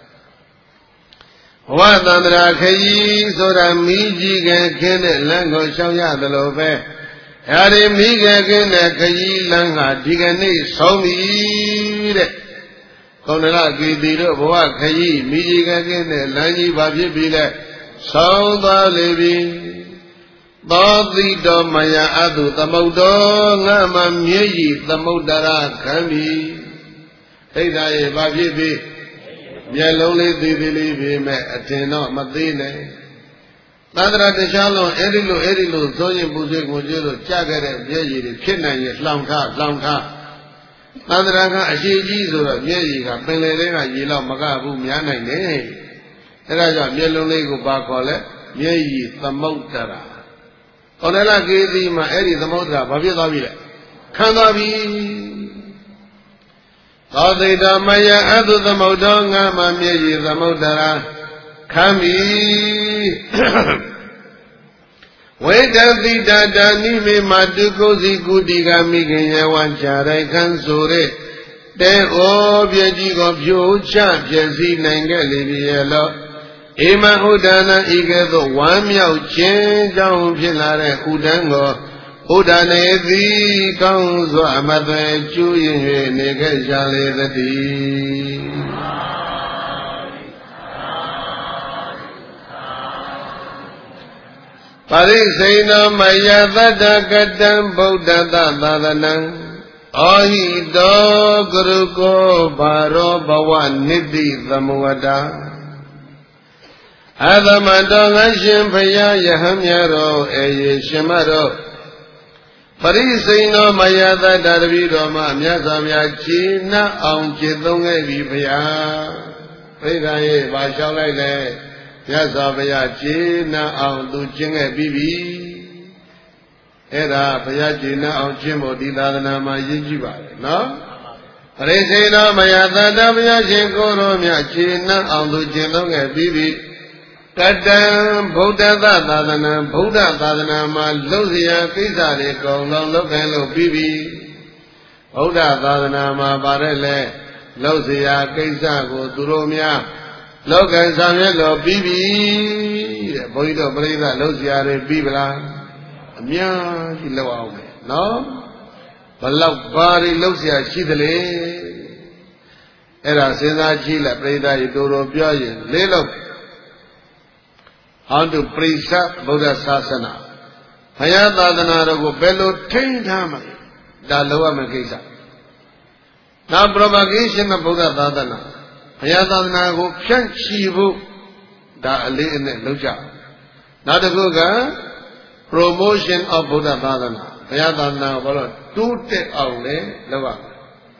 ဘဝတန္တရာခยีဆိုတာမိကြီးကခင်းတဲ့လမ်းကိုလျှောက်ရသလိုပဲအဲဒီမိခင်ကင်းတဲ့ခရီးလမ်းဟာဒီကနေ့ဆုံးပြီတဲ့ကောဏရကေတိတို့ဘဝခရီးမိကြီးကင်းတဲ့လမ်းကြီးဘာဖြစ်ပြီလဲဆုံးသွားလေပြီသောတိတော်မယအတုသမုတ်တော်ငါမမြည်ဤသမုတ်တရခံပြီဣဒ္ဓရေဘာဖြစ်ပြီမျက်လုံးလေးသေးသေးလေးပြီမဲ့အထင်တော့မသေးနဲ့သန္တရာတရားလုံးအဲ့ဒီလိုအဲ့ဒီလိုသုံးရင်ပူဆွေးကိုကျိုးလို့ကြားခဲ့တဲ့မျက်ရည်တွေဖြစ်နိုင်ရင်လှောင်ထားလှောင်ထားသန္တရာကအရှိကြီးဆိုတော့မျက်ရည်ကပင်လယ်ထဲကရေလောက်မကဘူးများနိုင်တယ်အဲ့ဒါကြောင့်မျက်လုံးလေးကိုပါခေါ်လဲမျက်ရည်သမုဒ္ဒရာဩနလကေသီမှာအဲ့ဒီသမုဒ္ဒရာဘာဖြစ်သွားပြီလဲခံသွားပြီသောတိတမယအတုသမုဒ္ဒောငါမမျက်ရည်သမုဒ္ဒရာခံပြီဝေတတိတတာနိမေမတုကိုစီကုတိကမိခင်ယဝချာရိုက်ခန်းဆိုတဲ့တဲဩပြကြီးကိုဖြိုချပြည့်စည်နိုင်ခဲ့လေပြီလောဧမဥဒနာဤကဲ့သို့ဝမ်းမြောက်ခြင်းကြောင့်ဖြစ်လာတဲ့ဥဒန်းကိုဥဒနေသည်ကောင်းစွာအမသွဲကျူးရင်၍နေခဲ့ကြလေသတည်းပရိစိဏမယသတ္တကတံဗုဒ္ဓတသာသနံအာဟိတောကရုကောဘာရောဘဝနိတိသမဝတ္တာအသမတောငါရှင်ဖယားယဟံမြတ်တော်အေယေရှင်မတော်ပရိစိဏမယသတ္တတပိတော်မှာမြတ်စွာဘုရားခြေနှံ့အောင်ခြေသုံးခဲ့ပြီဖယားဘိဓာယေဘာလျှောက်လိုက်လဲမြတ်စွာဘုရားခြေနှံ့အောင်သူကျင့်ခဲ့ပြီးပြီအဲ့ဒါဘုရားခြေနှံ့အောင်ကျင့်ဖို့ဒီသာသနာမှာရည်ကြည့်ပါလေနော်ပရိစေနာမယသတ္တဘုရားရှင်ကိုယ်တော်မြတ်ခြေနှံ့အောင်သူကျင့်သုံးခဲ့ပြီးပြီကတံဗုဒ္ဓသာသနာဗုဒ္ဓသာသနာမှာလှုပ်ရှားကိစ္စတွေကုန်လုံးလုပ်ခိုင်းလို့ပြီးပြီဗုဒ္ဓသာသနာမှာပါတယ်လေလှုပ်ရှားကိစ္စကိုသူတို့များလောကဆောင်ရွက်လို့ပြီးပြီတဲ့ဘုန်းကြီးတို့ပြိဿလှုပ်ရှားတွေပြီးပလားအများကြီးလောက်အောင်မယ်နော်ဘလောက်ဘာတွေလှုပ်ရှားရှိသလဲအဲ့ဒါစဉ်းစားကြည့်လိုက်ပြိဿရေတို့တို့ပြောရင်လေးလောက်how to preserve Buddha Sasana ဘုရားသာသနာတော်ကိုဘယ်လိုထိန်းထားမလဲဒါလောက်ရမယ့်ကိစ္စနောက် propagation of Buddha သာသနာဘုရားသာသနာကိုဖြန့်ချီဖို့ဒါအလေးအနက်လုပ်ကြနောက်တစ်ခုက promotion of Buddha သာသနာဘုရားသာသနာကိုဘာလို့တိုးတက်အောင်လဲလုပ်ရ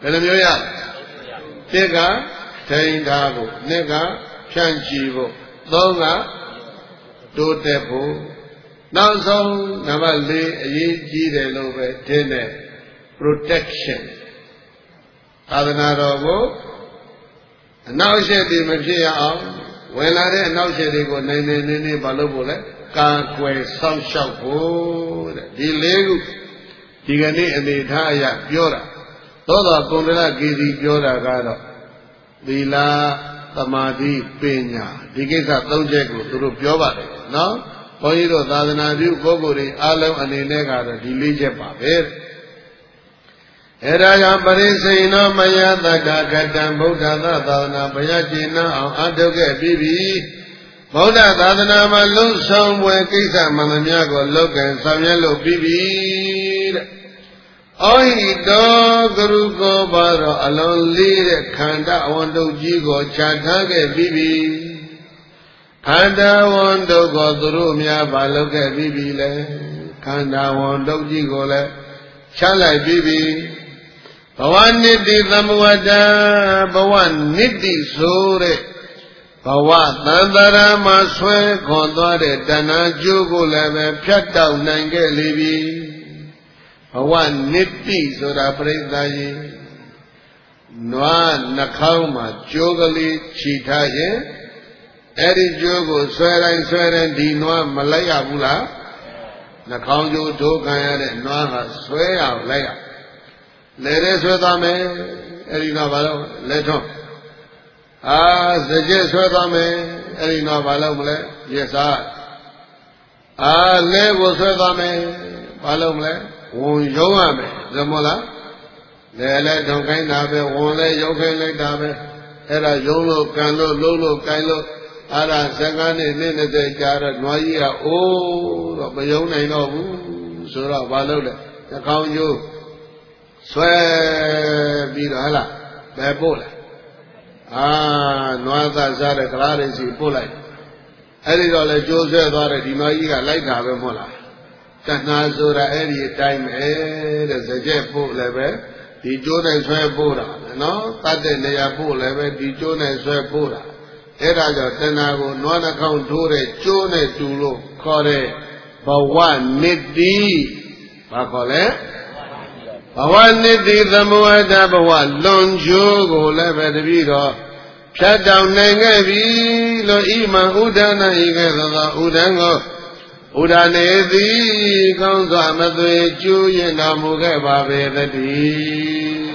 ဘယ်လိုမျိုးရတစ်ကထိန်းထားဖို့နှစ်ကဖြန့်ချီဖို့သုံးကတိုးတက်ဖို့နောက်ဆုံးနံပါတ်၄အရေးကြီးတယ်လို့ပဲထင်တယ် protection သာသနာတော်ကိုအနောက်အရှက်တွေမဖြစ်ရအောင်ဝင်လာတဲ့အနောက်အရှက်တွေကိုနိုင်နေနေနေမလုပ်ဖို့လဲကာကွယ်စောင့်ရှောက်ဖို့တဲ့ဒီလေးခုဒီကနေ့အနေထားအရပြောတာသောတော်ကုန္ဒလကေစီပြောတာကတော့သီလသမာဓိပညာဒီကိစ္စသုံးချက်ကိုသူတို့ပြောပါတယ်နော်ဘုန်းကြီးတို့သာသနာပြုပုဂ္ဂိုလ်တွေအားလုံးအနေနဲ့ကတော့ဒီလေးချက်ပါပဲအဲဒါကြောင့်ပရိစိဏောမယတတ္တကတံဗုဒ္ဓသာသနာဘယကျင်နာအောင်အထုတ်ခဲ့ပြီးပြီဗုဒ္ဓသာသနာမှာလုံဆောင်ပွဲကိစ္စမှန်သမျှကိုလုပ်ကံဆောင်ရွက်လို့ပြီးပြီတဲ့။အောဟိတောကရုကောပါတော့အလုံးလေးတဲ့ခန္ဓာအဝန္တုကြီးကိုခြာထားခဲ့ပြီးပြီ။ခန္ဓာဝန္တုကိုသူတို့များပါလုပ်ခဲ့ပြီးပြီလေ။ခန္ဓာဝန္တုကြီးကိုလည်းချလိုက်ပြီးပြီ။ဘဝနိတိသမဝတ္တဘဝနိတိဆိုတဲ့ဘဝသံတရာမှာဆွဲခေါ်သွားတဲ့တဏှာကျိုးကိုလည်းပဲဖြတ်တောက်နိုင်ခဲ့လေပြီဘဝနိတိဆိုတာပြိဿာယီနွားနှာခေါင်းမှာကျိုးကလေးခြိထားရင်အဲ့ဒီကျိုးကိုဆွဲတိုင်းဆွဲတိုင်းဒီနွားမလိုက်ရဘူးလားနှာခေါင်းကျိုးထိုးခံရတဲ့နွားဟာဆွဲရအောင်လိုက်ရလဲတဲ့ဆွဲသွားမယ်အဲ့ဒီတော့ဘာလို့လဲထုံးအာစကြက်ဆွဲသွားမယ်အဲ့ဒီတော့ဘာလို့မလဲရစားအာလဲကိုဆွဲသွားမယ်ဘာလို့မလဲဝန်ရုံးရမယ်သမောလားလဲလဲထုံခိုင်းတာပဲဝန်လဲရုံးခိုင်းလိုက်တာပဲအဲ့ဒါရုံးလို့ကန်လို့လုံးလို့ကိုင်းလို့အဲ့ဒါစကားနဲ့နေ့နှစ်ကြာတော့နွားကြီးကအိုးတော့မယုံနိုင်တော့ဘူးဆိုတော့ဘာလို့လဲနှာခေါင်းကျိုးဆွဲပြီးတော့ဟလားပဲပို့လိုက်အာနွားသားစားတဲ့ကလားတွေစီပို့လိုက်အဲ့ဒီတော့လေကျိုးဆွဲသွားတဲ့ဒီနွားကြီးကလိုက်တာပဲမဟုတ်လားတဏှာဆိုတာအဲ့ဒီအတိုင်းပဲတဲ့စကြက်ပို့လည်းပဲဒီကျိုးနဲ့ဆွဲပို့တာနော်တတ်တဲ့နေရာပို့လည်းပဲဒီကျိုးနဲ့ဆွဲပို့တာအဲ့ဒါကြောင့်တဏှာကိုနွားနှာခေါင်းထိုးတဲ့ကျိုးနဲ့တူလို့ခေါ်တဲ့ဘဝနိတိဘာခေါ်လဲဘဝနိတိသမဝတ္တဘဝလွန်ကျိုးကိုလည်းပဲတပည့်တော်ဖြတ်တောင်နိုင်ခဲ့ပြီလို့ဣမံဥဒနာဤကဲ့သို့သောဥဒံကိုဥဒနေသည်ကောင်းစွာမသွေကျိုးရင်တော်မူခဲ့ပါပေသတည်း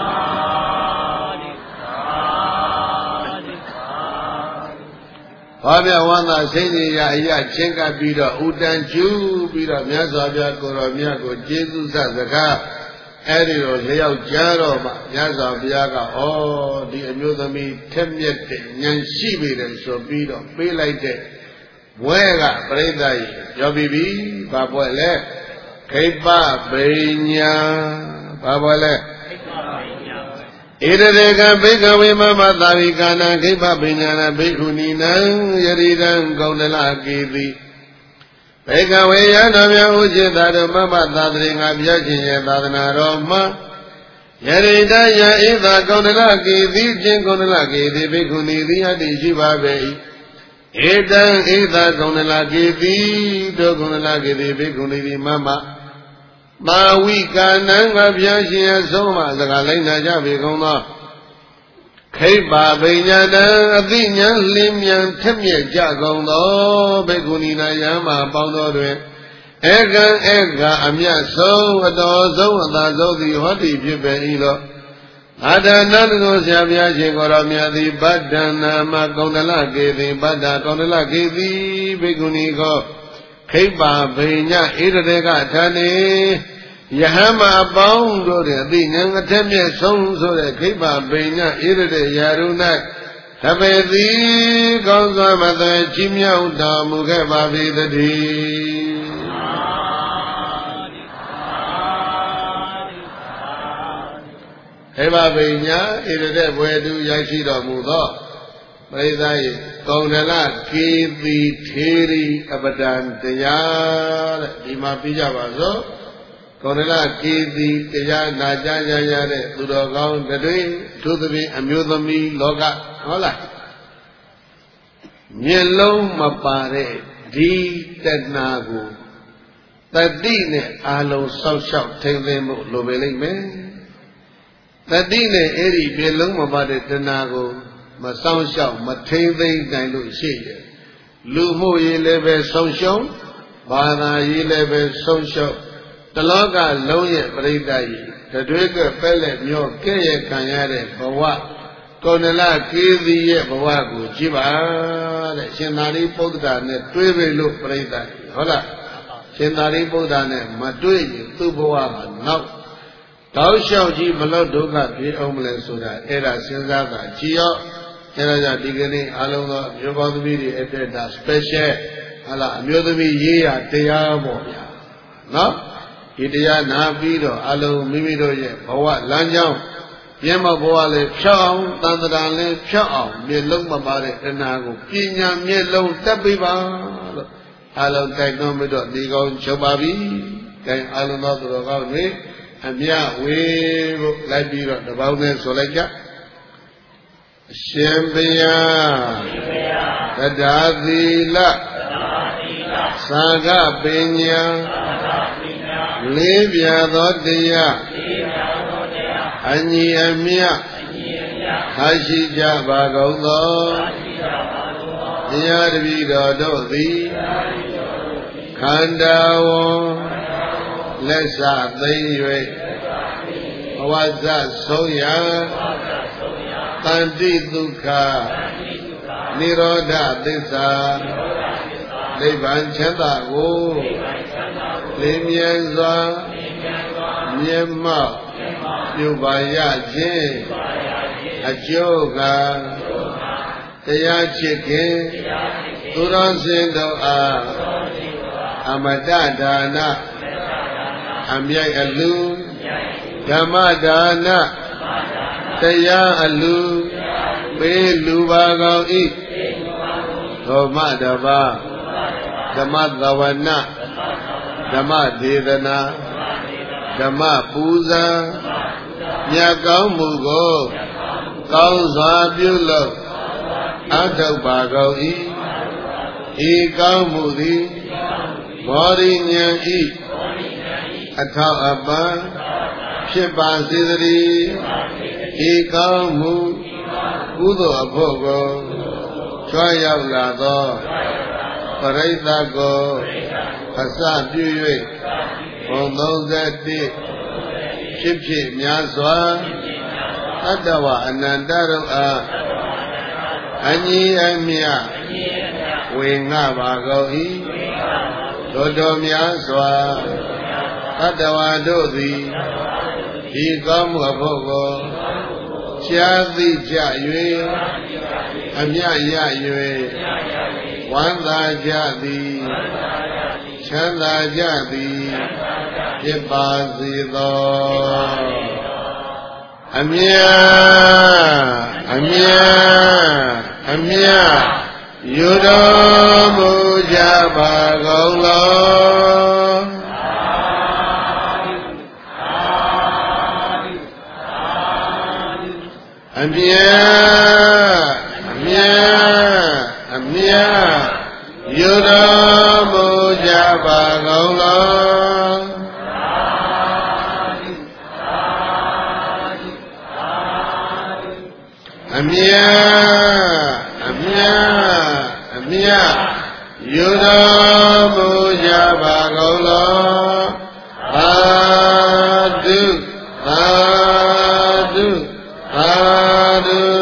ဘာပြဝန္တာစိတ်ကြီးရာအရာချင်းကပ်ပြီးတော့ဥဒံကျူးပြီးတော့မြတ်စွာဘုရားကိုတော်မြတ်ကိုကျေးဇူးစစကားအဲ့ဒီတော့လျောက်ကြားတော့မှမြတ်စွာဘုရားကဩဒီအမျိုးသမီးထက်မြက်တဲ့ဉာဏ်ရှိပြီလေဆိုပြီးတော့ပေးလိုက်တဲ့ဘွဲကပြိဿာကြီးပြောပြီးပြီဘာဘွဲလဲခိပ္ပဗိညာဘာဘွဲလဲဣရဒေကဘိကဝေမမသာဝိကာနံခိပ္ပဗိညာဏဘိက္ခုနီနံယရိဒံကောန္တလကေတိဘေကဝေယံတော်မြတ်ဥจิตသာတို့မမသာတရေငါပြခြင်းရဲ့သာသနာတော်မှာယရိတယဣသာကောန္တလကေတိခြင်းကောန္တလကေတိဘိက္ခုနီသည်အတ္တိရှိပါပေ၏ဧတံဣသာကောန္တလကေတိတို့ကောန္တလကေတိဘိက္ခုနီသည်မမမာဝိကာနံငါပြခြင်းရဲ့ဆုံးမစကားလိုက်နာကြပေကုန်သောခိပ္ပဗိညာဏအသိဉာဏ်လင်းမြန်ထက်မြက်ကြကုန်သောဘေကုဏီနာယမပေါင်းတော်တွင်ဧကံဧကအမြတ်ဆုံးအတော်ဆုံးအသာဆုံးသည်ဟောတိဖြစ်ပေ၏လို့အာဒနာတို့ဆရာဘုရားရှင်ကိုယ်တော်မြတ်သည်ဗတ္တနာမကောန္တလကေတိဗတ္တကောန္တလကေတိဘေကုဏီကိုခိပ္ပဗိညာဣရဒေကဌာနေယဟမအပေါင်းတို့တဲ့အသိဉာဏ်အထက်မြတ်ဆုံးဆိုတဲ့ခိပ္ပဗိညာဣရဒေယာရု၌သဘေတိကောင်းစွာမသွေချီးမြှောက်တော်မူခဲ့ပါပေသတည်းခိပ္ပဗိညာဣရဒေဘွယ်သူရရှိတော်မူသောပရိသတ်၏ကောန္တလကေတိထေရီအပဒံတရားတဲ့ဒီမှာပြကြပါစို့ Konela Kidi, Kaya Naja Yare, Tudogan, the day, to the Amuzami, Loga, Hola. Yellow Mapare, D. Tednago. Tadine, Alo, South Shop, take them, Lovely man. Tadine, Eri, Belum Mabade, Tenago, Masound Shop, Matave, Nilo, Shea. Lumo Yeleve, Sonshon, Bana Yeleve, Sonshon. The Loga Loye Bredai, the Draker Pellet, Mio Kaya Kanyare, Bawa, Konela Kidi, Bawago, Jiba, Shinari Pogdane, Twive look Bredai, Hola, Shinari Pogdane, Matui, Tuboa, now. Thou shall Ji Malodoga, the homeless soda, Era Sinzada, Gio, Era Digani, Alonga, Yobami, Edda, Special, Ala, Mudami, Yea, Teamo. No? Idia Nabido, Alo, Mimido, Bawa, Lanjao, Yama Boale, Chow, Tandale, Chow, Milum Mabare, Enago, Pina, Milo, Tabiba, Alo, Tagnomido, Digo, Chobabi, Tang Alonso about me, and Ya, we like the Bowner Soleca, Shembia, Tadazila, Saga Benya. Libya Dodia Ani Amia Hashija Bagodo Yadvido Dodi Kandawo Lesa Daywe Waza Soya Tanti Duka Niroda Disa Levan Chanda Go Limianza, Myanmar, Yubayajin, Ajoga, Tayachike, Turanzindo, Amadadana, Amyai Alu, Yamadana, Taya Alu, Belubago E, Tomadava, Damadavana. Dhamma Devana, Dhamma Puja, Nyakang Mugo, Kauza Bulo, Adau Bago E, E Kang Mudi, Mori Nyan E, Atau Abba, Shiba Sidri, E Kang Mu, Udo Abogo, Choyav Lado, Paraita Go, Asa Buye, on those that did, Shipshi Myaswa, Adawa, Anandaro, Ani Amia, Winga Bago E, Dodo Myaswa, Adawa Dodi, E Gamu Abogo, Chiazi Jayue, Amia Yayue, Wanda Jadi. Chanda Jadi Kibazido Amia Amia Amia Yudo Muja Bagolo Amia Amia Amia Yudo Muja Bagolo Amia Amia Amia Yudo Muja Bagolo Adu Adu Adu